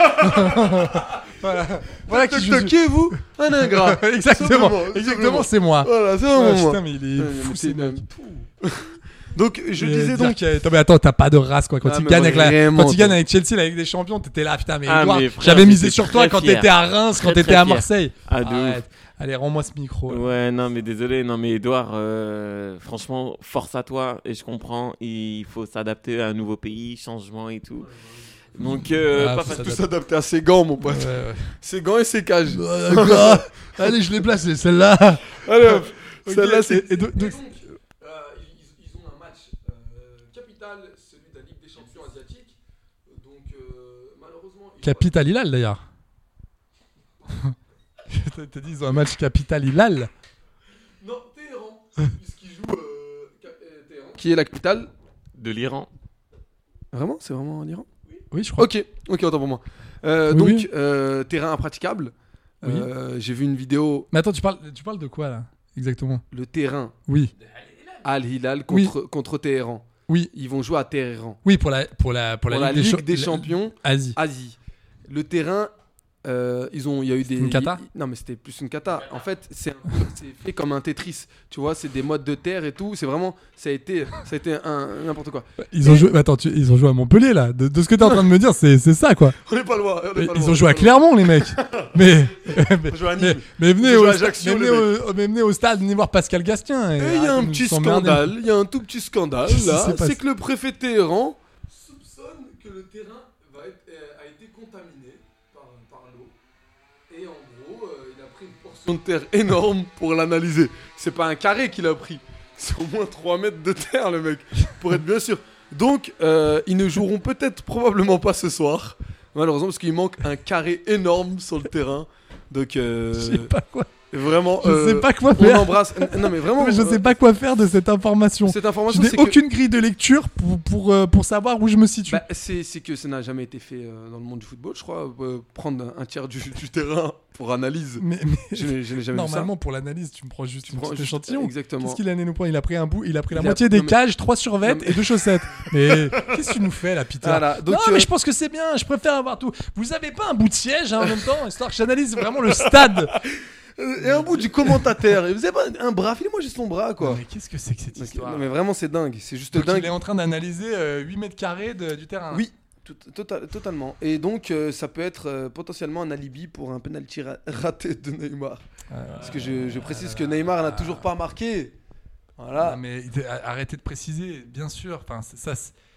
Voilà. Voilà qui Toc, joue. toc, qui est vous Un ingrat. Exactement. Simplement, Exactement, simplement. c'est moi. Voilà, c'est Ah, vraiment putain, moi. mais il est Euh, fou, mais c'est t'es même- Donc, je Et disais dire donc. qu'il y a- Attends, mais attends, t'as pas de race quoi. Quand Ah, il mais gagne avec la, vraiment, quand il gagne toi. avec Chelsea, la Ligue des Champions, t'étais là, putain, mais Ah, Edouard, mais frère, j'avais misé j'étais sur toi très quand fier. t'étais à Reims, quand Très, t'étais très à fier. Marseille. Ah, de Arrête. ouf. Allez, rends-moi ce micro. là. Ouais, non, mais désolé, non, mais Edouard, euh, franchement, force à toi, et je comprends, il faut s'adapter à un nouveau pays, changement et tout. Donc, euh, Ah, pas faut facile. Tout s'adapter à ses gants, mon pote. Ouais, ouais. Ses gants et ses cages. Ah, d'accord. Allez, je les place, c'est celle-là. Allez hop. Ok, Celle-là, c'est. et- et de- de- donc, euh, ils, ils ont un match euh, capital, celui de la Ligue des Champions asiatique. Donc, euh, malheureusement. ils Capital Hilal d'ailleurs. T'as t'as dit ils ont un match Capital Hilal. ont- Non, Téhéran. Puisqu'ils jouent euh, Ca- euh, Téhéran. Qui est la capitale De l'Iran. Vraiment C'est vraiment en Iran Oui, je crois. Ok, ok, autant pour moi. Euh, Oui, donc, oui. euh, terrain impraticable. Oui. Euh, J'ai vu une vidéo. Mais attends, tu parles, tu parles de quoi là exactement? Le terrain Oui, Al Hilal contre, contre Téhéran. oui, Ils vont jouer à Téhéran. oui pour la pour la pour la, Pour la Ligue, Ligue Cha- des la- Champions Asie. Asie. Le terrain, euh, ils ont, il y a eu des. une cata il- Non, mais c'était plus une cata. En fait, c'est un peu- c'est fait comme un Tetris. Tu vois, c'est des modes de terre et tout. C'est vraiment, ça a été, ça a été un n'importe quoi. Ils ont joué. Attends, tu- ils ont joué à Montpellier là. De, de ce que t'es en train de me dire, c'est c'est ça quoi. On n'est pas loin. on est Mais pas ils loin, ont on joué est à pas Clermont les mecs. mais, mais, On joue à mais, Nîmes. mais venez Ils ont au, joué à sta- Ajaccio, mais les venez au, mais venez au stade, venez voir Pascal Gastien. Et il y a un arrêtez de petit nous emmerder. scandale, il y a un tout petit scandale Qu'est-ce qui là, s'est passé c'est que le préfet Téhéran soupçonne que le terrain va être, euh, a été contaminé par, par l'eau. Et en gros, euh, il a pris une portion de terre énorme pour l'analyser. C'est pas un carré qu'il a pris, c'est au moins trois mètres de terre le mec, pour être bien sûr. Donc, euh, ils ne joueront peut-être probablement pas ce soir, malheureusement, parce qu'il manque un carré énorme sur le terrain. Donc, euh, Je sais pas quoi. vraiment, Je euh, sais pas quoi on faire. embrasse. Non mais vraiment, Mais je sais pas quoi faire de cette information. cette Je information, n'ai c'est aucune grille de lecture pour pour euh, pour savoir où je me situe. Bah, c'est, c'est que ça n'a jamais été fait euh, dans le monde du football, je crois. euh, prendre un, un tiers du, du terrain pour analyse. mais mais Je n'ai, je n'ai jamais normalement vu pour l'analyse, tu me prends juste ça. une prends petite juste- échantillon. Exactement. Qu'est-ce qu'il allait nous prendre? Il a pris un bout, il a pris la Il a- moitié des non, mais- cages, trois survêtes Non, mais- et deux chaussettes. Mais qu'est-ce que tu nous fais là, Peter? Voilà, donc, non, euh, mais je pense que c'est bien. Je préfère avoir tout. Vous avez pas un bout de siège hein, en même temps, histoire que j'analyse vraiment le stade. Et un bout du commentateur. Vous avez pas un bras? Filez-moi juste son bras, quoi. Mais qu'est-ce que c'est que cette Donc, histoire? non, mais vraiment, c'est dingue. C'est juste Donc, dingue. il est en train d'analyser euh, huit mètres carrés de- du terrain. Oui, tout- total- totalement. Et donc, euh, ça peut être euh, potentiellement un alibi pour un penalty ra- raté de Neymar. Parce que je, je précise que Neymar n'a toujours pas marqué. Voilà. Non, mais arrêtez de préciser, bien sûr. Enfin, c'est- ça, c'est-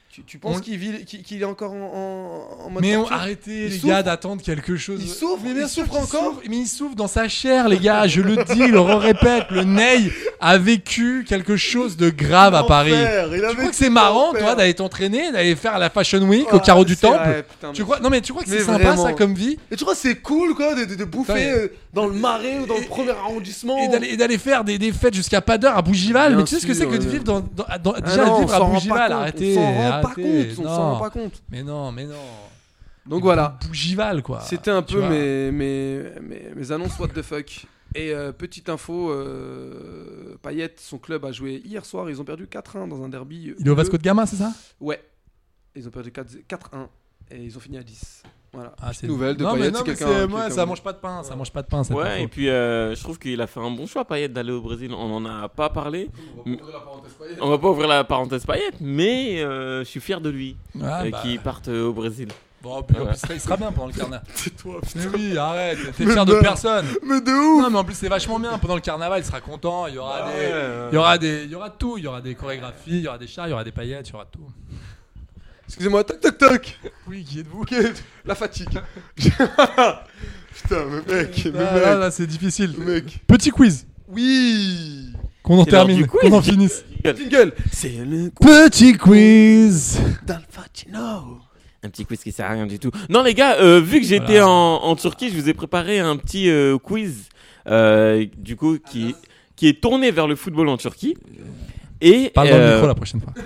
Tu, tu penses On- qu'il, vit, qu'il, qu'il est encore en, en, en mode Mais on, torture arrêtez Il les souffre gars d'attendre quelque chose. Il souffre, mais il bien sûr souffre qu'il encore. souffre, mais il souffre dans sa chair, les gars. Je le dis, le répète. Le Ney a vécu quelque chose de grave à Paris. L'enfer, il a Tu crois vécu que c'est marrant, l'enfer. toi, d'aller t'entraîner, d'aller faire la Fashion Week au Ouais, carreau du c'est Temple vrai, putain, Tu mais- crois Non, mais tu crois que c'est Mais sympa vraiment. ça comme vie Et tu vois, c'est cool quoi de, de, de bouffer Ouais. euh, dans le marais ou dans le premier arrondissement. et d'aller, et d'aller faire des, des fêtes jusqu'à pas d'heure à Bougival. Bien Mais tu sais ce que c'est sûr, que de ouais. vivre dans, dans, dans- Ah déjà non, on vivre à s'en rend pas Bougival. compte, Arrêtez, on s'en rend pas arrêtez. compte, on non. s'en rend pas compte. Mais non, mais non. Donc voilà, Bougival quoi. c'était un Tu peu vois. mes, mes, mes, mes annonces what the fuck. Et euh, petite info, euh, Payet, son club a joué hier soir, ils ont perdu quatre un dans un derby. Il est au bleu. Vasco de Gama, c'est ça Ouais, ils ont perdu quatre un et ils ont fini à dix. Voilà, Ah, petite c'est nouvelle de non, mais Payet, non, c'est mais quelqu'un... c'est- moi, quelqu'un- ça mange pas de pain, ça mange pas de pain. cette Ouais, info. et puis euh, je trouve qu'il a fait un bon choix, Payet, d'aller au Brésil. On en a pas parlé. On va pas ouvrir la parenthèse Payet, mais euh, je suis fier de lui Ah, euh, bah. qu'il parte euh, au Brésil. Bon, puis en Voilà. plus, il sera bien pendant le carnaval. C'est toi, Mais oui, arrête, t'es Mais fier de non. personne. Mais de ouf. Non, mais en plus, c'est vachement bien. Pendant le carnaval, il sera content. Il y aura des, ouais. il y aura des, il y aura tout. Il y aura des chorégraphies, il y aura des chars, il y aura des paillettes, il y aura tout. Excusez-moi, toc toc toc. Oui, qui êtes-vous Ok, la fatigue. Putain, mais mec, mais Là, mec, là, là, c'est difficile. mec. Petit quiz. Oui. Qu'on en C'est l'heure termine, du quiz. qu'on en finisse. Jingle. C'est le Petit quiz. d'Alfatino. Un petit quiz qui sert à rien du tout. Non les gars, euh, vu que j'étais Voilà. en, en Turquie, je vous ai préparé un petit euh, quiz, euh, du coup qui qui est tourné vers le football en Turquie. Et Parle dans le euh, micro la prochaine fois.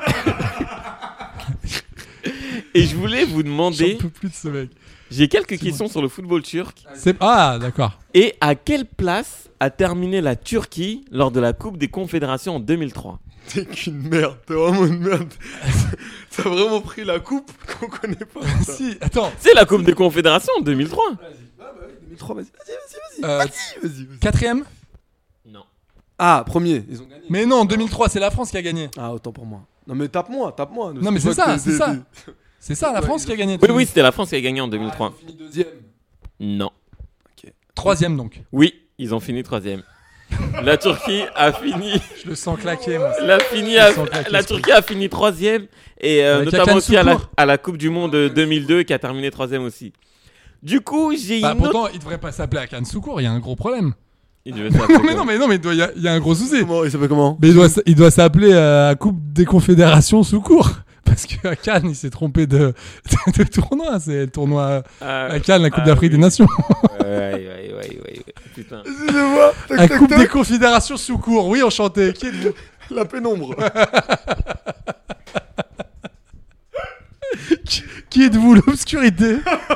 et je voulais vous J'en demander, peux plus de ce mec. j'ai quelques C'est questions sur le football turc. C'est ah d'accord. Et à quelle place a terminé la Turquie lors de la Coupe des Confédérations en deux mille trois? T'es qu'une merde, t'es vraiment une merde. T'as vraiment pris la coupe qu'on connaît pas. ça. Si, attends. C'est la Coupe des Confédérations en deux mille trois. Ah bah oui, deux mille trois, vas-y, vas-y, vas-y, Euh, vas-y, vas-y, vas-y. Quatrième. Non. Ah, premier, ils ont gagné. Mais non, en deux mille trois, c'est la France qui a gagné. Ah, autant pour moi. Non mais tape-moi, tape-moi. Non, mais c'est ça, c'est ça. C'est ça, la Ouais, France ils qui a ont- gagné. Oui oui, c'était la France qui a gagné en deux mille trois. Fini deuxième. Non. Troisième donc. Oui, ils ont fini troisième. La Turquie a fini. Je le sens claquer, moi. La, fini a- Ils sont claqués, la ce Turquie a fini troisième et euh, Avec notamment Hakan aussi à la, Şükür. à la Coupe du Monde deux mille deux qui a terminé troisième aussi. Du coup, j'ai Bah, une autre... pourtant, il devrait pas s'appeler Hakan Şükür, il y a un gros problème. Il devait s'appeler Non, mais quoi non, mais non, mais il doit- il y, a- il y a un gros souci. Comment il s'appelle comment? Mais il doit, s- il doit s'appeler euh, Coupe des Confédérations Secours. Parce que à Cannes, il s'est trompé de, de, de tournoi. C'est le tournoi Ah, à Cannes, la Coupe ah, d'Afrique oui. des Nations. Ouais, ouais, ouais, ouais, ouais. Putain. Excusez-moi. Tac, La tac, Coupe tac. des Confédérations Secours. Oui, enchanté. Qui êtes-vous? La pénombre. Qui, qui êtes-vous? L'obscurité.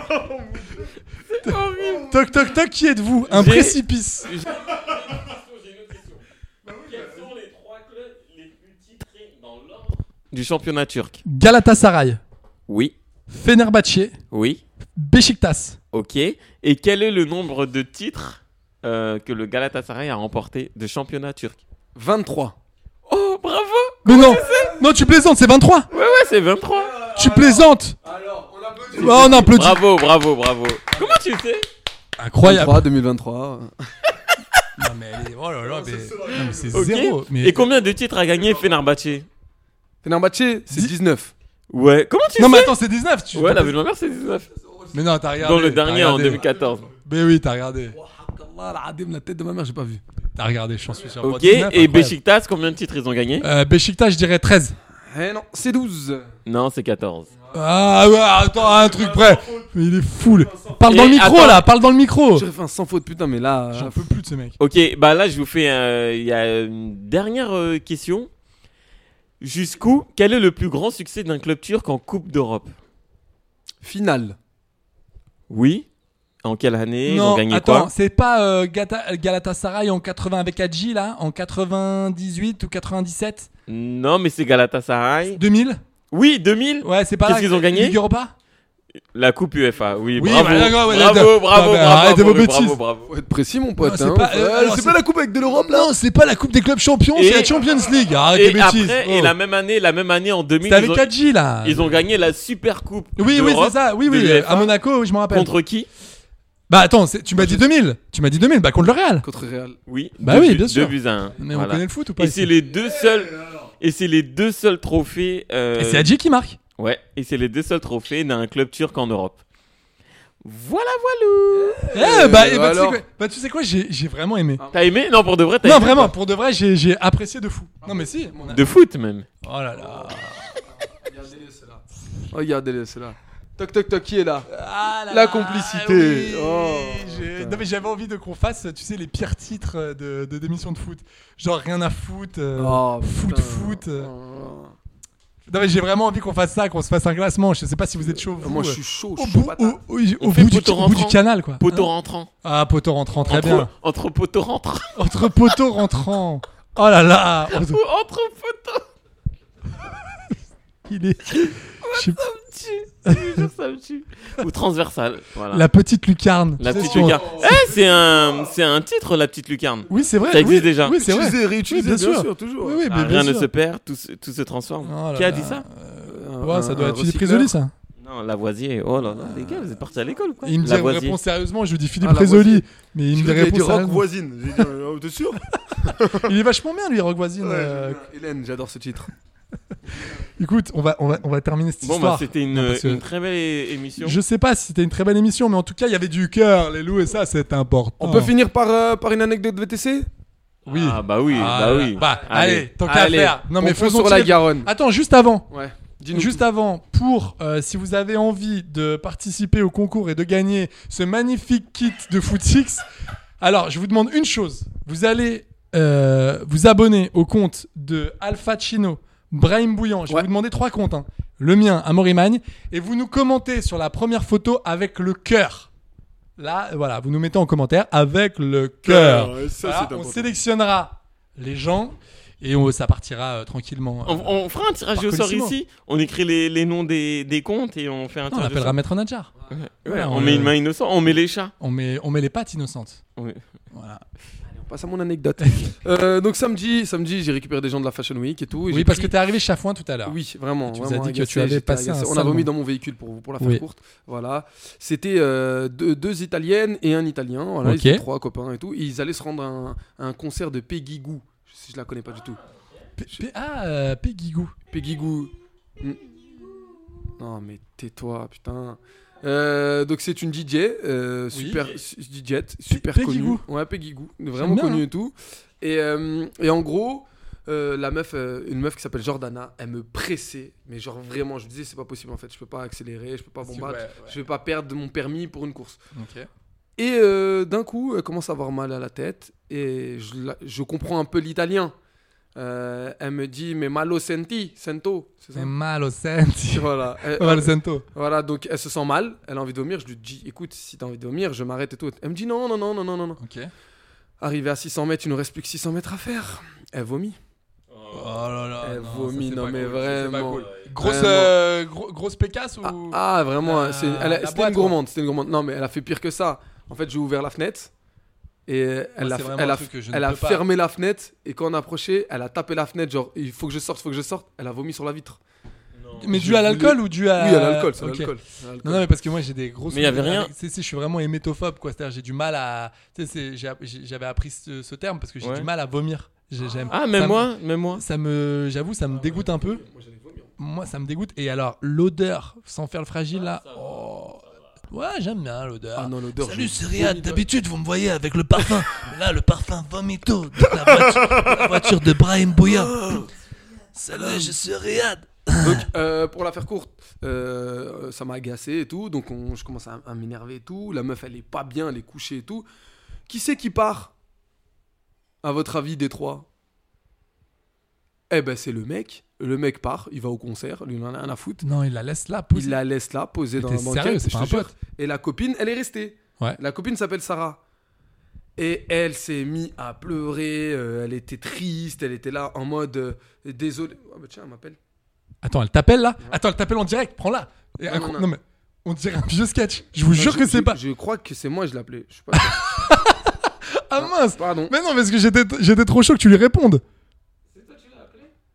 Toc, toc, toc. Qui êtes-vous? Un J'ai- précipice. J'ai une autre question. Quels sont les trois clubs les plus titrés dans l'ordre du championnat turc? Galatasaray. Oui, Fenerbahçe. oui, Beşiktaş. ok. Et quel est le nombre de titres euh, que le Galatasaray a remporté de championnat turc? vingt-trois. Oh, bravo! Mais non. Non, tu plaisantes, c'est vingt-trois. Ouais, ouais, c'est vingt-trois. Tu plaisantes. Alors, on applaudit. Oh, on applaudit. Bravo, bravo, bravo. Comment tu sais? Incroyable. vingt-trois, deux mille vingt-trois. Non mais, elle est- oh là là, mais, non, mais c'est Ok. zéro. Mais... Et combien de titres a gagné Fenerbahçe? Fenerbahçe, c'est Dix- dix-neuf. Ouais, comment tu Non mais sais? attends, c'est dix-neuf. Tu... Ouais, la ville de ma mère, c'est dix-neuf. Mais non, t'as regardé. Dans le t'as dernier en regardé. deux mille quatorze. Mais oui, t'as regardé. Allah, la adem, la tête de ma mère, j'ai pas vu. T'as regardé, j'en suis sûr. Ok, dix-neuf, et incroyable. Beşiktaş, combien de titres ils ont gagné? Euh, Beşiktaş, je dirais treize. Eh non, c'est douze. Non, c'est quatorze. Ah ouais, attends, un truc près. Mais il est fou. le- Parle dans Et le micro attends. là, parle dans le micro. J'aurais fait un sans faute, putain, mais là. J'en peux plus de ce mec. Ok, bah là, je vous fais. euh, Il y a une dernière euh, question. Jusqu'où, quel est le plus grand succès d'un club turc en Coupe d'Europe? Finale. Oui. En quelle année ils ont Non, gagné attends, quoi? c'est pas euh, Gata- Galatasaray en quatre-vingts avec Hadji là, en quatre-vingt-dix-huit ou quatre-vingt-dix-sept, Non, mais c'est Galatasaray. deux mille. Oui, deux mille. Ouais, c'est pas Qu'est-ce là. qu'ils ont gagné? Ligue Europa. La Coupe UEFA. Oui, Oui, bravo. bah, d'accord, ouais, bravo, d'accord. bravo, Non, mais bravo, arrêtez bravo, vos bravo, bêtises. bravo. Faut être précis, mon pote. Non, c'est hein. pas- euh, Euh, alors, c'est c'est- pas la coupe avec de l'Europe là. Non, c'est pas la Coupe des clubs champions, Et- c'est la Champions League. Arrête Et les bêtises. après, Oh. et la même année, la même année en deux mille, C'était ils avec ont, Hadji là. ils ont gagné la Super Coupe. Oui, oui, d'Europe c'est ça. Oui, de oui. l'UEFA. À Monaco, oui, je me rappelle. Contre qui? Bah attends, c'est- tu m'as dit deux mille. Tu m'as dit deux mille. Bah contre le Real. Contre Real. Oui. Bah deux oui, buts- bien sûr. deux buts à un. Mais Voilà. on connaît le foot ou pas Et ici c'est les deux seuls. Et c'est les deux seuls trophées. Euh... Et c'est Hadji qui marque. Ouais, et c'est les deux seuls trophées d'un club turc en Europe. Voilà, Eh voilà. bah, eh bah, alors tu sais quoi, bah, tu sais quoi, j'ai, j'ai vraiment aimé. T'as aimé? Non, pour de vrai, t'as Non, aimé vraiment, quoi pour de vrai, j'ai, j'ai apprécié de fou. Non, mais si. De foot même. Oh là là. Regardez-le, c'est là. Toc toc toc, qui est là? Ah là La là, complicité. oui, Oh, j'ai- non mais j'avais envie de qu'on fasse, tu sais, les pires titres de, de d'émissions de foot. Genre rien à foot, euh, Oh, foot, putain. foot. euh. Oh. Non mais j'ai vraiment envie qu'on fasse ça, qu'on se fasse un classement. Je sais pas si vous êtes chaud. Vous, Moi, je euh, suis chaud, Au chaud bout, patate. au, au- On au fait bout du, poteau au bout du rentrant. canal quoi. Poteau Hein rentrant. Ah poteau rentrant, très entre, bien. Entre poteaux rentrants. Entre poteaux rentrants. Oh là là. Ou entre poteaux. Il est. Je sais- Je te jure, ça me tue. Ou transversal. Voilà. La petite lucarne. La Tu sais, petite sur- lucarne. Eh, c'est un, c'est un titre, la petite lucarne. Oui c'est vrai. Ça existe oui, déjà. Oui c'est vrai. Utilisé, réutilisé, Oui, bien sûr, toujours. Oui oui Ah, mais bien rien ne sûr. se perd, tout se, tout se transforme. Oh là Qui a là. dit ça? Ouais, ça doit Un être Philippe recycleur. Risoli ça. Non, Lavoisier. Oh là là, les gars, vous êtes partis à l'école ou quoi? Et il me dit, Lavoisier. réponds sérieusement, je lui dis Philippe Ah, la Risoli. voisine. Mais il me Je dit crois qu'il a dit réponds rock sérieusement. voisine. J'ai dit, euh, t'es sûr? Il est vachement bien lui, Rock Voisine. Ouais, euh, j'aime bien. Hélène, j'adore ce titre. Écoute, on va, on, va, on va terminer cette Bon, histoire. bah, c'était une, Non, parce que une très belle é- émission. Je sais pas si c'était une très belle émission, mais en tout cas, il y avait du cœur, les loups, et ça, c'est important. On peut finir par, euh, par une anecdote V T C? Oui. Ah, bah oui, Ah, bah oui. Bah, allez, tant qu'à Allez, faire. Non, mais on fonce faisons sur la tirer- Garonne. Attends, juste avant. Ouais. Dis-nous Juste tout. avant, pour euh, si vous avez envie de participer au concours et de gagner ce magnifique kit de Footix, alors je vous demande une chose. Vous allez euh, vous abonner au compte de Alpha Chino, Brahim Bouillant. Je vais Ouais. vous demander trois comptes. Hein. Le mien, Amaury Magne. Et vous nous commentez sur la première photo avec le cœur. Là, voilà, vous nous mettez en commentaire avec le cœur. Ouais, ça, Voilà, c'est on important. sélectionnera les gens et on, ça partira euh, tranquillement. On, on fera un tirage Par au sort Colissimo. ici. On écrit les, les noms des, des comptes et on fait un Non, on tirage au appellera sort. Maître Nadjar. Ouais, Ouais, on, on met le- une main innocente, on met les chats. On met, on met les pattes innocentes. Oui. Voilà. Passe à mon anecdote. euh, donc samedi, samedi, j'ai récupéré des gens de la Fashion Week et tout. et Oui, j'ai parce pris- que t'es arrivé chafouin tout à l'heure. Oui, vraiment. Tu nous vraiment as dit que agacé, tu avais j'étais passé un agacé. On sale a remis moment. dans mon véhicule pour, pour la faire Oui. courte. Voilà. C'était euh, deux, deux Italiennes et un Italien. Voilà, Ok. ils étaient trois copains et tout. Et ils allaient se rendre à un, à un concert de Peggy Gou. Je, sais- je la connais pas du tout. P- P- ah, euh, Peggy Gou. Peggy Gou. Hmm. Non mais tais-toi, putain. Euh, donc c'est une D J, euh, Oui. super s- D J, super Peggy connue. Gou. Ouais, Peggy Gou, vraiment bien, connue hein. et tout. Et, euh, et en gros, euh, la meuf, euh, une meuf qui s'appelle Jordana, elle me pressait, mais genre vraiment, je me disais c'est pas possible en fait, je peux pas accélérer, je peux pas bombarder, Ouais, ouais. je vais pas perdre mon permis pour une course. Ok. Et euh, d'un coup, elle commence à avoir mal à la tête et je, la- je comprends un peu l'italien. Euh, elle me dit mais malo senti, sento, c'est ça. C'est mal au senti. Voilà. Elle- Mal au sento. voilà, donc elle se sent mal, elle a envie de vomir. Je lui dis, écoute, si t'as envie de vomir, je m'arrête et tout. Elle me dit, non, non, non, non, non, non. non. Ok. Arrivé à six cents mètres, il nous reste plus que six cents mètres à faire. Elle vomit. Oh là là. Elle non, vomit, ça, c'est non, pas mais cool, ça, c'est pas vraiment. cool. Grosse, Vraiment. euh, gros- grosse pécasse ou. Ah, ah, vraiment, La- c'est- elle a- la c'était boîte, une gourmande, c'était une gourmande. Non, mais elle a fait pire que ça. En fait, j'ai ouvert la fenêtre et elle Moi, a, c'est vraiment elle un a, truc que je ne elle a peux pas. fermé la fenêtre et quand on a approché, elle a tapé la fenêtre, genre, il faut que je sorte, faut que je sorte. Elle a vomi sur la vitre. Mais Je dû à l'alcool voulais- ou dû à. Oui, à l'alcool, c'est à Ok. l'alcool. à l'alcool. Non, non, mais parce que moi j'ai des grosses. Mais y avait rien. Tu sais, je suis vraiment hémétophobe, quoi. C'est-à-dire, j'ai du mal à. Tu sais, c'est- j'ai- j'ai- j'avais appris ce, ce terme parce que j'ai Ouais. du mal à vomir. J'ai- j'aime- Ah, ça même me- moi, même moi. Ça me. J'avoue, ça me dégoûte un peu. Moi, ça me dégoûte. Et alors, l'odeur, sans faire le fragile là. Oh. Ouais, j'aime bien l'odeur. Ah non, l'odeur. Salut, je- c'est Riyad. D'habitude, vous me voyez avec le parfum. Mais là, le parfum vomito de la voiture, la voiture de Brahim Bouya. Salut, je suis Riyad. Donc, euh, pour la faire courte, euh, ça m'a agacé et tout. Donc, on- je commence à, à m'énerver et tout. La meuf, elle est pas bien, elle est couchée et tout. Qui c'est qui part à votre avis, des trois? Eh ben, c'est le mec. Le mec part, il va au concert, lui, il en a rien à foutre. Non, il la laisse là. poser. Il la laisse là, posée Mais dans t'es la banquette. sérieux, c'est je pas te un jure. pote. Et la copine, elle est restée. Ouais. La copine s'appelle Sarah. Et elle s'est mise à pleurer. euh, elle était triste. Elle était là en mode euh, désolé. Oh, bah, tiens, elle m'appelle. Attends, elle t'appelle là. Attends, elle t'appelle en direct. Prends-la. Et Non, incro- non, non, non. mais on dirait un vieux sketch. Je vous Non, jure je- que c'est je- pas. Je crois que c'est moi, je l'appelais. Je sais pas. Ah mince. Pardon. Mais non, parce que j'étais j'étais trop chaud que tu lui répondes.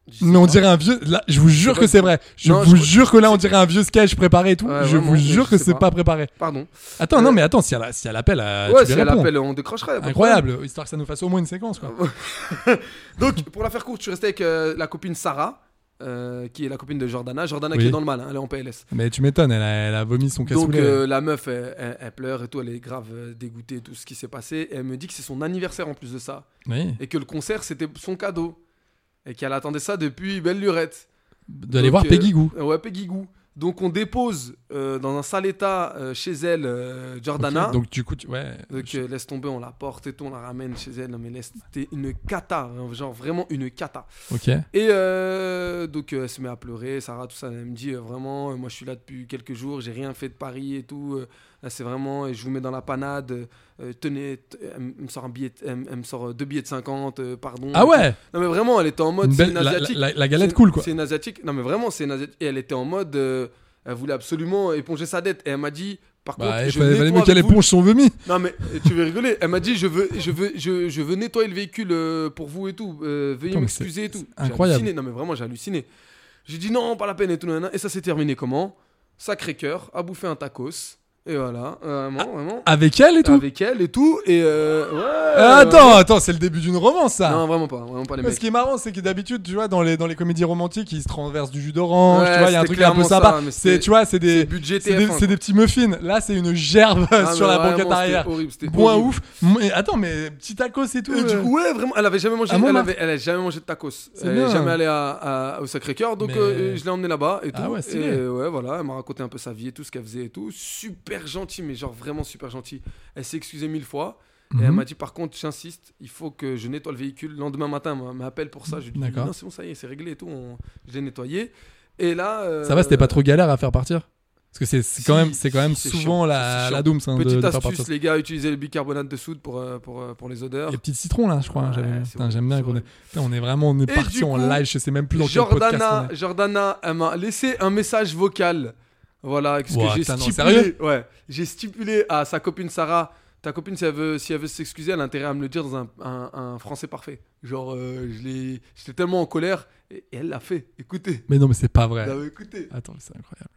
Mais on dirait un vieux. Là, je vous jure que c'est vrai. Je Non, vous je- jure que là, on dirait un vieux sketch préparé et tout. Ouais, je vraiment, vous jure je que sais c'est pas. pas préparé. Pardon. Attends, Euh, non, mais attends, si elle, si elle appelle, euh, Ouais, tu si lui elle réponds. appelle, on décrocherait. pas de Incroyable, histoire que ça nous fasse au moins une séquence, quoi. problème. Donc, pour la faire courte, je suis resté avec euh, la copine Sarah, euh, qui est la copine de Jordana. Jordana Oui. qui est dans le mal, hein, elle est en P L S. Mais tu m'étonnes, elle a, elle a vomi son Donc, cassoulet. euh, la meuf, elle, elle- elle pleure et tout, elle est grave euh, dégoûtée de tout ce qui s'est passé. Et elle me dit que c'est son anniversaire en plus de ça. Oui. Et que le concert, c'était son cadeau. Et qu'elle attendait ça depuis belle lurette. D'aller Donc, voir euh, Peggy Gou. Ouais, Peggy Gou. Donc on dépose euh, dans un sale état euh, chez elle euh, Jordana. Ok, donc du coup, tu... ouais. Donc je- euh, laisse tomber, on la porte et tout, on la ramène chez elle. Non mais laisse, c'était une cata, hein, genre vraiment une cata. Ok. Et euh, donc euh, elle se met à pleurer, Sarah, tout ça, elle me dit euh, vraiment, euh, moi je suis là depuis quelques jours, j'ai rien fait de Paris et tout. euh, là c'est vraiment, et je vous mets dans la panade. euh, tenez, t- elle me sort un billet, elle, me- elle me sort deux billets de cinquante, euh, pardon. Ah ouais. Non mais vraiment, elle était en mode, Une c'est belle- une la- asiatique. la- la galette C'est- cool, quoi. C'est une asiatique. Non mais vraiment, c'est une asiatique. Et elle était en mode, euh, elle voulait absolument éponger sa dette. Et elle m'a dit, par Bah, contre, il je fallait, fallait nettoie mieux qu'elle avec vous. éponge son vomi. Non mais euh, tu veux rigoler. Elle m'a dit, je veux, je veux, je, je veux nettoyer le véhicule euh, pour vous et tout. Euh, veuillez Attends, mais m'excuser et tout. c'est J'ai incroyable. halluciné. Non mais vraiment, j'ai halluciné. J'ai dit non, pas la peine et tout. nanana. Et ça s'est terminé comment? Sacré cœur, a bouffé un tacos. Et voilà, vraiment, vraiment. Avec elle et tout. Avec elle et tout. Et euh, ouais. Ah, attends, attends, c'est le début d'une romance, ça. Non, vraiment pas, vraiment pas les Mais mecs. ce qui est marrant, c'est que d'habitude, tu vois, dans les, dans les comédies romantiques, ils se transversent du jus d'orange, Ouais, tu vois, il y a un c'était truc un peu clairement sympa. ça, mais C'est, c'était- tu vois, c'est des, c'est budget c'est des, T F un, c'est des petits muffins. Là, c'est une gerbe Ah, sur mais la vraiment, banquette c'était arrière. horrible, c'était Point horrible. ouf. Mais attends, mais petit tacos et tout. Et du euh. coup, ouais, vraiment, elle avait jamais mangé, Ah, bon, elle, bah. avait, elle a jamais mangé de tacos. C'est Elle bien. est jamais allée à, à- au Sacré-Cœur, donc Mais- euh, je l'ai emmenée là-bas et tout. Ah ouais, stylé. Et euh, ouais, voilà, elle m'a raconté un peu sa vie et tout, ce qu'elle faisait et tout. Super gentil, mais genre vraiment super gentil. Elle s'est excusée mille fois. Et elle Mhm. m'a dit, par contre, j'insiste, il faut que je nettoie le véhicule. Le lendemain matin, elle m'appelle pour ça. Je lui dis, D'accord. non, c'est bon, ça y est, c'est réglé et tout. on- Je l'ai nettoyé. Et là. euh, Ça va, c'était pas trop galère à faire partir? Parce que c'est, c'est quand Si, même, c'est quand même c'est souvent chiant, la, c'est la chiant. dooms hein, de, Petite de faire astuce, partir. les gars, utilisez le bicarbonate de soude pour, euh, pour, euh, pour les odeurs. Les petits citrons là, je crois. hein, Ouais, j'avais- c'est Putain, horrible, j'aime bien c'est qu'on est, horrible. putain, on est vraiment, on est Et parti du en coup, live. Je sais même plus dans quel podcast Jordana, on est. Jordana, elle m'a laissé un message vocal. Voilà, ce Ouah, que j'ai putain, non, stipulé. sérieux Ouais, j'ai stipulé à sa copine Sarah. Ta copine, si elle veut, si elle veut s'excuser, elle a intérêt à me le dire dans un, un- un français parfait. Genre, euh, je l'ai, j'étais tellement en colère et, et elle l'a fait. Écoutez. Mais non, mais c'est pas vrai. Non, mais écoutez. Attends, c'est incroyable.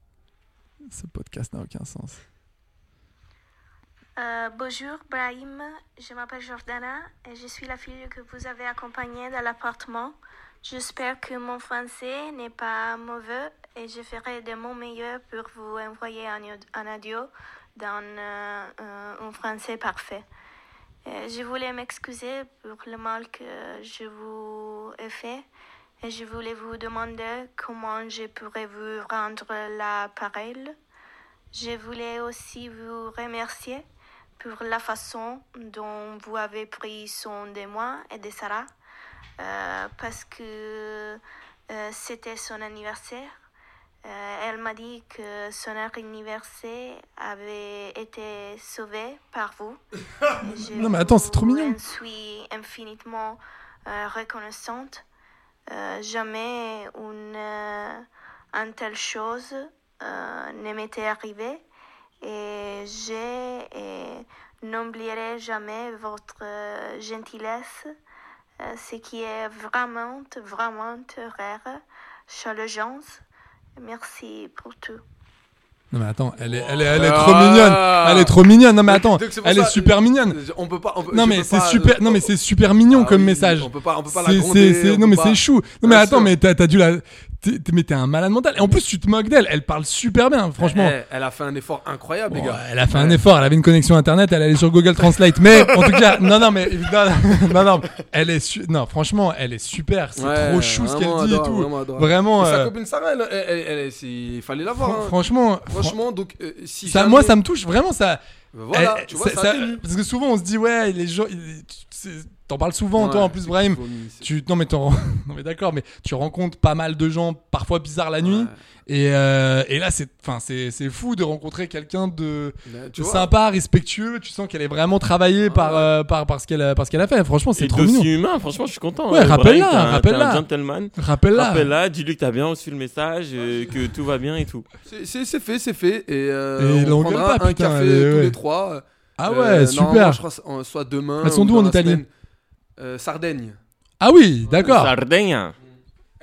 Ce podcast n'a aucun sens. Euh, bonjour Brahim, je m'appelle Jordana et je suis la fille que vous avez accompagnée dans l'appartement. J'espère que mon français n'est pas mauvais et je ferai de mon meilleur pour vous envoyer un, un audio dans euh, euh, un français parfait. Euh, je voulais m'excuser pour le mal que je vous ai fait et je voulais vous demander comment je pourrais vous rendre l'appareil. Je voulais aussi vous remercier pour la façon dont vous avez pris soin de moi et de Sarah, euh, parce que euh, c'était son anniversaire. Euh, elle m'a dit que son anniversaire avait été sauvé par vous. Je Non, mais attends, c'est trop mignon. Je suis infiniment euh, reconnaissante. Euh, jamais une, euh, une telle chose euh, ne m'était arrivée. Et je et n'oublierai jamais votre euh, gentillesse, euh, ce qui est vraiment, vraiment rare, challengeant. Merci pour tout. Non mais attends, elle est, elle est, elle est Ah. trop mignonne. Elle est trop mignonne. Non mais attends, Donc, c'est pour elle ça, est super mignonne. On peut pas. on peut- Non je mais peux c'est pas, super. euh, Non mais c'est super mignon Ah comme oui, message. on peut pas- on peut pas la C'est- gronder, c'est- c'est- on Non peut mais pas- c'est chou. Non mais Bien attends, sûr. mais t'as, t'as dû la. t'es- t'es- Mais t'es un malade mental. Et en plus tu te moques d'elle. Elle parle super bien, franchement. Elle, elle a fait un effort incroyable, les Bon, gars. elle a fait un effort, elle avait une connexion internet, elle allait sur Google Translate. Mais en tout cas, non, non, mais non, non, non, elle est, su- non, franchement, elle est super. C'est Ouais, trop chou ce qu'elle vraiment dit et adorable, tout. Vraiment, adorable. Vraiment. Et sa euh, copine Sarah, elle, elle, elle- elle- c'est- il fallait la voir. fran- hein. Franchement, Franchement, donc euh, si ça, jamais- moi, ça me touche vraiment. Ça. Voilà, elle- tu vois, ça- ça ça- atténue. parce que souvent, on se dit ouais, les gens, ils- tu- c'est- t'en parles souvent, Ouais, toi, en plus, c'est Brahim. qu'il vomit, c'est- Tu, non mais t'en- non mais d'accord, mais tu rencontres pas mal de gens, parfois bizarres la nuit. Et, euh, et là, c'est, enfin, c'est, c'est fou de rencontrer quelqu'un de, Là, tu de vois. sympa, respectueux. Tu sens qu'elle est vraiment travaillée par, euh, par, par ce qu'elle, a- par ce qu'elle a fait. Franchement, c'est Et trop d'aussi mignon. humain, franchement, je suis content. Ouais, euh, rappelle-la, Brahim, t'es un- rappelle-la. t'es un gentleman. Rappelle-la. Rappelle-la, dis-lui que t'as bien reçu le message, euh, que tout va bien et tout. C'est- C'est c'est fait, c'est fait. Et, euh, Et on l'engueule prendra pas, un putain, café elle est- tous ouais. les trois. Ah Euh, ouais, super. normalement, je crois euh, soit demain. Elles sont ou d'où dans en la Italie semaine. euh, Sardaigne. Ah oui, d'accord. Sardaigne.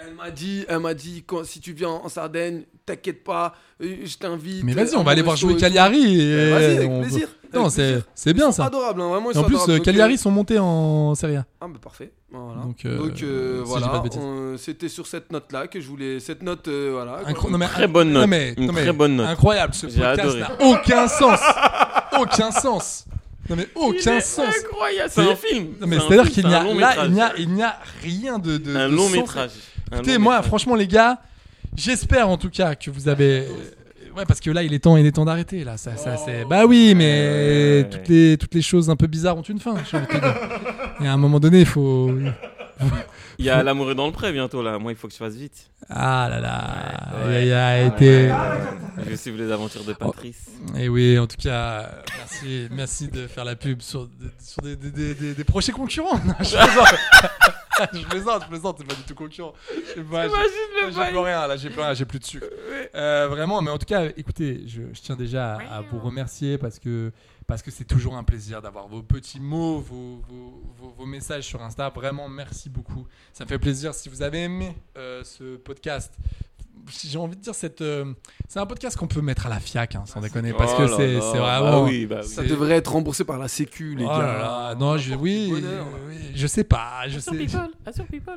Elle m'a dit, elle m'a dit quand, si tu viens en Sardaigne, t'inquiète pas, euh, je t'invite. Mais vas-y, euh, on va aller voir jouer et Cagliari. Et Eh, vas-y, avec on plaisir. peut- Non, avec c'est plaisir. c'est bien Ils sont ça. adorables, hein, vraiment, ils Et en sont plus, adorables. euh, Donc, Cagliari euh, sont montés en Serie A. Ah bah parfait. Voilà. Donc, euh, Donc euh, si j'ai pas voilà, de bêtises. on- c'était sur cette note-là que je voulais. Cette note, euh, voilà. quoi. Incro- non, mais- Très bonne non, note. mais- Une non, mais très bonne note. Incroyable, ce J'ai podcast adoré. n'a aucun sens. Aucun sens. Non mais aucun Il est sens. incroyable, c'est un film. Non mais C'est un c'est-à-dire film, qu'il c'est n'y un a long là, métrage. il n'y a, il n'y a rien de, de Un de long sens. métrage. Un Écoutez, long moi, métrage. franchement, les gars, j'espère en tout cas que vous avez. Ouais, parce que là, il est temps, il est temps d'arrêter. Là, ça, ça, c'est. Bah oui, mais Ouais. toutes les toutes les choses un peu bizarres ont une fin. J'ai envie de te dire. Et à un moment donné, il faut. Il y a L'amour est dans le pré bientôt là. Moi, il faut que je fasse vite. Ah là là, Ouais. il a été. Je vais suivre les aventures de Patrice. Et oui, en tout cas, merci, merci de faire la pub sur, de- sur des, des, des, des, des prochains concurrents. Non, je plaisante. je plaisante, je plaisante, c'est pas du tout concurrent. Je sais pas, j'ai- T'imagines le j'ai bail. plus rien, là, j'ai plus rien, j'ai plus de sucre. Euh, vraiment, mais en tout cas, écoutez, je, je tiens déjà à, à vous remercier parce que parce que c'est toujours un plaisir d'avoir vos petits mots, vos, vos, vos, vos messages sur Insta. Vraiment, merci beaucoup. Ça me fait plaisir. Si vous avez aimé euh, ce podcast, si j'ai envie de dire, cette, euh, c'est un podcast qu'on peut mettre à la fiac, hein, sans déconner, parce Oh que là c'est, là, c'est bah vraiment. oui, bah oui. Ça devrait être remboursé par la Sécu, les Oh gars. là là, non, je, oui, bonheur. oui, je sais pas, je Assure sais. people, assure people.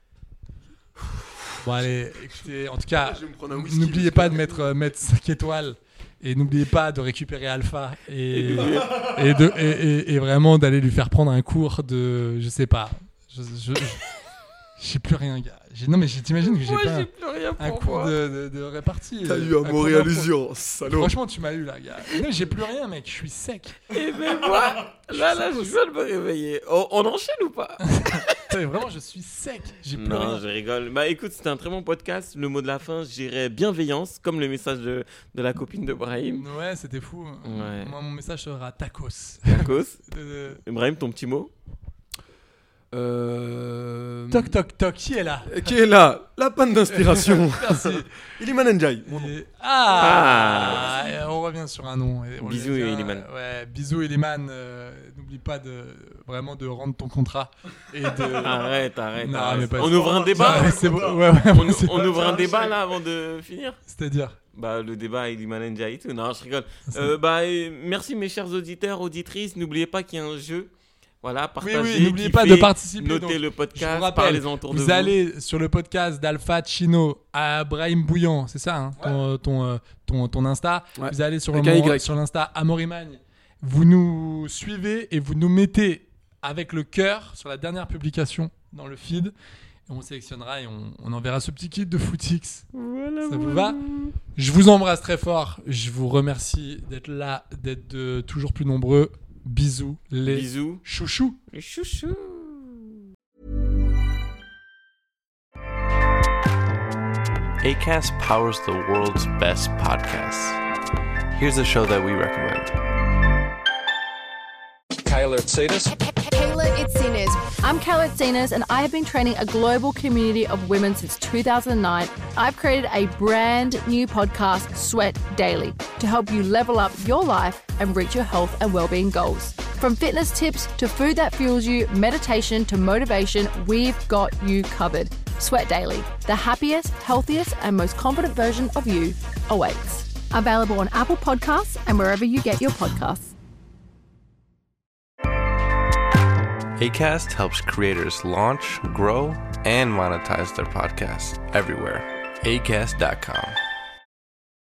Bon allez, écoutez, en tout cas, Je vais me prendre un whisky, n'oubliez parce pas que- de mettre euh, mettre cinq étoiles et n'oubliez pas de récupérer Alpha et et de et, et- et vraiment d'aller lui faire prendre un cours de, je sais pas, je je, je- j'ai plus rien, gars. J'ai- non mais j'ai- t'imagines que j'ai Moi, pas j'ai un, plus rien un pour cours moi. de, de, de répartie. T'as euh, eu un cours mot d'impro. allusion, salaud. Franchement, tu m'as eu là, gars. Non, j'ai plus rien, mec. Je suis sec. Et ben moi, là, là, je viens de me réveiller. Oh, on enchaîne ou pas? Ouais, vraiment, je suis sec. J'ai plus Non, rien. je rigole. Bah écoute, c'était un très bon podcast. Le mot de la fin, je dirais bienveillance, comme le message de, de la copine de Brahim. Ouais, c'était fou. Ouais. Moi, mon message sera tacos. Tacos. Euh, Brahim, ton petit mot? Euh... Toc toc toc, qui est là? Qui est là? La panne d'inspiration. Merci. Iliman Ndiaye. mon nom. Et- Ah, Et on revient sur un nom. Et on Bisous, lui a dit, Iliman. Ouais, bisous Iliman. Euh, N'oublie pas de vraiment de rendre ton contrat et de. Arrête, arrête. Non, arrête. mais pas- On ouvre un débat. Ouais, c'est bon. Ouais, ouais, On, c'est- on ouvre un débat là avant de finir. C'est-à-dire. Bah le débat avec Iliman Ndiaye et tout. Non, je rigole. Euh, bah euh, merci mes chers auditeurs, auditrices. N'oubliez pas qu'il y a un jeu. Voilà, Oui, partagez. oui, n'oubliez pas kiffez, de participer. Notez donc, le je vous podcast, rappelle, parlez-en autour de vous vous. allez sur le podcast d'Alpha Chino à Brahim Bouillant, c'est ça, hein, ton, ton, euh, ton, ton Insta. Ouais. Vous allez sur, Avec le, un Y. sur l'Insta Amorimagne. Vous nous suivez et vous nous mettez avec le cœur sur la dernière publication dans le feed. Et on sélectionnera et on, on enverra ce petit kit de Footix. Voilà, Ça vous voilà. va? Je vous embrasse très fort. Je vous remercie d'être là, d'être de toujours plus nombreux. Bisous les Bisous. chouchous. Les chouchous. Acast powers the world's best podcasts. Here's a show that we recommend. Kyler Tsadas. Kayla Itzinas. I'm Kayla Itzinas, and I have been training a global community of women since two thousand nine. I've created a brand new podcast, Sweat Daily, to help you level up your life and reach your health and well-being goals. From fitness tips to food that fuels you, meditation to motivation, we've got you covered. Sweat Daily, the happiest, healthiest, and most confident version of you awaits. Available on Apple Podcasts and wherever you get your podcasts. Acast helps creators launch, grow, and monetize their podcasts everywhere. acast dot com.